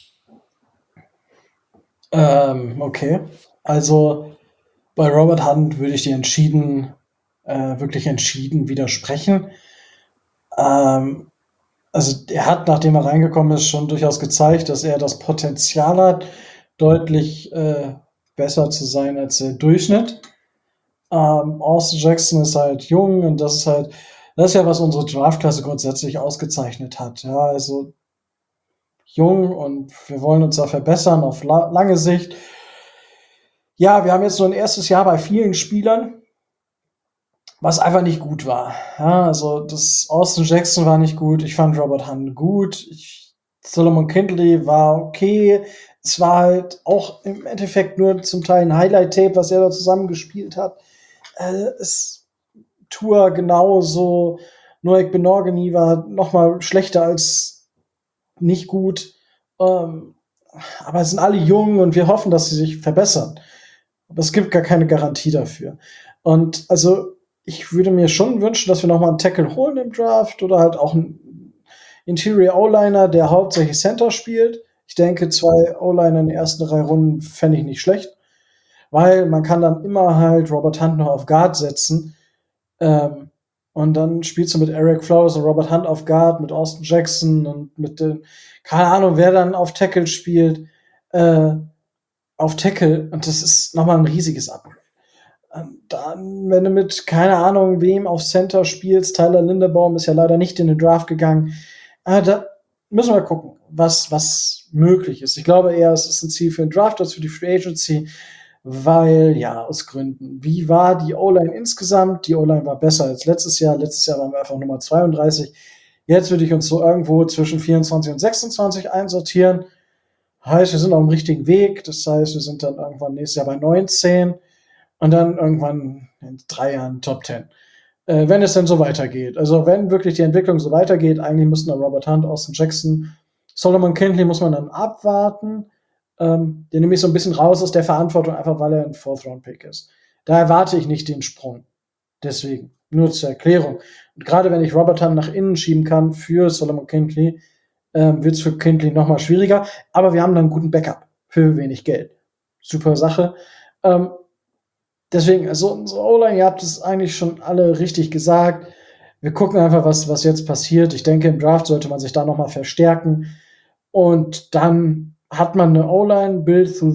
Okay. Also bei Robert Hunt würde ich dir wirklich entschieden widersprechen. Also er hat, nachdem er reingekommen ist, schon durchaus gezeigt, dass er das Potenzial hat, deutlich besser zu sein als der Durchschnitt. Austin Jackson ist halt jung und das ist ja, was unsere Draftklasse grundsätzlich ausgezeichnet hat. Ja, also jung und wir wollen uns da verbessern auf lange Sicht. Ja, wir haben jetzt so ein erstes Jahr bei vielen Spielern, was einfach nicht gut war. Ja, also das Austin Jackson war nicht gut. Ich fand Robert Hunt gut. Solomon Kindley war okay. Es war halt auch im Endeffekt nur zum Teil ein Highlight-Tape, was er da zusammengespielt hat. Tour genauso. Noek Benorgeni war noch mal schlechter als nicht gut. Aber es sind alle jung und wir hoffen, dass sie sich verbessern. Aber es gibt gar keine Garantie dafür. Und also ich würde mir schon wünschen, dass wir noch mal einen Tackle holen im Draft oder halt auch einen Interior O-Liner, der hauptsächlich Center spielt. Ich denke, 2 O-Liner in den ersten 3 Runden fände ich nicht schlecht, weil man kann dann immer halt Robert Hunt noch auf Guard setzen. Und dann spielst du mit Eric Flowers und Robert Hunt auf Guard, mit Austin Jackson und mit keine Ahnung, wer dann auf Tackle spielt, auf Tackle. Und das ist nochmal ein riesiges Upgrade. Dann, wenn du mit, keine Ahnung, wem auf Center spielst, Tyler Linderbaum ist ja leider nicht in den Draft gegangen. Da müssen wir gucken, was möglich ist. Ich glaube eher, es ist ein Ziel für den Draft als für die Free Agency, weil, ja, aus Gründen. Wie war die O-Line insgesamt? Die O-Line war besser als letztes Jahr. Letztes Jahr waren wir einfach Nummer 32. Jetzt würde ich uns so irgendwo zwischen 24 und 26 einsortieren. Heißt, wir sind auf dem richtigen Weg. Das heißt, wir sind dann irgendwann nächstes Jahr bei 19 und dann irgendwann in 3 Jahren Top 10. Wenn es denn so weitergeht. Also wenn wirklich die Entwicklung so weitergeht, eigentlich müssten dann Robert Hunt, Austin Jackson, Solomon Kindley muss man dann abwarten. Den nehme ich so ein bisschen raus aus der Verantwortung, einfach weil er ein Fourth-Round-Pick ist. Da erwarte ich nicht den Sprung. Deswegen. Nur zur Erklärung. Und gerade wenn ich Robert Hunt nach innen schieben kann für Solomon Kindley, wird es für Kindley nochmal schwieriger. Aber wir haben dann einen guten Backup für wenig Geld. Super Sache. Deswegen, also unsere O-Line, ihr habt es eigentlich schon alle richtig gesagt. Wir gucken einfach, was jetzt passiert. Ich denke, im Draft sollte man sich da nochmal verstärken. Und dann hat man eine O-Line build through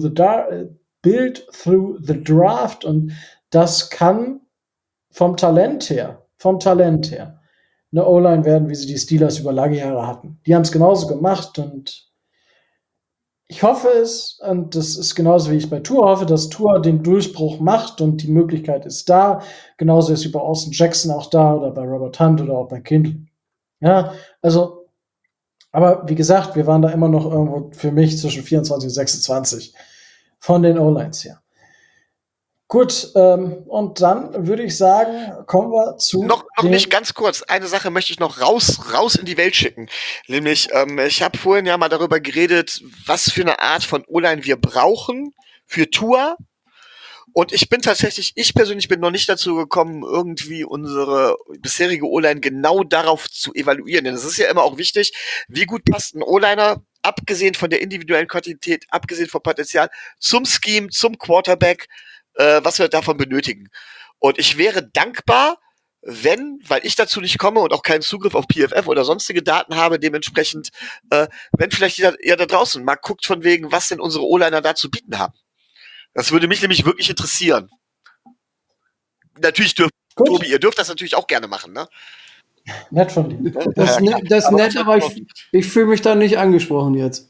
the draft. Und das kann vom Talent her, eine O-Line werden, wie sie die Steelers über lange Jahre hatten. Die haben es genauso gemacht und ich hoffe es, und das ist genauso wie ich bei Tua hoffe, dass Tua den Durchbruch macht und die Möglichkeit ist da. Genauso ist wie bei Austin Jackson auch da oder bei Robert Hunt oder auch bei Kindle. Ja, also, aber wie gesagt, wir waren da immer noch irgendwo für mich zwischen 24 und 26 von den O-Lines her. Gut, und dann würde ich sagen, kommen wir zu Noch nicht ganz kurz. Eine Sache möchte ich noch raus in die Welt schicken. Nämlich, ich habe vorhin ja mal darüber geredet, was für eine Art von O-Line wir brauchen für Tua. Und ich persönlich bin noch nicht dazu gekommen, irgendwie unsere bisherige O-Line genau darauf zu evaluieren. Denn es ist ja immer auch wichtig, wie gut passt ein O-Liner, abgesehen von der individuellen Quantität, abgesehen vom Potenzial, zum Scheme, zum Quarterback, was wir davon benötigen. Und ich wäre dankbar, weil ich dazu nicht komme und auch keinen Zugriff auf PFF oder sonstige Daten habe, dementsprechend, wenn vielleicht ihr da draußen mal guckt von wegen, was denn unsere O-Liner da zu bieten haben. Das würde mich nämlich wirklich interessieren. Natürlich Tobi, ihr dürft das natürlich auch gerne machen, ne? Nett von dir. Das ist nett, aber ich fühle mich da nicht angesprochen jetzt.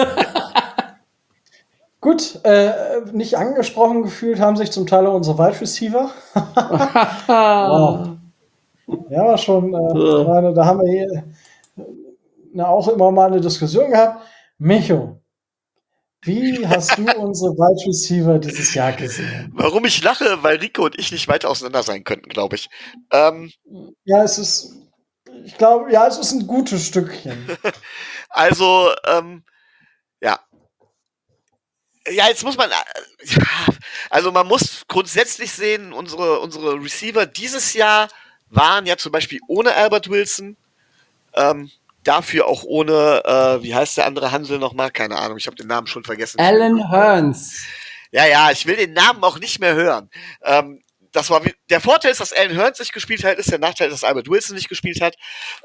Gut, nicht angesprochen gefühlt haben sich zum Teil auch unsere Wide Receiver. Wow. Ja, war schon, meine, da haben wir hier auch immer mal eine Diskussion gehabt. Micho, wie hast du unsere Wide Receiver dieses Jahr gesehen? Warum ich lache? Weil Rico und ich nicht weiter auseinander sein könnten, glaube ich. Ja, es ist ein gutes Stückchen. Also, ja. Ja, jetzt muss man, also man muss grundsätzlich sehen, unsere Receiver dieses Jahr waren ja zum Beispiel ohne Albert Wilson, dafür auch ohne, wie heißt der andere Hansel nochmal? Keine Ahnung, ich habe den Namen schon vergessen. Alan Hearns. Ja, ich will den Namen auch nicht mehr hören. Der Vorteil ist, dass Alan Hearns nicht gespielt hat, ist der Nachteil, dass Albert Wilson nicht gespielt hat.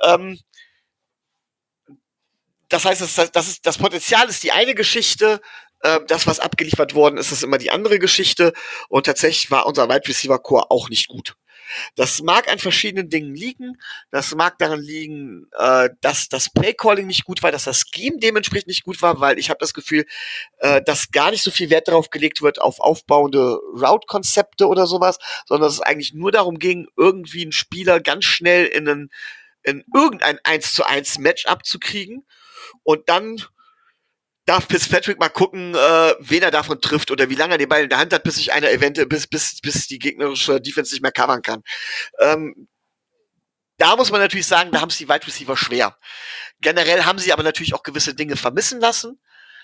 Das heißt, das Potenzial ist die eine Geschichte, das, was abgeliefert worden ist, ist immer die andere Geschichte. Und tatsächlich war unser Wide Receiver Core auch nicht gut. Das mag an verschiedenen Dingen liegen. Das mag daran liegen, dass das Playcalling nicht gut war, dass das Scheme dementsprechend nicht gut war, weil ich habe das Gefühl, dass gar nicht so viel Wert darauf gelegt wird, auf aufbauende Route-Konzepte oder sowas, sondern dass es eigentlich nur darum ging, irgendwie einen Spieler ganz schnell in irgendein 1-zu-1 Matchup zu kriegen. Und dann darf Fitzpatrick mal gucken, wen er davon trifft oder wie lange er den Ball in der Hand hat, bis sich einer eventuell, bis die gegnerische Defense nicht mehr covern kann. Da muss man natürlich sagen, da haben es die Wide Receiver schwer. Generell haben sie aber natürlich auch gewisse Dinge vermissen lassen.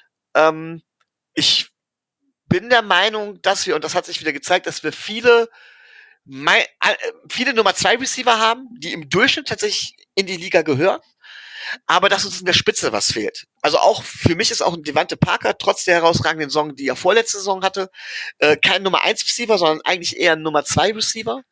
Ich bin der Meinung, dass wir, und das hat sich wieder gezeigt, dass wir viele Nummer 2 Receiver haben, die im Durchschnitt tatsächlich in die Liga gehören. Aber dass uns in der Spitze was fehlt. Also auch für mich ist auch ein Devante Parker, trotz der herausragenden Saison, die er vorletzte Saison hatte, kein Nummer 1 Receiver, sondern eigentlich eher ein Nummer 2 Receiver.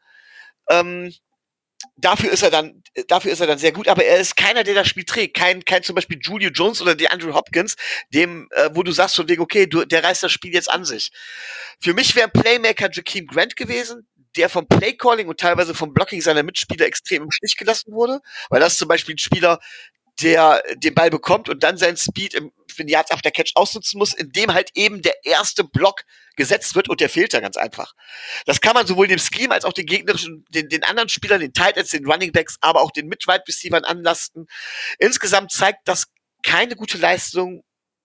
Dafür ist er dann sehr gut, aber er ist keiner, der das Spiel trägt. Kein zum Beispiel Julio Jones oder der Andrew Hopkins, wo du sagst von wegen, okay, der reißt das Spiel jetzt an sich. Für mich wäre ein Playmaker Jakeem Grant gewesen, der vom Playcalling und teilweise vom Blocking seiner Mitspieler extrem im Stich gelassen wurde, weil das ist zum Beispiel ein Spieler, der den Ball bekommt und dann seinen Speed für den Yards after Catch ausnutzen muss, indem halt eben der erste Block gesetzt wird und der fehlt da ganz einfach. Das kann man sowohl dem Scheme als auch den gegnerischen, den anderen Spielern, den Tight Ends, den Running Backs, aber auch den Mid-Wide Receivern anlasten. Insgesamt zeigt das keine gute Leistung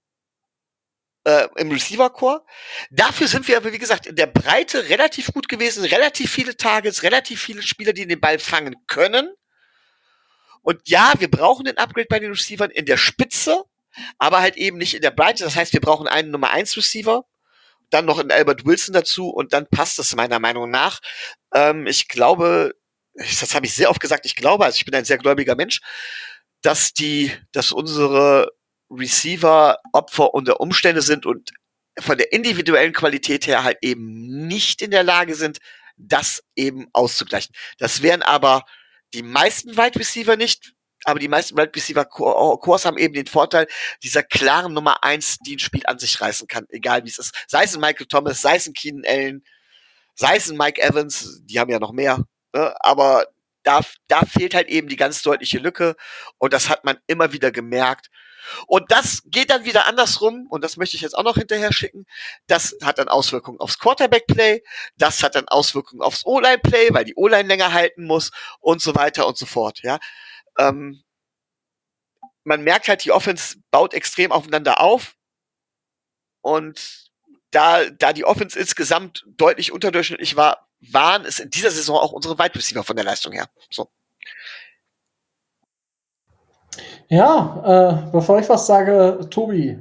im Receiver-Core. Dafür sind wir aber, wie gesagt, in der Breite relativ gut gewesen, relativ viele Targets, relativ viele Spieler, die den Ball fangen können. Und ja, wir brauchen den Upgrade bei den Receivern in der Spitze, aber halt eben nicht in der Breite. Das heißt, wir brauchen einen Nummer 1 Receiver, dann noch einen Albert Wilson dazu und dann passt es meiner Meinung nach. Ich glaube, das habe ich sehr oft gesagt, ich glaube, also ich bin ein sehr gläubiger Mensch, dass unsere Receiver Opfer unter Umstände sind und von der individuellen Qualität her halt eben nicht in der Lage sind, das eben auszugleichen. Das wären aber die meisten Wide Receiver nicht, aber die meisten Wide Receiver Cores haben eben den Vorteil dieser klaren Nummer 1, die ein Spiel an sich reißen kann, egal wie es ist. Sei es ein Michael Thomas, sei es ein Keenan Allen, sei es ein Mike Evans, die haben ja noch mehr, ne? Aber da fehlt halt eben die ganz deutliche Lücke und das hat man immer wieder gemerkt. Und das geht dann wieder andersrum und das möchte ich jetzt auch noch hinterher schicken. Das hat dann Auswirkungen aufs Quarterback-Play, das hat dann Auswirkungen aufs O-Line-Play, weil die O-Line länger halten muss und so weiter und so fort. Ja, man merkt halt, die Offense baut extrem aufeinander auf und da die Offense insgesamt deutlich unterdurchschnittlich war, waren es in dieser Saison auch unsere Wide Receiver von der Leistung her. So. Ja, bevor ich was sage, Tobi.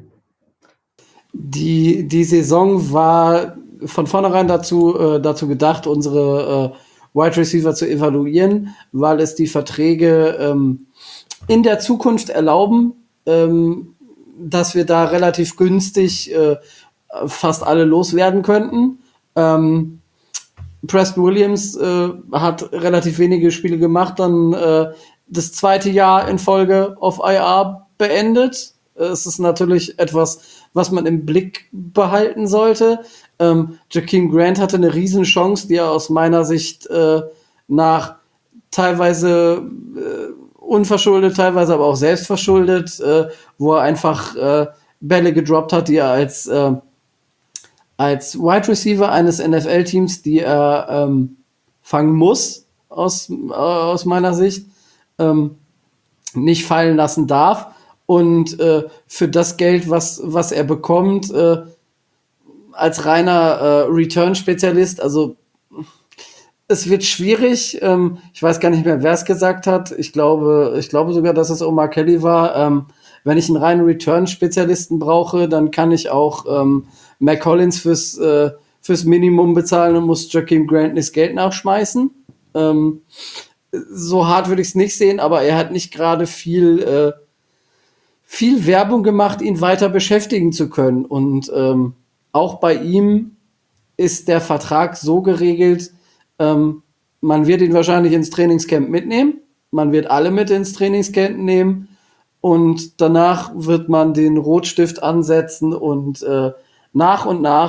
Die Saison war von vornherein dazu gedacht, unsere Wide Receiver zu evaluieren, weil es die Verträge in der Zukunft erlauben, dass wir da relativ günstig fast alle loswerden könnten. Preston Williams hat relativ wenige Spiele gemacht, dann das zweite Jahr in Folge auf IR beendet. Es ist natürlich etwas, was man im Blick behalten sollte. Jakeem Grant hatte eine Riesenchance, die er aus meiner Sicht nach teilweise unverschuldet, teilweise aber auch selbstverschuldet, wo er einfach Bälle gedroppt hat, die er als Wide Receiver eines NFL-Teams, die er fangen muss, aus meiner Sicht, nicht fallen lassen darf. Und für das Geld, was er bekommt, als reiner Return-Spezialist, also es wird schwierig. Ich weiß gar nicht mehr, wer es gesagt hat. Ich glaube sogar, dass es Omar Kelly war. Wenn ich einen reinen Return-Spezialisten brauche, dann kann ich auch Mac Collins fürs Minimum bezahlen und muss Jakeem Grant das Geld nachschmeißen. So hart würde ich es nicht sehen, aber er hat nicht gerade viel Werbung gemacht, ihn weiter beschäftigen zu können. Und auch bei ihm ist der Vertrag so geregelt, man wird ihn wahrscheinlich ins Trainingscamp mitnehmen. Man wird alle mit ins Trainingscamp nehmen. Und danach wird man den Rotstift ansetzen und nach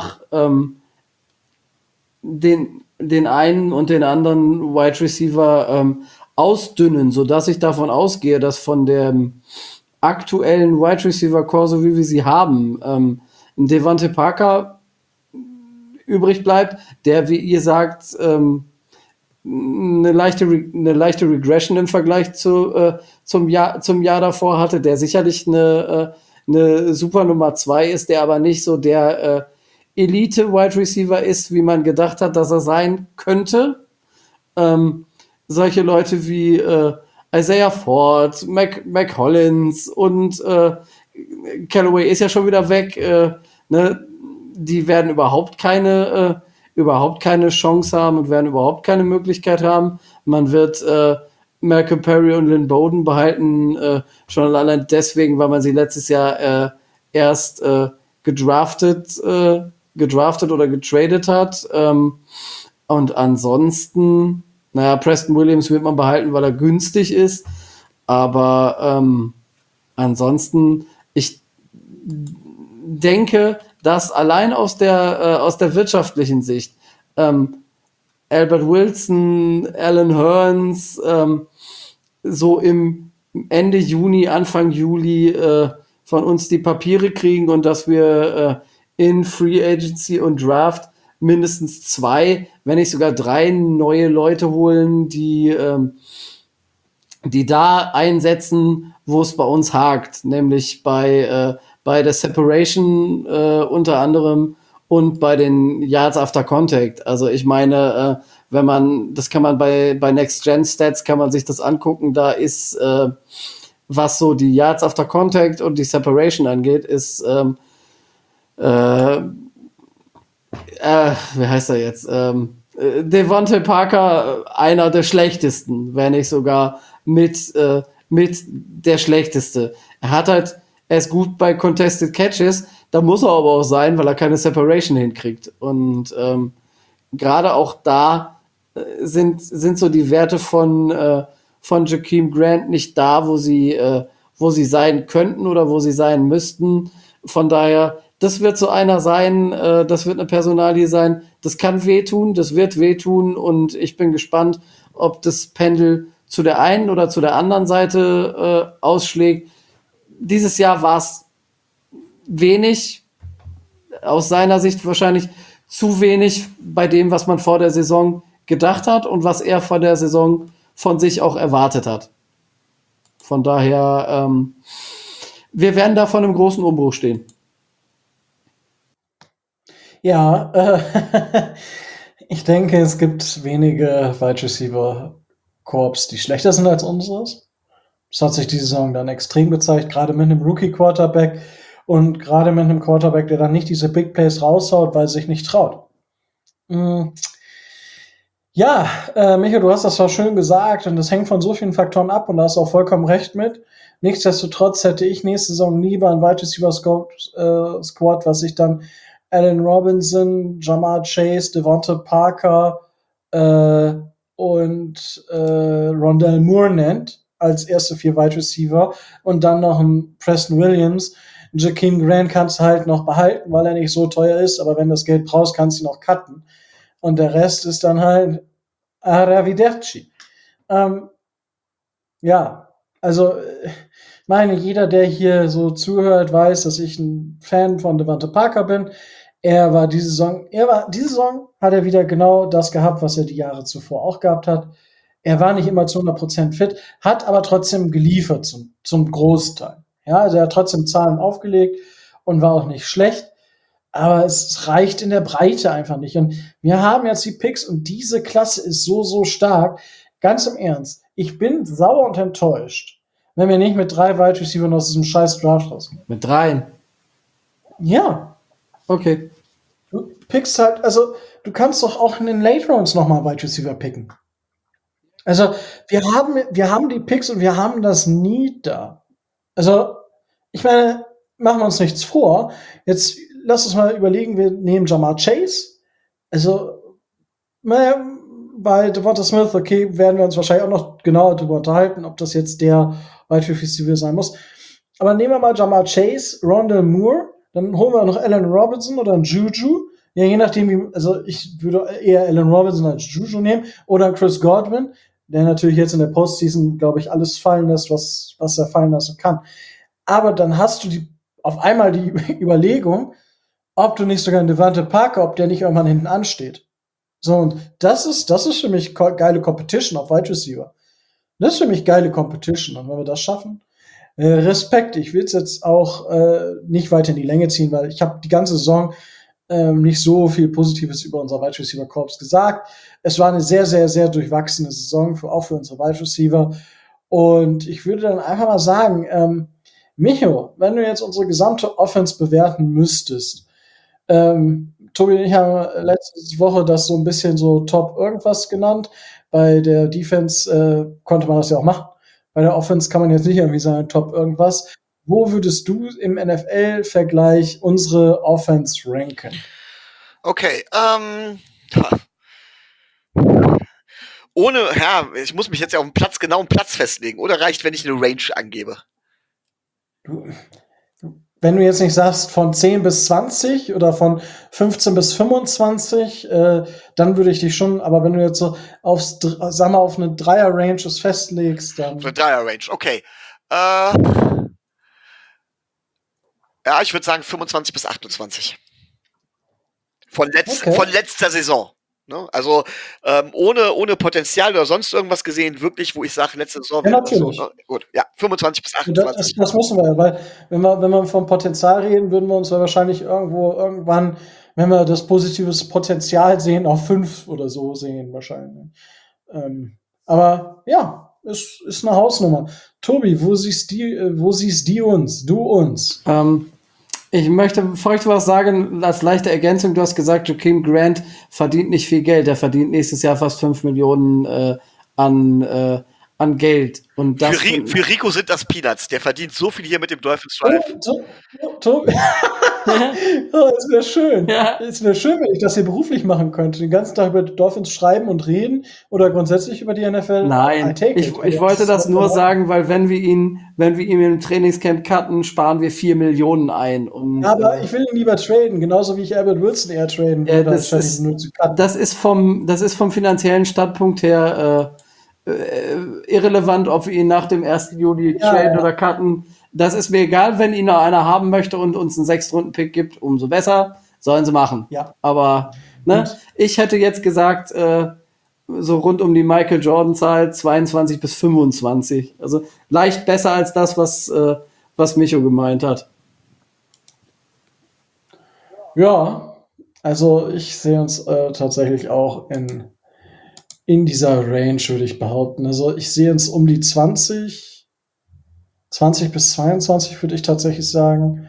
den einen und den anderen Wide Receiver ausdünnen, sodass ich davon ausgehe, dass von dem aktuellen Wide Receiver Core, so wie wir sie haben, ein Devante Parker übrig bleibt, der, wie ihr sagt, eine leichte Regression im Vergleich zum Jahr davor hatte, der sicherlich eine super Nummer 2 ist, der aber nicht so der Elite-Wide Receiver ist, wie man gedacht hat, dass er sein könnte. Solche Leute wie Isaiah Ford, Mac Hollins und Callaway ist ja schon wieder weg, ne? Die werden überhaupt keine Chance haben und werden überhaupt keine Möglichkeit haben. Man wird Malcolm Perry und Lynn Bowden behalten, schon allein deswegen, weil man sie letztes Jahr erst gedraftet oder getradet hat. Und ansonsten, Preston Williams wird man behalten, weil er günstig ist. Aber ansonsten, ich denke, dass allein aus der wirtschaftlichen Sicht Albert Wilson, Alan Hearns so im Ende Juni, Anfang Juli von uns die Papiere kriegen und dass wir in Free Agency und Draft mindestens 2, wenn nicht sogar 3 neue Leute holen, die da einsetzen, wo es bei uns hakt, nämlich bei der Separation unter anderem und bei den Yards After Contact. Also ich meine, das kann man bei Next Gen Stats kann man sich das angucken, da ist was so die Yards After Contact und die Separation angeht, ist wie heißt er jetzt? Devontae Parker einer der schlechtesten, wenn nicht sogar mit der schlechteste. Er ist gut bei Contested Catches, da muss er aber auch sein, weil er keine Separation hinkriegt. Und gerade auch da sind so die Werte von Jakeem Grant nicht da, wo sie sein könnten oder wo sie sein müssten. Von daher, das wird so einer sein, das wird eine Personalie sein, das kann wehtun, das wird wehtun und ich bin gespannt, ob das Pendel zu der einen oder zu der anderen Seite ausschlägt. Dieses Jahr war es wenig, aus seiner Sicht wahrscheinlich zu wenig bei dem, was man vor der Saison gedacht hat und was er vor der Saison von sich auch erwartet hat. Von daher, wir werden da vor einem großen Umbruch stehen. Ja, ich denke, es gibt wenige Wide Receiver Corps, die schlechter sind als unseres. Das hat sich diese Saison dann extrem gezeigt, gerade mit einem Rookie-Quarterback und gerade mit einem Quarterback, der dann nicht diese Big Plays raushaut, weil er sich nicht traut. Ja, Michael, du hast das zwar schön gesagt und das hängt von so vielen Faktoren ab und da hast du auch vollkommen recht mit. Nichtsdestotrotz hätte ich nächste Saison lieber ein Wide Receiver Squad, was sich dann Allen Robinson, Ja'Marr Chase, Devontae Parker und Rondale Moore nennt als erste 4 Wide Receiver und dann noch ein Preston Williams. Jakeem Grant kannst du halt noch behalten, weil er nicht so teuer ist, aber wenn du das Geld brauchst, kannst du ihn noch cutten. Und der Rest ist dann halt Arrivederci. Ja, also meine, jeder, der hier so zuhört, weiß, dass ich ein Fan von Devontae Parker bin. Diese Saison hat er wieder genau das gehabt, was er die Jahre zuvor auch gehabt hat. Er war nicht immer zu 100% fit, hat aber trotzdem geliefert zum Großteil. Ja, also er hat trotzdem Zahlen aufgelegt und war auch nicht schlecht. Aber es reicht in der Breite einfach nicht. Und wir haben jetzt die Picks und diese Klasse ist so, so stark. Ganz im Ernst. Ich bin sauer und enttäuscht, wenn wir nicht mit 3 Wide Receivers aus diesem scheiß Draft rauskommen. Mit 3? Ja. Okay. Du pickst halt, also du kannst doch auch in den Late Rounds nochmal Wide Receiver picken. Also wir haben die Picks und wir haben das Need da. Also ich meine, machen wir uns nichts vor. Jetzt lass uns mal überlegen, wir nehmen Ja'Marr Chase. Also bei Devonta Smith, okay, werden wir uns wahrscheinlich auch noch genauer darüber unterhalten, ob das jetzt der Wide Receiver sein muss. Aber nehmen wir mal Ja'Marr Chase, Rondale Moore, dann holen wir noch Allen Robinson oder einen Juju. Ja, je nachdem, also ich würde eher Allen Robinson als Juju nehmen oder Chris Godwin, der natürlich jetzt in der Postseason, glaube ich, alles fallen lässt, was er fallen lassen kann. Aber dann hast du auf einmal die Überlegung, ob du nicht sogar einen Devontae Parker, ob der nicht irgendwann hinten ansteht. So, und das ist für mich geile Competition auf Wide Receiver. Das ist für mich geile Competition. Und wenn wir das schaffen, Respekt. Ich will es jetzt auch nicht weiter in die Länge ziehen, weil ich habe die ganze Saison nicht so viel Positives über unser Wide Receiver Corps gesagt. Es war eine sehr, sehr, sehr durchwachsene Saison, auch für unsere Wide Receiver. Und ich würde dann einfach mal sagen, Micho, wenn du jetzt unsere gesamte Offense bewerten müsstest, Tobi und ich haben letzte Woche das so ein bisschen so Top irgendwas genannt. Bei der Defense konnte man das ja auch machen. Bei der Offense kann man jetzt nicht irgendwie sagen Top irgendwas. Wo würdest du im NFL-Vergleich unsere Offense ranken? Okay, ich muss mich jetzt ja auf einen genauen Platz festlegen. Oder reicht, wenn ich eine Range angebe? Wenn du jetzt nicht sagst von 10 bis 20 oder von 15 bis 25, dann würde ich dich schon, aber wenn du jetzt so auf eine Dreier-Range es festlegst, dann... Eine Dreier-Range, okay. Ja, ich würde sagen 25 bis 28. Von letzter Saison. Ne? Also ohne Potenzial oder sonst irgendwas gesehen, wirklich, wo ich sage, letzte Saison. Ja, natürlich. So, ne? Gut, ja, 25 bis 28. Das müssen wir, weil wenn wir vom Potenzial reden, würden wir uns wahrscheinlich irgendwann, wenn wir das positives Potenzial sehen, auf 5 oder so sehen wahrscheinlich. Aber ja, ist eine Hausnummer. Tobi, wo siehst du uns? Ich möchte, bevor ich was sagen, als leichte Ergänzung, du hast gesagt, Joaquin Grant verdient nicht viel Geld. Er verdient nächstes Jahr fast 5 Millionen an Geld. Und das Für Rico sind das Peanuts. Der verdient so viel hier mit dem Dolphins Drive. Es wäre schön. Ja. Es wäre schön, wenn ich das hier beruflich machen könnte. Den ganzen Tag über die Dolphins schreiben und reden oder grundsätzlich über die NFL. Nein, ich wollte das nur sagen, weil wenn wir ihn im Trainingscamp cutten, sparen wir 4 Millionen ein. Und, aber ich will ihn lieber traden, genauso wie ich Albert Wilson eher traden würde, anstatt ihn nur zu cutten. Das ist vom finanziellen Standpunkt her irrelevant, ob wir ihn nach dem 1. Juli traden oder cutten. Das ist mir egal, wenn ihn noch einer haben möchte und uns einen 6-Runden-Pick gibt, umso besser. Sollen sie machen. Ja. Aber ich hätte jetzt gesagt, so rund um die Michael Jordan-Zahl 22 bis 25. Also leicht besser als das, was Micho gemeint hat. Ja, also ich sehe uns tatsächlich auch in dieser Range, würde ich behaupten. Also ich sehe uns um die 20 bis 22, würde ich tatsächlich sagen.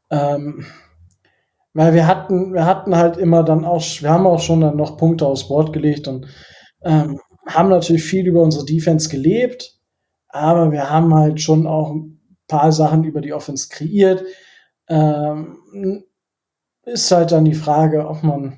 Weil wir hatten halt immer dann auch, wir haben auch schon dann noch Punkte aufs Board gelegt und haben natürlich viel über unsere Defense gelebt, aber wir haben halt schon auch ein paar Sachen über die Offense kreiert. Ist halt dann die Frage, ob man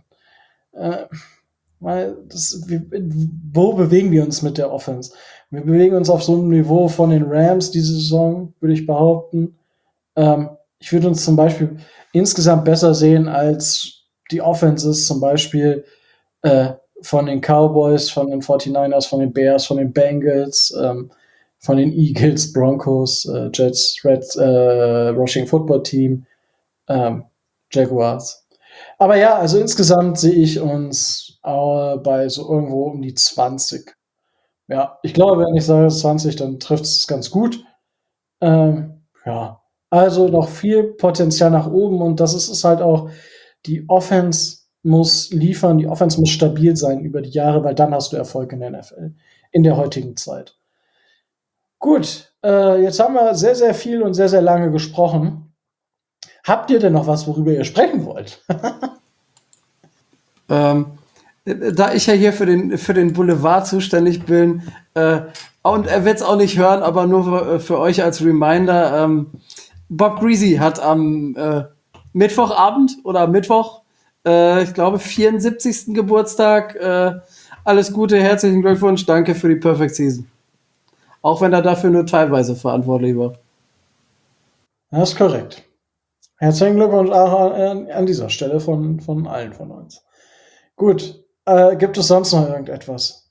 wo bewegen wir uns mit der Offense? Wir bewegen uns auf so einem Niveau von den Rams diese Saison, würde ich behaupten. Ich würde uns zum Beispiel insgesamt besser sehen als die Offenses, zum Beispiel von den Cowboys, von den 49ers, von den Bears, von den Bengals, von den Eagles, Broncos, Jets, Reds, Washington Football Team, Jaguars. Aber ja, also insgesamt sehe ich uns bei so irgendwo um die 20. Ja, ich glaube, wenn ich sage 20, dann trifft es ganz gut. Ja, also noch viel Potenzial nach oben und das ist es halt auch, die Offense muss liefern, die Offense muss stabil sein über die Jahre, weil dann hast du Erfolg in der NFL, in der heutigen Zeit. Gut, jetzt haben wir sehr, sehr viel und sehr, sehr lange gesprochen. Habt ihr denn noch was, worüber ihr sprechen wollt? Da ich ja hier für den Boulevard zuständig bin, und er wird es auch nicht hören, aber nur für euch als Reminder, Bob Greasy hat am Mittwochabend oder Mittwoch, ich glaube, 74. Geburtstag. Alles Gute, herzlichen Glückwunsch, danke für die Perfect Season. Auch wenn er dafür nur teilweise verantwortlich war. Das ist korrekt. Herzlichen Glückwunsch auch an dieser Stelle von allen von uns. Gut, gibt es sonst noch irgendetwas?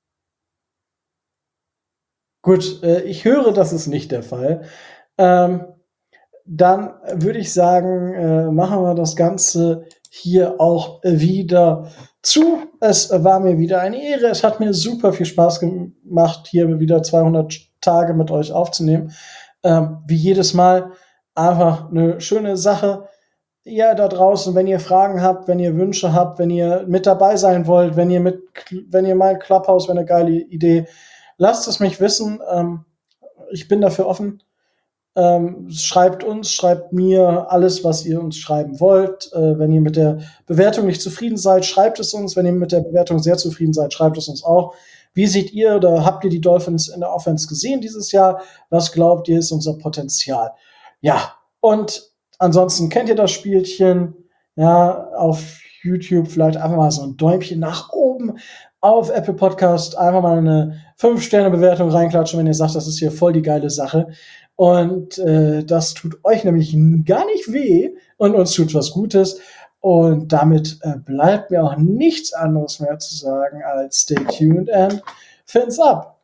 Gut, ich höre, das ist nicht der Fall. Dann würde ich sagen, machen wir das Ganze hier auch wieder zu. Es war mir wieder eine Ehre. Es hat mir super viel Spaß gemacht, hier wieder 200 Tage mit euch aufzunehmen. Wie jedes Mal einfach eine schöne Sache. Ihr da draußen, wenn ihr Fragen habt, wenn ihr Wünsche habt, wenn ihr mit dabei sein wollt, wenn ihr mal Clubhouse, wenn eine geile Idee, lasst es mich wissen. Ich bin dafür offen. Schreibt uns, schreibt mir alles, was ihr uns schreiben wollt. Wenn ihr mit der Bewertung nicht zufrieden seid, schreibt es uns. Wenn ihr mit der Bewertung sehr zufrieden seid, schreibt es uns auch. Wie seht ihr oder habt ihr die Dolphins in der Offense gesehen dieses Jahr? Was glaubt ihr, ist unser Potenzial? Ja, und ansonsten kennt ihr das Spielchen. Ja, auf YouTube vielleicht einfach mal so ein Däumchen nach oben. Auf Apple Podcast einfach mal eine 5-Sterne-Bewertung reinklatschen, wenn ihr sagt, das ist hier voll die geile Sache. Und das tut euch nämlich gar nicht weh und uns tut was Gutes. Und damit bleibt mir auch nichts anderes mehr zu sagen als stay tuned and fins up.